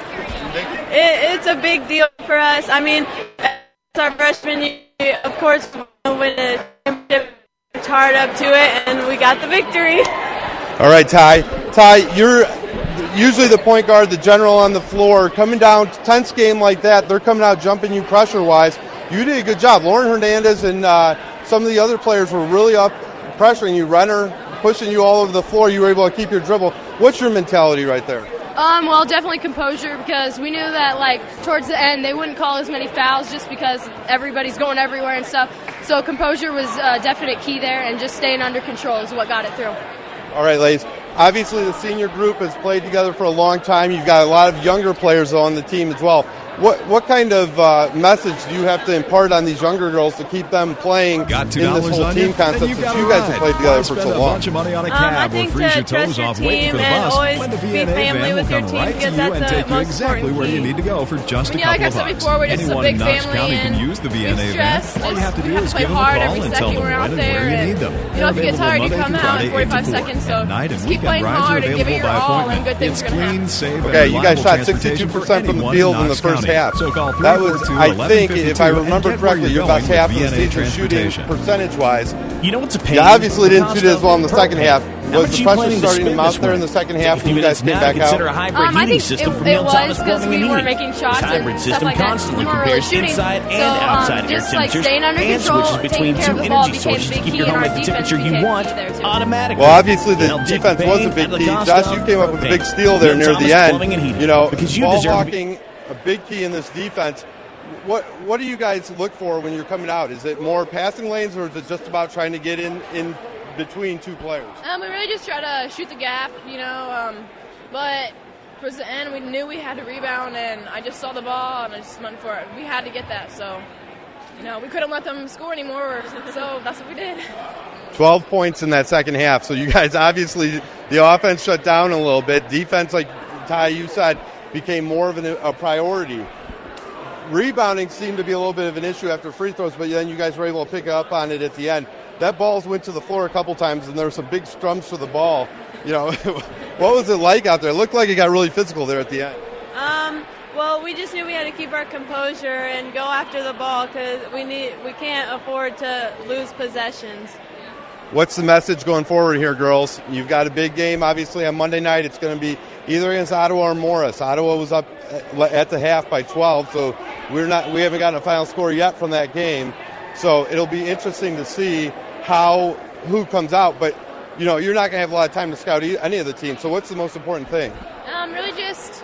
It's a big deal for us. I mean, it's our freshman year. Of course, we win a championship. It's hard up to it, and we got the victory. All right, Ty. Ty, you're usually the point guard, the general on the floor. Coming down, tense game like that, they're coming out jumping you pressure-wise. You did a good job. Lauren Hernandez and some of the other players were really up pressuring you, Renner pushing you all over the floor. You were able to keep your dribble. What's your mentality right there? Well, definitely composure, because we knew that, towards the end, they wouldn't call as many fouls just because everybody's going everywhere and stuff. So composure was a definite key there, and just staying under control is what got it through. All right, ladies. Obviously, the senior group has played together for a long time. You've got a lot of younger players on the team as well. What kind of message do you have to impart on these younger girls to keep them playing in this whole team concept since you guys have played together for so long? A bunch of money on a cab or freeze your toes off waiting for the bus. When the VNA van will come right to you and take you exactly where you need to go for just a couple of bucks. Anyone in Knox County can use the VNA van. All you have to do is give them a call and tell them when and where you need them. If you get tired, you come out in 45 seconds. So just keep playing hard and give it your all, and good things are going to happen. Okay, you guys shot 62% from the field in the first half. That was, I think, if I remember correctly, your best half of the season shooting percentage-wise. You know what's a pain? You obviously didn't shoot as well in the second half. Was the pressure starting to mount there in the second half when you guys came back out? I think it was because we weren't making shots and stuff like that. We weren't really shooting. So just staying under control, taking care of the ball became a big key, and our defense became key there too. Well, obviously the defense was a big key. Josh, you came up with a big steal there near the end. Ball hawking, a big key in this defense. What do you guys look for when you're coming out? Is it more passing lanes, or is it just about trying to get in between two players? We really just try to shoot the gap, but towards the end we knew we had to rebound, and I just saw the ball and I just went for it. We had to get that, so we couldn't let them score anymore, so that's what we did. 12 points in that second half, so you guys obviously, the offense shut down a little bit. Defense, like Ty, you said, became more of a priority. Rebounding seemed to be a little bit of an issue after free throws, but then you guys were able to pick up on it at the end. That ball went to the floor a couple times, and there were some big strums for the ball. What was it like out there? It looked like it got really physical there at the end. Well, we just knew we had to keep our composure and go after the ball because we can't afford to lose possessions. What's the message going forward here, girls? You've got a big game, obviously, on Monday night. It's going to be either against Ottawa or Morris. Ottawa was up at the half by 12, so we haven't gotten a final score yet from that game. So it'll be interesting to see who comes out. But, you're not going to have a lot of time to scout any of the teams. So what's the most important thing? Really just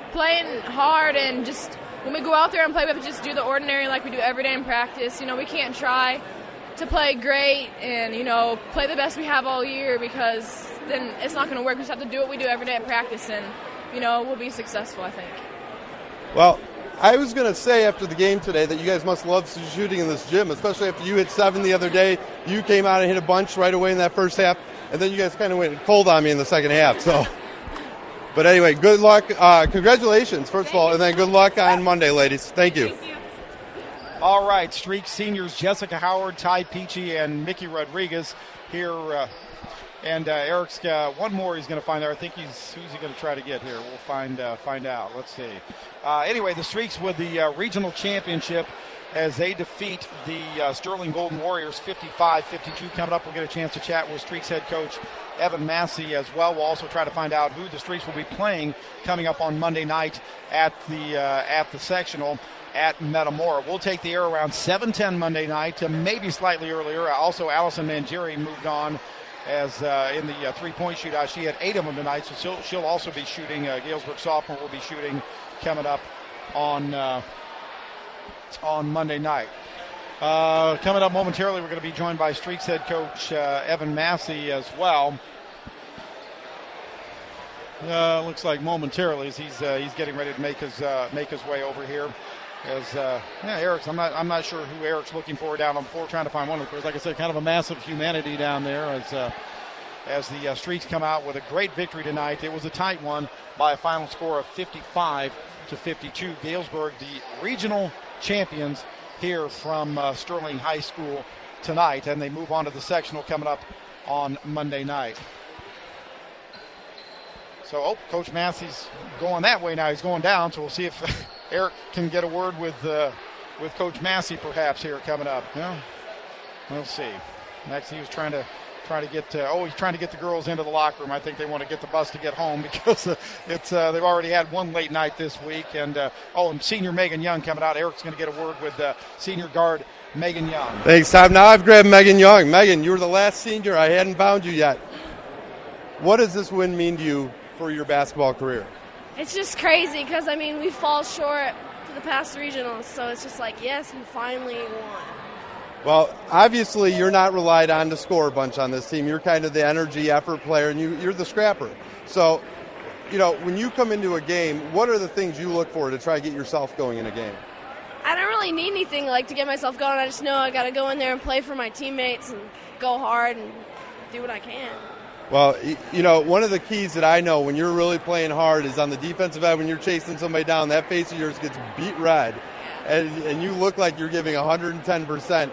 playing hard, and just when we go out there and play, we have to just do the ordinary like we do every day in practice. We can't try to play great and, play the best we have all year, because then it's not going to work. We just have to do what we do every day at practice, and, we'll be successful, I think. Well, I was going to say after the game today that you guys must love shooting in this gym, especially after you hit 7 the other day. You came out and hit a bunch right away in that first half, and then you guys kind of went cold on me in the second half. So, but anyway, good luck. Congratulations, first of all, and then good luck on Monday, ladies. Thank you. All right, Streak seniors Jessica Howard, Ty Peachy, and Mickey Rodriguez here. And Eric's one more he's going to find out. I think who's he going to try to get here? We'll find out. Let's see. Anyway, the Streaks with the regional championship as they defeat the Sterling Golden Warriors 55-52. Coming up, we'll get a chance to chat with Streaks head coach Evan Massey as well. We'll also try to find out who the Streaks will be playing coming up on Monday night at the sectional at Metamora. We'll take the air around 7:10 Monday night, maybe slightly earlier. Also, Allison Mangieri moved on as in the 3-point shootout. She had 8 of them tonight, so she'll also be shooting. Galesburg sophomore will be shooting coming up on Monday night. Coming up momentarily, we're going to be joined by Streaks head coach Evan Massey as well. Looks like momentarily as he's getting ready to make his way over here. Eric's, I'm not sure who Eric's looking for down on the floor, trying to find one of them. Like I said, kind of a massive humanity down there as the Streaks come out with a great victory tonight. It was a tight one by a final score of 55-52. Galesburg, the regional champions here from Sterling High School tonight, and they move on to the sectional coming up on Monday night. So, Coach Massey's going that way now. He's going down, so we'll see if Eric can get a word with Coach Massey perhaps here coming up. Yeah, we'll see. Next, he was trying to get he's trying to get the girls into the locker room. I think they want to get the bus to get home because they've already had one late night this week. And senior Megan Young coming out. Eric's going to get a word with senior guard Megan Young. Thanks, Tom. Now I've grabbed Megan Young. Megan, you were the last senior. I hadn't found you yet. What does this win mean to you for your basketball career? It's just crazy because, we fall short for the past regionals, so it's just like, yes, we finally won. Well, obviously you're not relied on to score a bunch on this team. You're kind of the energy, effort player, and you're the scrapper. So, when you come into a game, what are the things you look for to try to get yourself going in a game? I don't really need anything to get myself going. I just know I got to go in there and play for my teammates and go hard and do what I can. Well, one of the keys that I know when you're really playing hard is on the defensive end when you're chasing somebody down, that face of yours gets beat red, and you look like you're giving 110%.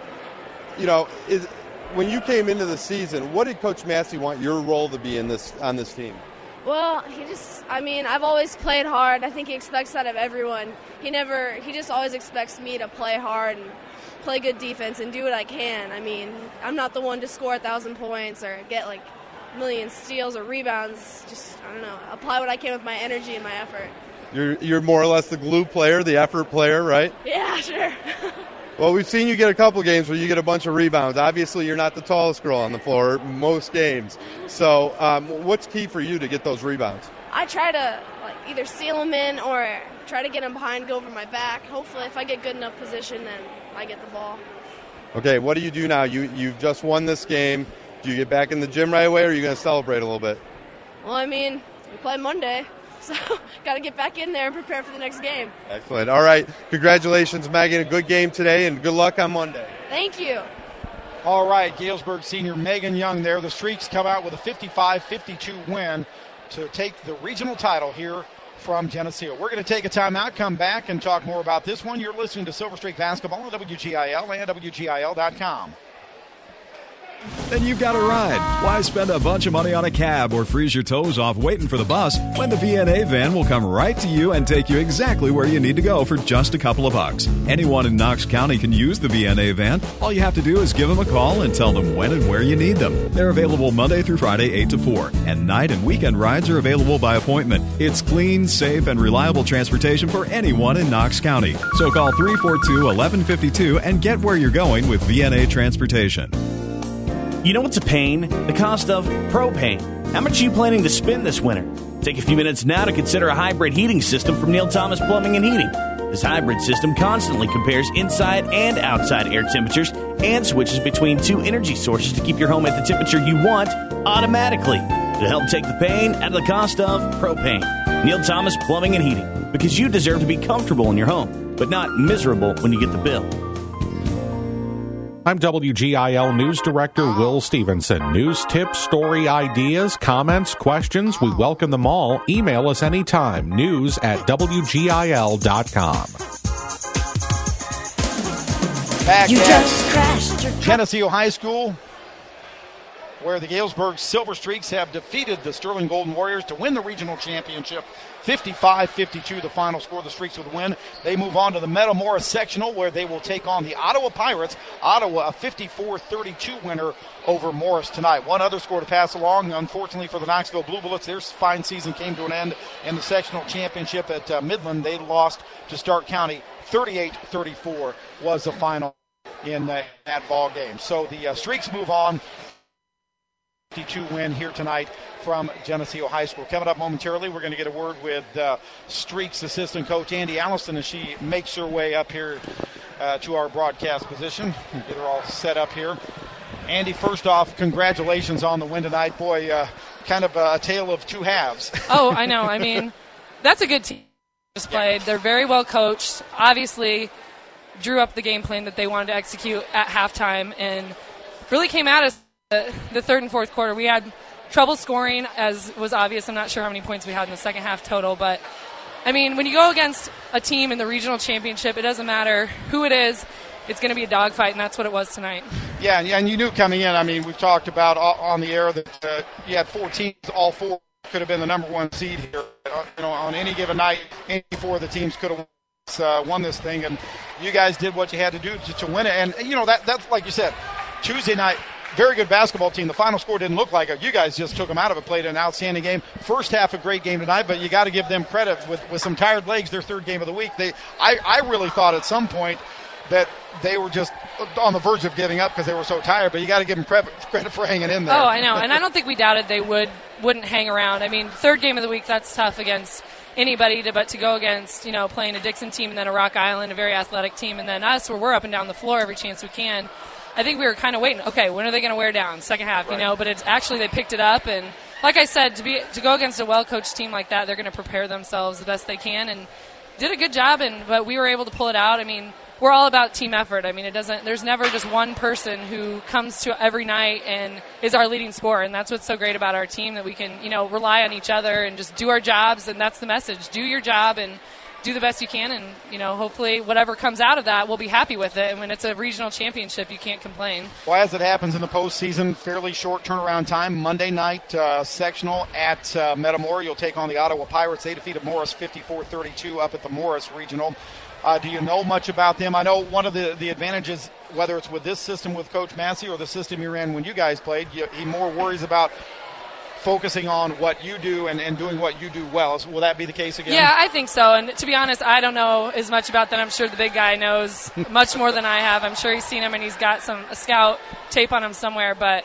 When you came into the season, what did Coach Massey want your role to be on this team? Well, I've always played hard. I think he expects that of everyone. He just always expects me to play hard and play good defense and do what I can. I'm not the one to score 1,000 points or get million steals or rebounds. Just, apply what I can with my energy and my effort. You're more or less the glue player, the effort player, right? Yeah, sure. Well, we've seen you get a couple games where you get a bunch of rebounds. Obviously, you're not the tallest girl on the floor most games. So what's key for you to get those rebounds? I try to either seal them in or try to get them behind, go over my back. Hopefully, if I get good enough position, then I get the ball. Okay, what do you do now? You've just won this game. Do you get back in the gym right away, or are you going to celebrate a little bit? Well, we play Monday, so got to get back in there and prepare for the next game. Excellent. All right. Congratulations, Megan. A good game today, and good luck on Monday. Thank you. All right, Galesburg senior Megan Young there. The Streaks come out with a 55-52 win to take the regional title here from Geneseo. We're going to take a timeout, come back, and talk more about this one. You're listening to Silver Streak Basketball on WGIL and WGIL.com. Then you've got a ride. Why spend a bunch of money on a cab or freeze your toes off waiting for the bus when the VNA van will come right to you and take you exactly where you need to go for just a couple of bucks? Anyone in Knox County can use the VNA van. All you have to do is give them a call and tell them when and where you need them. They're available Monday through Friday, 8 to 4, and night and weekend rides are available by appointment. It's clean, safe, and reliable transportation for anyone in Knox County. So call 342-1152 and get where you're going with VNA Transportation. You know what's a pain? The cost of propane. How much are you planning to spend this winter? Take a few minutes now to consider a hybrid heating system from Neil Thomas Plumbing and Heating. This hybrid system constantly compares inside and outside air temperatures and switches between 2 energy sources to keep your home at the temperature you want automatically. To help take the pain out of the cost of propane. Neil Thomas Plumbing and Heating. Because you deserve to be comfortable in your home, but not miserable when you get the bill. I'm WGIL News Director Will Stevenson. News, tips, story ideas, comments, questions, we welcome them all. Email us anytime. news@WGIL.com. Back at Geneseo High School, where the Galesburg Silver Streaks have defeated the Sterling Golden Warriors to win the regional championship. 55-52 the final score. The Streaks with a win. They move on to the Metamoris sectional, where they will take on the Ottawa Pirates. Ottawa, a 54-32 winner over Morris tonight. One other score to pass along. Unfortunately for the Knoxville Blue Bullets, their fine season came to an end in the sectional championship at Midland. They lost to Stark County. 38-34 was the final in that ball game. So the Streaks move on. 52 win here tonight from Geneseo High School. Coming up momentarily, we're going to get a word with Streaks assistant coach Andy Allison as she makes her way up here to our broadcast position. Get her all set up here. Andy, first off, congratulations on the win tonight. Boy, kind of a tale of two halves. Oh, I know. I mean, that's a good team just played. They're very well coached. Obviously, drew up the game plan that they wanted to execute at halftime and really came at us the third and fourth quarter. We had trouble scoring, as was obvious. I'm not sure how many points we had in the second half total, but I mean, when you go against a team in the regional championship, it doesn't matter who it is. It's going to be a dogfight, and that's what it was tonight. Yeah, and you knew coming in. I mean, we've talked about on the air that you had 4 teams, all 4 could have been the number 1 seed here. On any given night, any 4 of the teams could have won this thing, and you guys did what you had to do to win it. And that's like you said, Tuesday night. Very good basketball team. The final score didn't look like it. You guys just took them out of it, played an outstanding game. First half, a great game tonight, but you got to give them credit with some tired legs, their third game of the week. I really thought at some point that they were just on the verge of giving up because they were so tired, but you got to give them credit for hanging in there. Oh, I know, and I don't think we doubted they wouldn't hang around. I mean, third game of the week, that's tough against anybody, but to go against, playing a Dixon team and then a Rock Island, a very athletic team, and then us, where we're up and down the floor every chance we can. I think we were kind of waiting. Okay, when are they going to wear down? Second half, right. But it's actually they picked it up, and like I said, to go against a well-coached team like that, they're going to prepare themselves the best they can, and did a good job. But we were able to pull it out. I mean, we're all about team effort. I mean, there's never just one person who comes to every night and is our leading scorer, and that's what's so great about our team, that we can rely on each other and just do our jobs, and that's the message: do your job and do the best you can, and hopefully whatever comes out of that, we'll be happy with it. And when it's a regional championship, you can't complain. Well, as it happens in the postseason, fairly short turnaround time. Monday night sectional at Metamora. You'll take on the Ottawa Pirates. They defeated Morris 54-32 up at the Morris Regional. Do you know much about them? I know one of the advantages, whether it's with this system with Coach Massey or the system you ran when you guys played, he more worries about focusing on what you do and doing what you do well. Will that be the case again? Yeah, I think so. And to be honest, I don't know as much about that. I'm sure the big guy knows much more than I have. I'm sure he's seen him and he's got a scout tape on him somewhere. But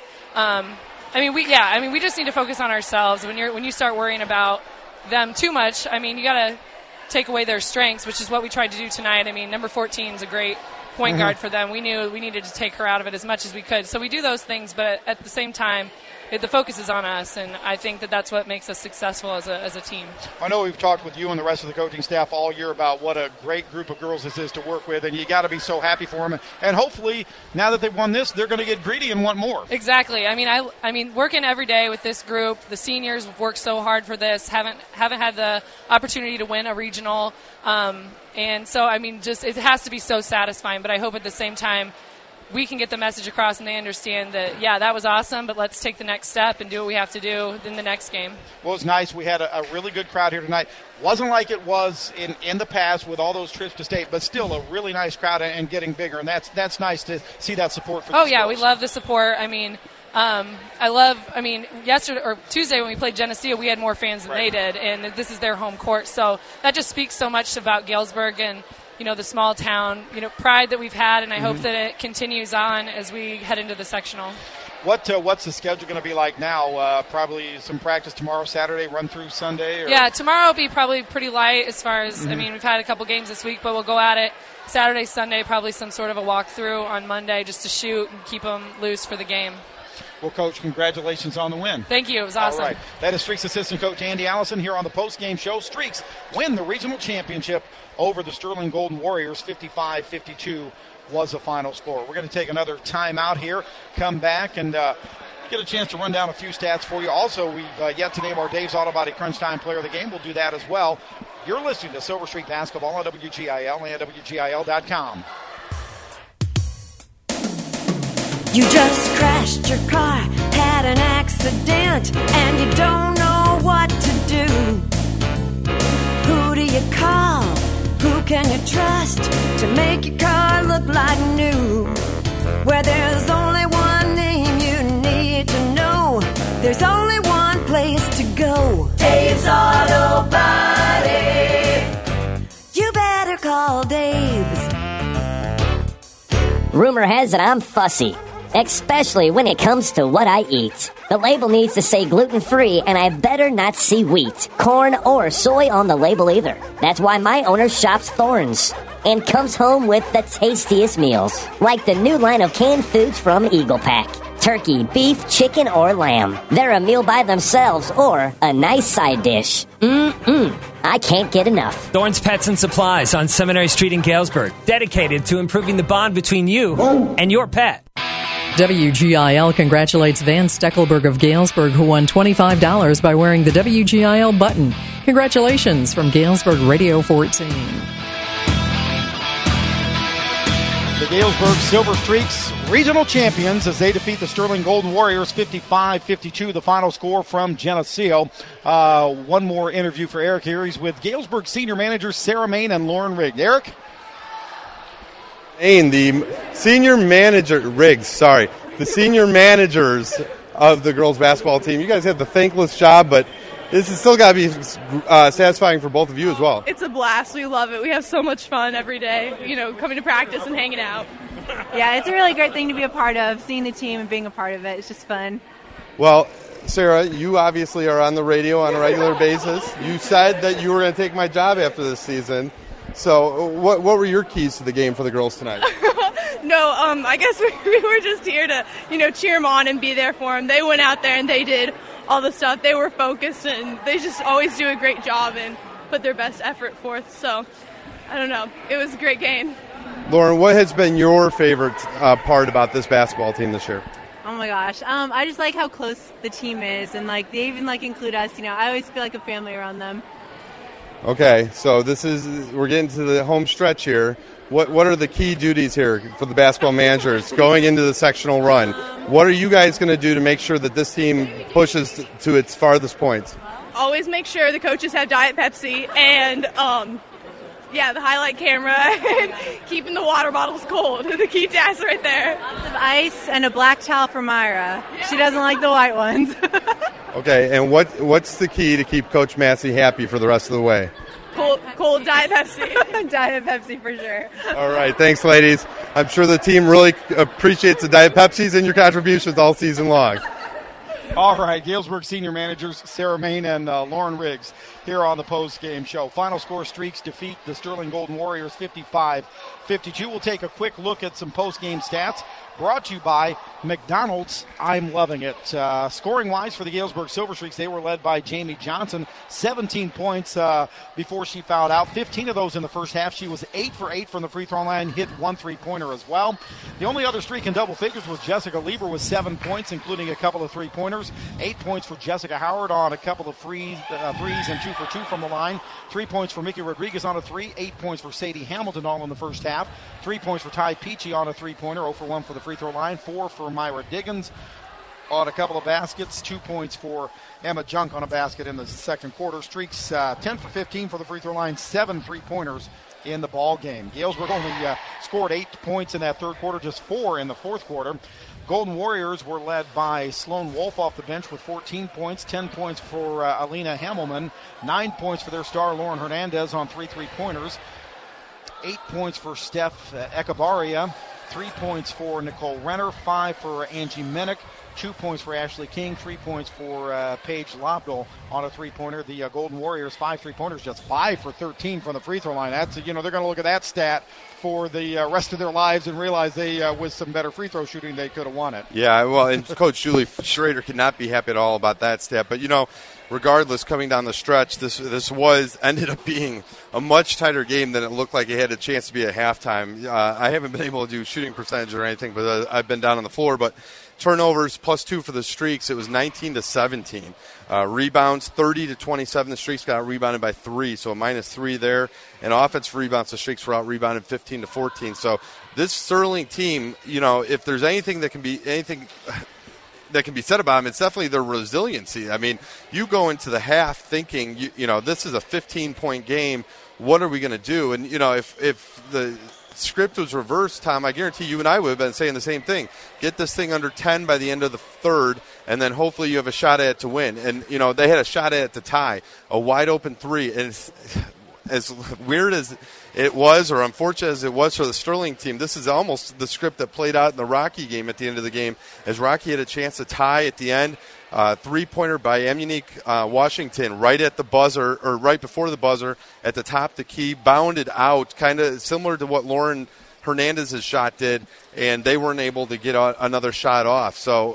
we just need to focus on ourselves. When you start worrying about them too much, I mean, you got to take away their strengths, which is what we tried to do tonight. I mean, number 14 is a great point guard for them. We knew we needed to take her out of it as much as we could. So we do those things, but at the same time, the focus is on us, and I think that's what makes us successful as a team. I know we've talked with you and the rest of the coaching staff all year about what a great group of girls this is to work with, and you got to be so happy for them. And hopefully, now that they've won this, they're going to get greedy and want more. Exactly. I mean, working every day with this group, the seniors have worked so hard for this, haven't had the opportunity to win a regional, and so it has to be so satisfying. But I hope at the same time, we can get the message across and they understand that, that was awesome, but let's take the next step and do what we have to do in the next game. Well, it's nice. We had a really good crowd here tonight. Wasn't like it was in the past with all those trips to state, but still a really nice crowd and getting bigger, and that's nice to see that support for the schools. We love the support. Yesterday or Tuesday when we played Geneseo, we had more fans than they did, and this is their home court. So that just speaks so much about Galesburg and the small town, pride that we've had, and I hope that it continues on as we head into the sectional. What's the schedule going to be like now? Probably some practice tomorrow, Saturday, run through Sunday? Or? Yeah, tomorrow will be probably pretty light as far as, I mean, we've had a couple games this week, but we'll go at it Saturday, Sunday, probably some sort of a walkthrough on Monday just to shoot and keep them loose for the game. Well, Coach, congratulations on the win. Thank you. It was awesome. All right. That is Streaks assistant coach Andy Allison here on the post-game show. Streaks win the regional championship over the Sterling Golden Warriors. 55-52 was the final score. We're going to take another timeout here, come back, and get a chance to run down a few stats for you. Also, we've yet to name our Dave's Auto Body Crunch Time player of the game. We'll do that as well. You're listening to Silver Streak Basketball on WGIL and WGIL.com. You just crashed your car, had an accident, and you don't know what to do. Who do you call? Who can you trust to make your car look like new? Where there's only one name you need to know, there's only one place to go. Dave's Auto Body. You better call Dave's. Rumor has it I'm fussy, especially when it comes to what I eat. The label needs to say gluten-free, and I better not see wheat, corn, or soy on the label either. That's why my owner shops Thorns and comes home with the tastiest meals, like the new line of canned foods from Eagle Pack. Turkey, beef, chicken, or lamb. They're a meal by themselves or a nice side dish. I can't get enough. Thorne's Pets and Supplies on Seminary Street in Galesburg, dedicated to improving the bond between you and your pet. WGIL congratulates Van Steckelberg of Galesburg, who won $25 by wearing the WGIL button. Congratulations from Galesburg Radio 14. The Galesburg Silver Streaks regional champions as they defeat the Sterling Golden Warriors 55-52, the final score from Geneseo. One more interview for Eric here. He's with Galesburg senior managers Sarah Main and Lauren Riggs. Eric? The senior manager, the senior managers of the girls basketball team. You guys have the thankless job, but this has still got to be satisfying for both of you as well. It's a blast. We love it. We have so much fun every day, coming to practice and hanging out. Yeah, it's a really great thing to be a part of, seeing the team and being a part of it. It's just fun. Well, Sarah, you obviously are on the radio on a regular basis. You said that you were going to take my job after this season. So what were your keys to the game for the girls tonight? No, I guess we were just here to, cheer them on and be there for them. They went out there and they did all the stuff. They were focused and they just always do a great job and put their best effort forth. So, I don't know. It was a great game. Lauren, what has been your favorite part about this basketball team this year? Oh my gosh. I just like how close the team is and they even include us. I always feel like a family around them. Okay, so we're getting to the home stretch here. What are the key duties here for the basketball managers going into the sectional run? What are you guys going to do to make sure that this team pushes to its farthest points? Always make sure the coaches have Diet Pepsi and, the highlight camera and keeping the water bottles cold. The key task right there. Lots of ice and a black towel for Myra. She doesn't like the white ones. Okay, and what's the key to keep Coach Massey happy for the rest of the way? Cold Diet Pepsi. Diet Pepsi for sure. All right, thanks, ladies. I'm sure the team really appreciates the Diet Pepsis and your contributions all season long. All right, Galesburg senior managers Sarah Main and Lauren Riggs here on the post-game show. Final score: Streaks defeat the Sterling Golden Warriors 55-52. We'll take a quick look at some post-game stats. Brought to you by McDonald's. I'm loving it. Scoring-wise for the Galesburg Silver Streaks, they were led by Jamie Johnson. 17 points before she fouled out. 15 of those in the first half. She was 8 for 8 from the free throw line, hit 1 3-pointer as well. The only other streak in double figures was Jessica Lieber with 7 points, including a couple of 3-pointers. 8 points for Jessica Howard on a couple of threes and 2 for 2 from the line. 3 points for Mickey Rodriguez on a 3. 8 points for Sadie Hamilton all in the first half. 3 points for Ty Peachy on a 3-pointer. 0 for 1 for the free throw line. 4 for Myra Diggins on a couple of baskets. 2 points for Emma Junk on a basket in the second quarter. Streaks 10 for 15 for the free throw line. 7 3-pointers in the ball game. Galesburg only scored 8 points in that third quarter, just 4 in the fourth quarter. Golden Warriors were led by Sloan Wolf off the bench with 14 points, 10 points for Alina Hammelman, 9 points for their star Lauren Hernandez on 3 3-pointers, 8 points for Steph Echevarria, 3 points for Nicole Renner, 5 for Angie Minnick, 2 points for Ashley King, 3 points for Paige Lobdell on a three-pointer. The Golden Warriors, 5 3-pointers, just 5 for 13 from the free throw line. That's, they're going to look at that stat for the rest of their lives and realize they, with some better free throw shooting, they could have won it. Yeah, well, and Coach Julie Schrader could not be happy at all about that stat. But, regardless, coming down the stretch, this ended up being a much tighter game than it looked like it had a chance to be at halftime. I haven't been able to do shooting percentage or anything, but I've been down on the floor. But turnovers +2 for the Streaks. It was 19-17. Rebounds 30-27. The Streaks got rebounded by 3, so a -3 there. And offensive rebounds, the Streaks were out rebounded 15-14. So this Sterling team, if there's anything that can be said about them, it's definitely their resiliency. I mean, you go into the half thinking, this is a 15-point game. What are we going to do? And, if the script was reversed, Tom, I guarantee you and I would have been saying the same thing. Get this thing under 10 by the end of the third, and then hopefully you have a shot at it to win. And, they had a shot at it to tie, a wide-open 3. And it's as weird as it was, or unfortunate as it was for the Sterling team, this is almost the script that played out in the Rocky game at the end of the game, as Rocky had a chance to tie at the end. Three-pointer by Emunique Washington right at the buzzer, or right before the buzzer, at the top of the key, bounded out, kind of similar to what Lauren Hernandez's shot did, and they weren't able to get another shot off. So,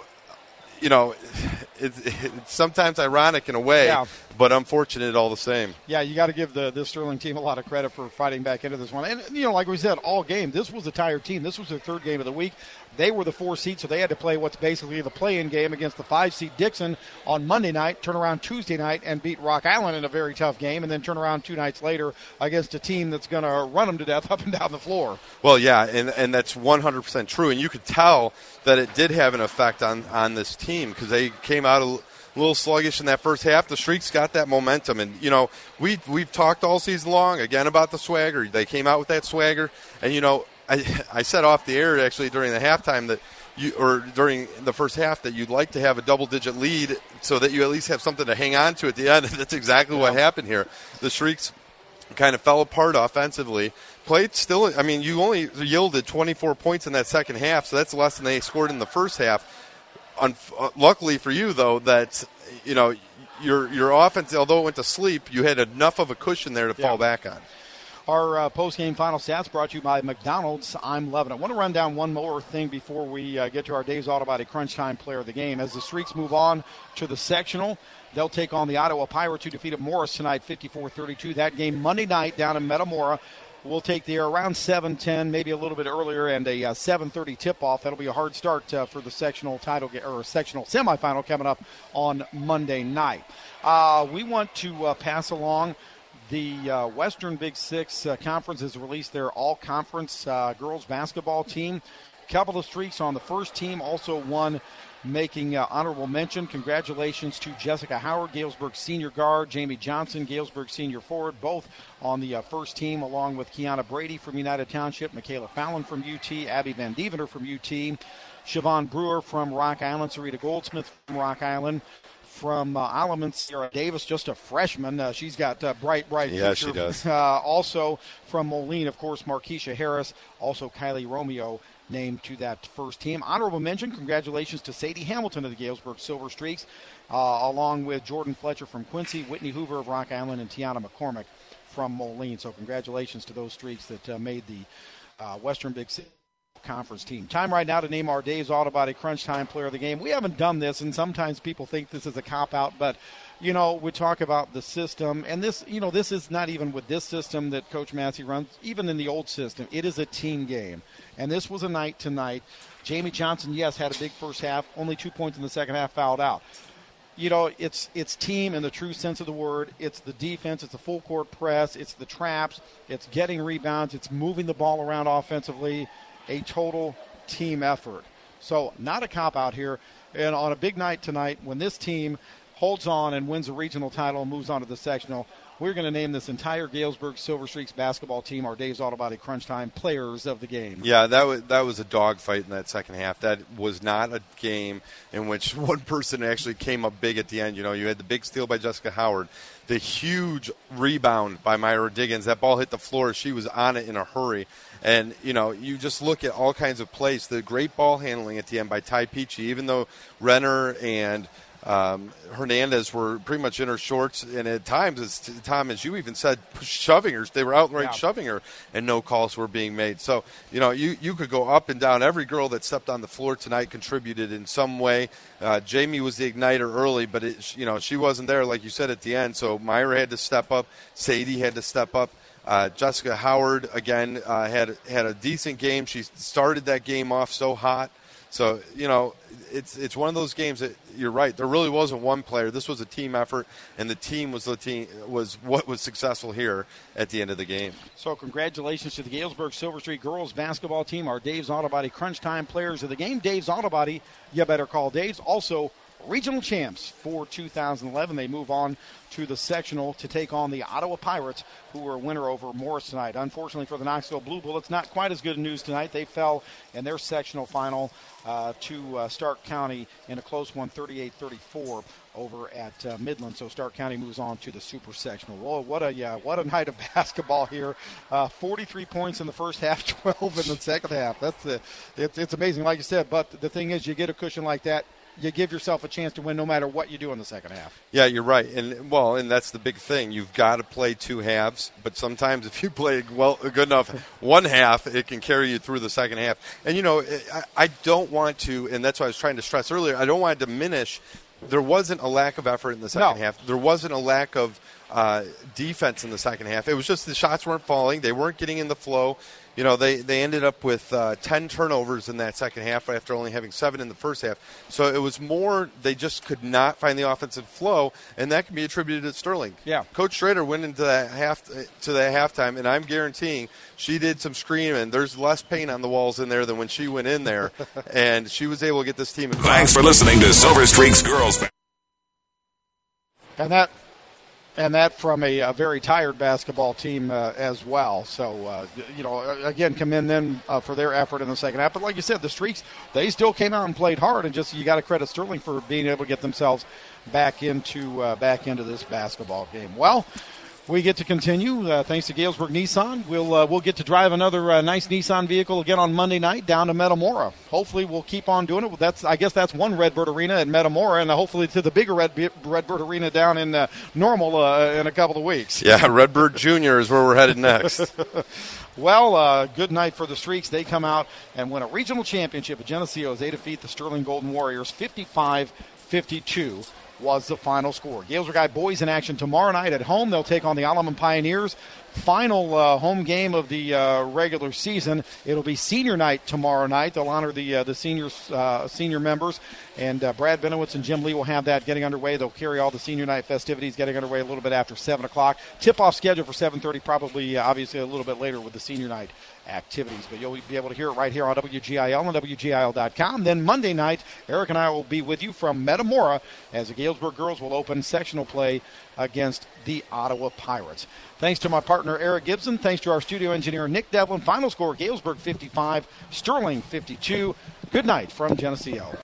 it's sometimes ironic in a way, but unfortunate all the same. Yeah, you got to give this Sterling team a lot of credit for fighting back into this one. And, like we said, all game, this was a tired team. This was their third game of the week. They were the 4 seed, so they had to play what's basically the play-in game against the 5 seed Dixon on Monday night, turn around Tuesday night and beat Rock Island in a very tough game, and then turn around 2 nights later against a team that's going to run them to death up and down the floor. Well, yeah, and that's 100% true. And you could tell that it did have an effect on this team, because they came out a little sluggish in that first half. The Streaks got that momentum, and we've talked all season long again about the swagger. They came out with that swagger, and I said off the air actually during the halftime that during the first half that you'd like to have a double-digit lead so that you at least have something to hang on to at the end. And that's exactly what happened here. The Streaks kind of fell apart offensively. Played still. I mean, you only yielded 24 points in that second half, so that's less than they scored in the first half. Luckily for you, though, that your offense, although it went to sleep, you had enough of a cushion there to fall back on. Our post-game final stats brought to you by McDonald's. I'm loving it. I want to run down one more thing before we get to our Dave's Autobody Crunch Time player of the game. As the Streaks move on to the sectional, they'll take on the Ottawa Pirates, who defeated Morris tonight 54-32. That game Monday night down in Metamora. We'll take the air around 7:10, maybe a little bit earlier, and a 7:30 tip-off. That'll be a hard start for the sectional title or sectional semifinal coming up on Monday night. We want to pass along the Western Big Six Conference has released their all-conference girls basketball team. Couple of Streaks on the first team, also one making honorable mention. Congratulations to Jessica Howard, Galesburg senior guard, Jamie Johnson, Galesburg senior forward, both on the first team, along with Kiana Brady from United Township, Michaela Fallon from UT, Abby Van Deventer from UT, Siobhan Brewer from Rock Island, Sarita Goldsmith from Rock Island. From Alaman, Sarah Davis, just a freshman. She's got bright future. Yeah, she does. Also from Moline, of course, Markeisha Harris. Also Kylie Romeo named to that first team. Honorable mention, congratulations to Sadie Hamilton of the Galesburg Silver Streaks, along with Jordan Fletcher from Quincy, Whitney Hoover of Rock Island, and Tiana McCormick from Moline. So congratulations to those Streaks that made the Western Big Six Conference team. Time right now to name our Dave's Autobody Crunch Time player of the game. We haven't done this, and sometimes people think this is a cop-out, but, we talk about the system, and this, this is not even with this system that Coach Massey runs, even in the old system. It is a team game, and this was a night tonight. Jamie Johnson, yes, had a big first half, only 2 points in the second half, fouled out. It's team in the true sense of the word. It's the defense. It's the full court press. It's the traps. It's getting rebounds. It's moving the ball around offensively. A total team effort. So not a cop-out here. And on a big night tonight, when this team holds on and wins the regional title and moves on to the sectional, we're going to name this entire Galesburg Silver Streaks basketball team our Dave's Auto Body Crunch Time Players of the Game. Yeah, that was a dogfight in that second half. That was not a game in which one person actually came up big at the end. You know, you had the big steal by Jessica Howard, the huge rebound by Myra Diggins. That ball hit the floor. She was on it in a hurry. And, you know, you just look at all kinds of plays. The great ball handling at the end by Ty Peachy, even though Renner and Hernandez were pretty much in her shorts, and at times, as you even said, shoving her. They were outright shoving her, and no calls were being made. So, you know, you could go up and down. Every girl that stepped on the floor tonight contributed in some way. Jamie was the igniter early, but, she wasn't there, like you said, at the end. So Myra had to step up. Sadie had to step up. Jessica Howard, again, had a decent game. She started that game off so hot. So, you know, it's one of those games that you're right. There really wasn't one player. This was a team effort, and the team was what was successful here at the end of the game. So congratulations to the Galesburg Silver Streak girls basketball team, our Dave's Auto Body Crunch Time Players of the Game. Dave's Auto Body, you better call Dave's. Also, regional champs for 2011. They move on to the sectional to take on the Ottawa Pirates, who were a winner over Morris tonight. Unfortunately for the Knoxville Blue Bullets, not quite as good news tonight. They fell in their sectional final to Stark County in a close one, 38-34 over at Midland. So Stark County moves on to the super sectional. Whoa, what a night of basketball here. 43 points in the first half, 12 in the second half. It's amazing, like you said. But the thing is, you get a cushion like that, you give yourself a chance to win no matter what you do in the second half. Yeah, you're right. And that's the big thing. You've got to play two halves, but sometimes if you play good enough one half, it can carry you through the second half. And, you know, I don't want to, and that's what I was trying to stress earlier, I don't want to diminish. There wasn't a lack of effort in the second half. There wasn't a lack of defense in the second half. It was just the shots weren't falling. They weren't getting in the flow. You know, they ended up with 10 turnovers in that second half after only having 7 in the first half. So it was more they just could not find the offensive flow, and that can be attributed to Sterling. Yeah. Coach Strader went into that halftime, and I'm guaranteeing she did some screaming. There's less paint on the walls in there than when she went in there, and she was able to get this team. Thanks for listening to Silver Streaks Girls. And that from a very tired basketball team as well. So, again, commend them for their effort in the second half. But like you said, the Streaks, they still came out and played hard. And just you got to credit Sterling for being able to get themselves back into this basketball game. Well, we get to continue thanks to Galesburg Nissan. We'll get to drive another nice Nissan vehicle again on Monday night down to Metamora. Hopefully we'll keep on doing it. I guess that's one Redbird Arena at Metamora, and hopefully to the bigger Redbird Arena down in Normal in a couple of weeks. Yeah, Redbird Junior is where we're headed next. Well, good night for the Streaks. They come out and win a regional championship at Geneseo as they defeat the Sterling Golden Warriors 55-52. Was the final score. Galesburg High boys in action tomorrow night at home. They'll take on the Alleman Pioneers. Final home game of the regular season. It'll be senior night tomorrow night. They'll honor the senior members. And Brad Benowitz and Jim Lee will have that getting underway. They'll carry all the senior night festivities getting underway a little bit after 7 o'clock. Tip-off schedule for 7:30, probably obviously a little bit later with the senior night activities. But you'll be able to hear it right here on WGIL and WGIL.com. Then Monday night, Eric and I will be with you from Metamora as the Galesburg girls will open sectional play against the Ottawa Pirates. Thanks to my partner, Eric Gibson. Thanks to our studio engineer, Nick Devlin. Final score, Galesburg 55, Sterling 52. Good night from Geneseo.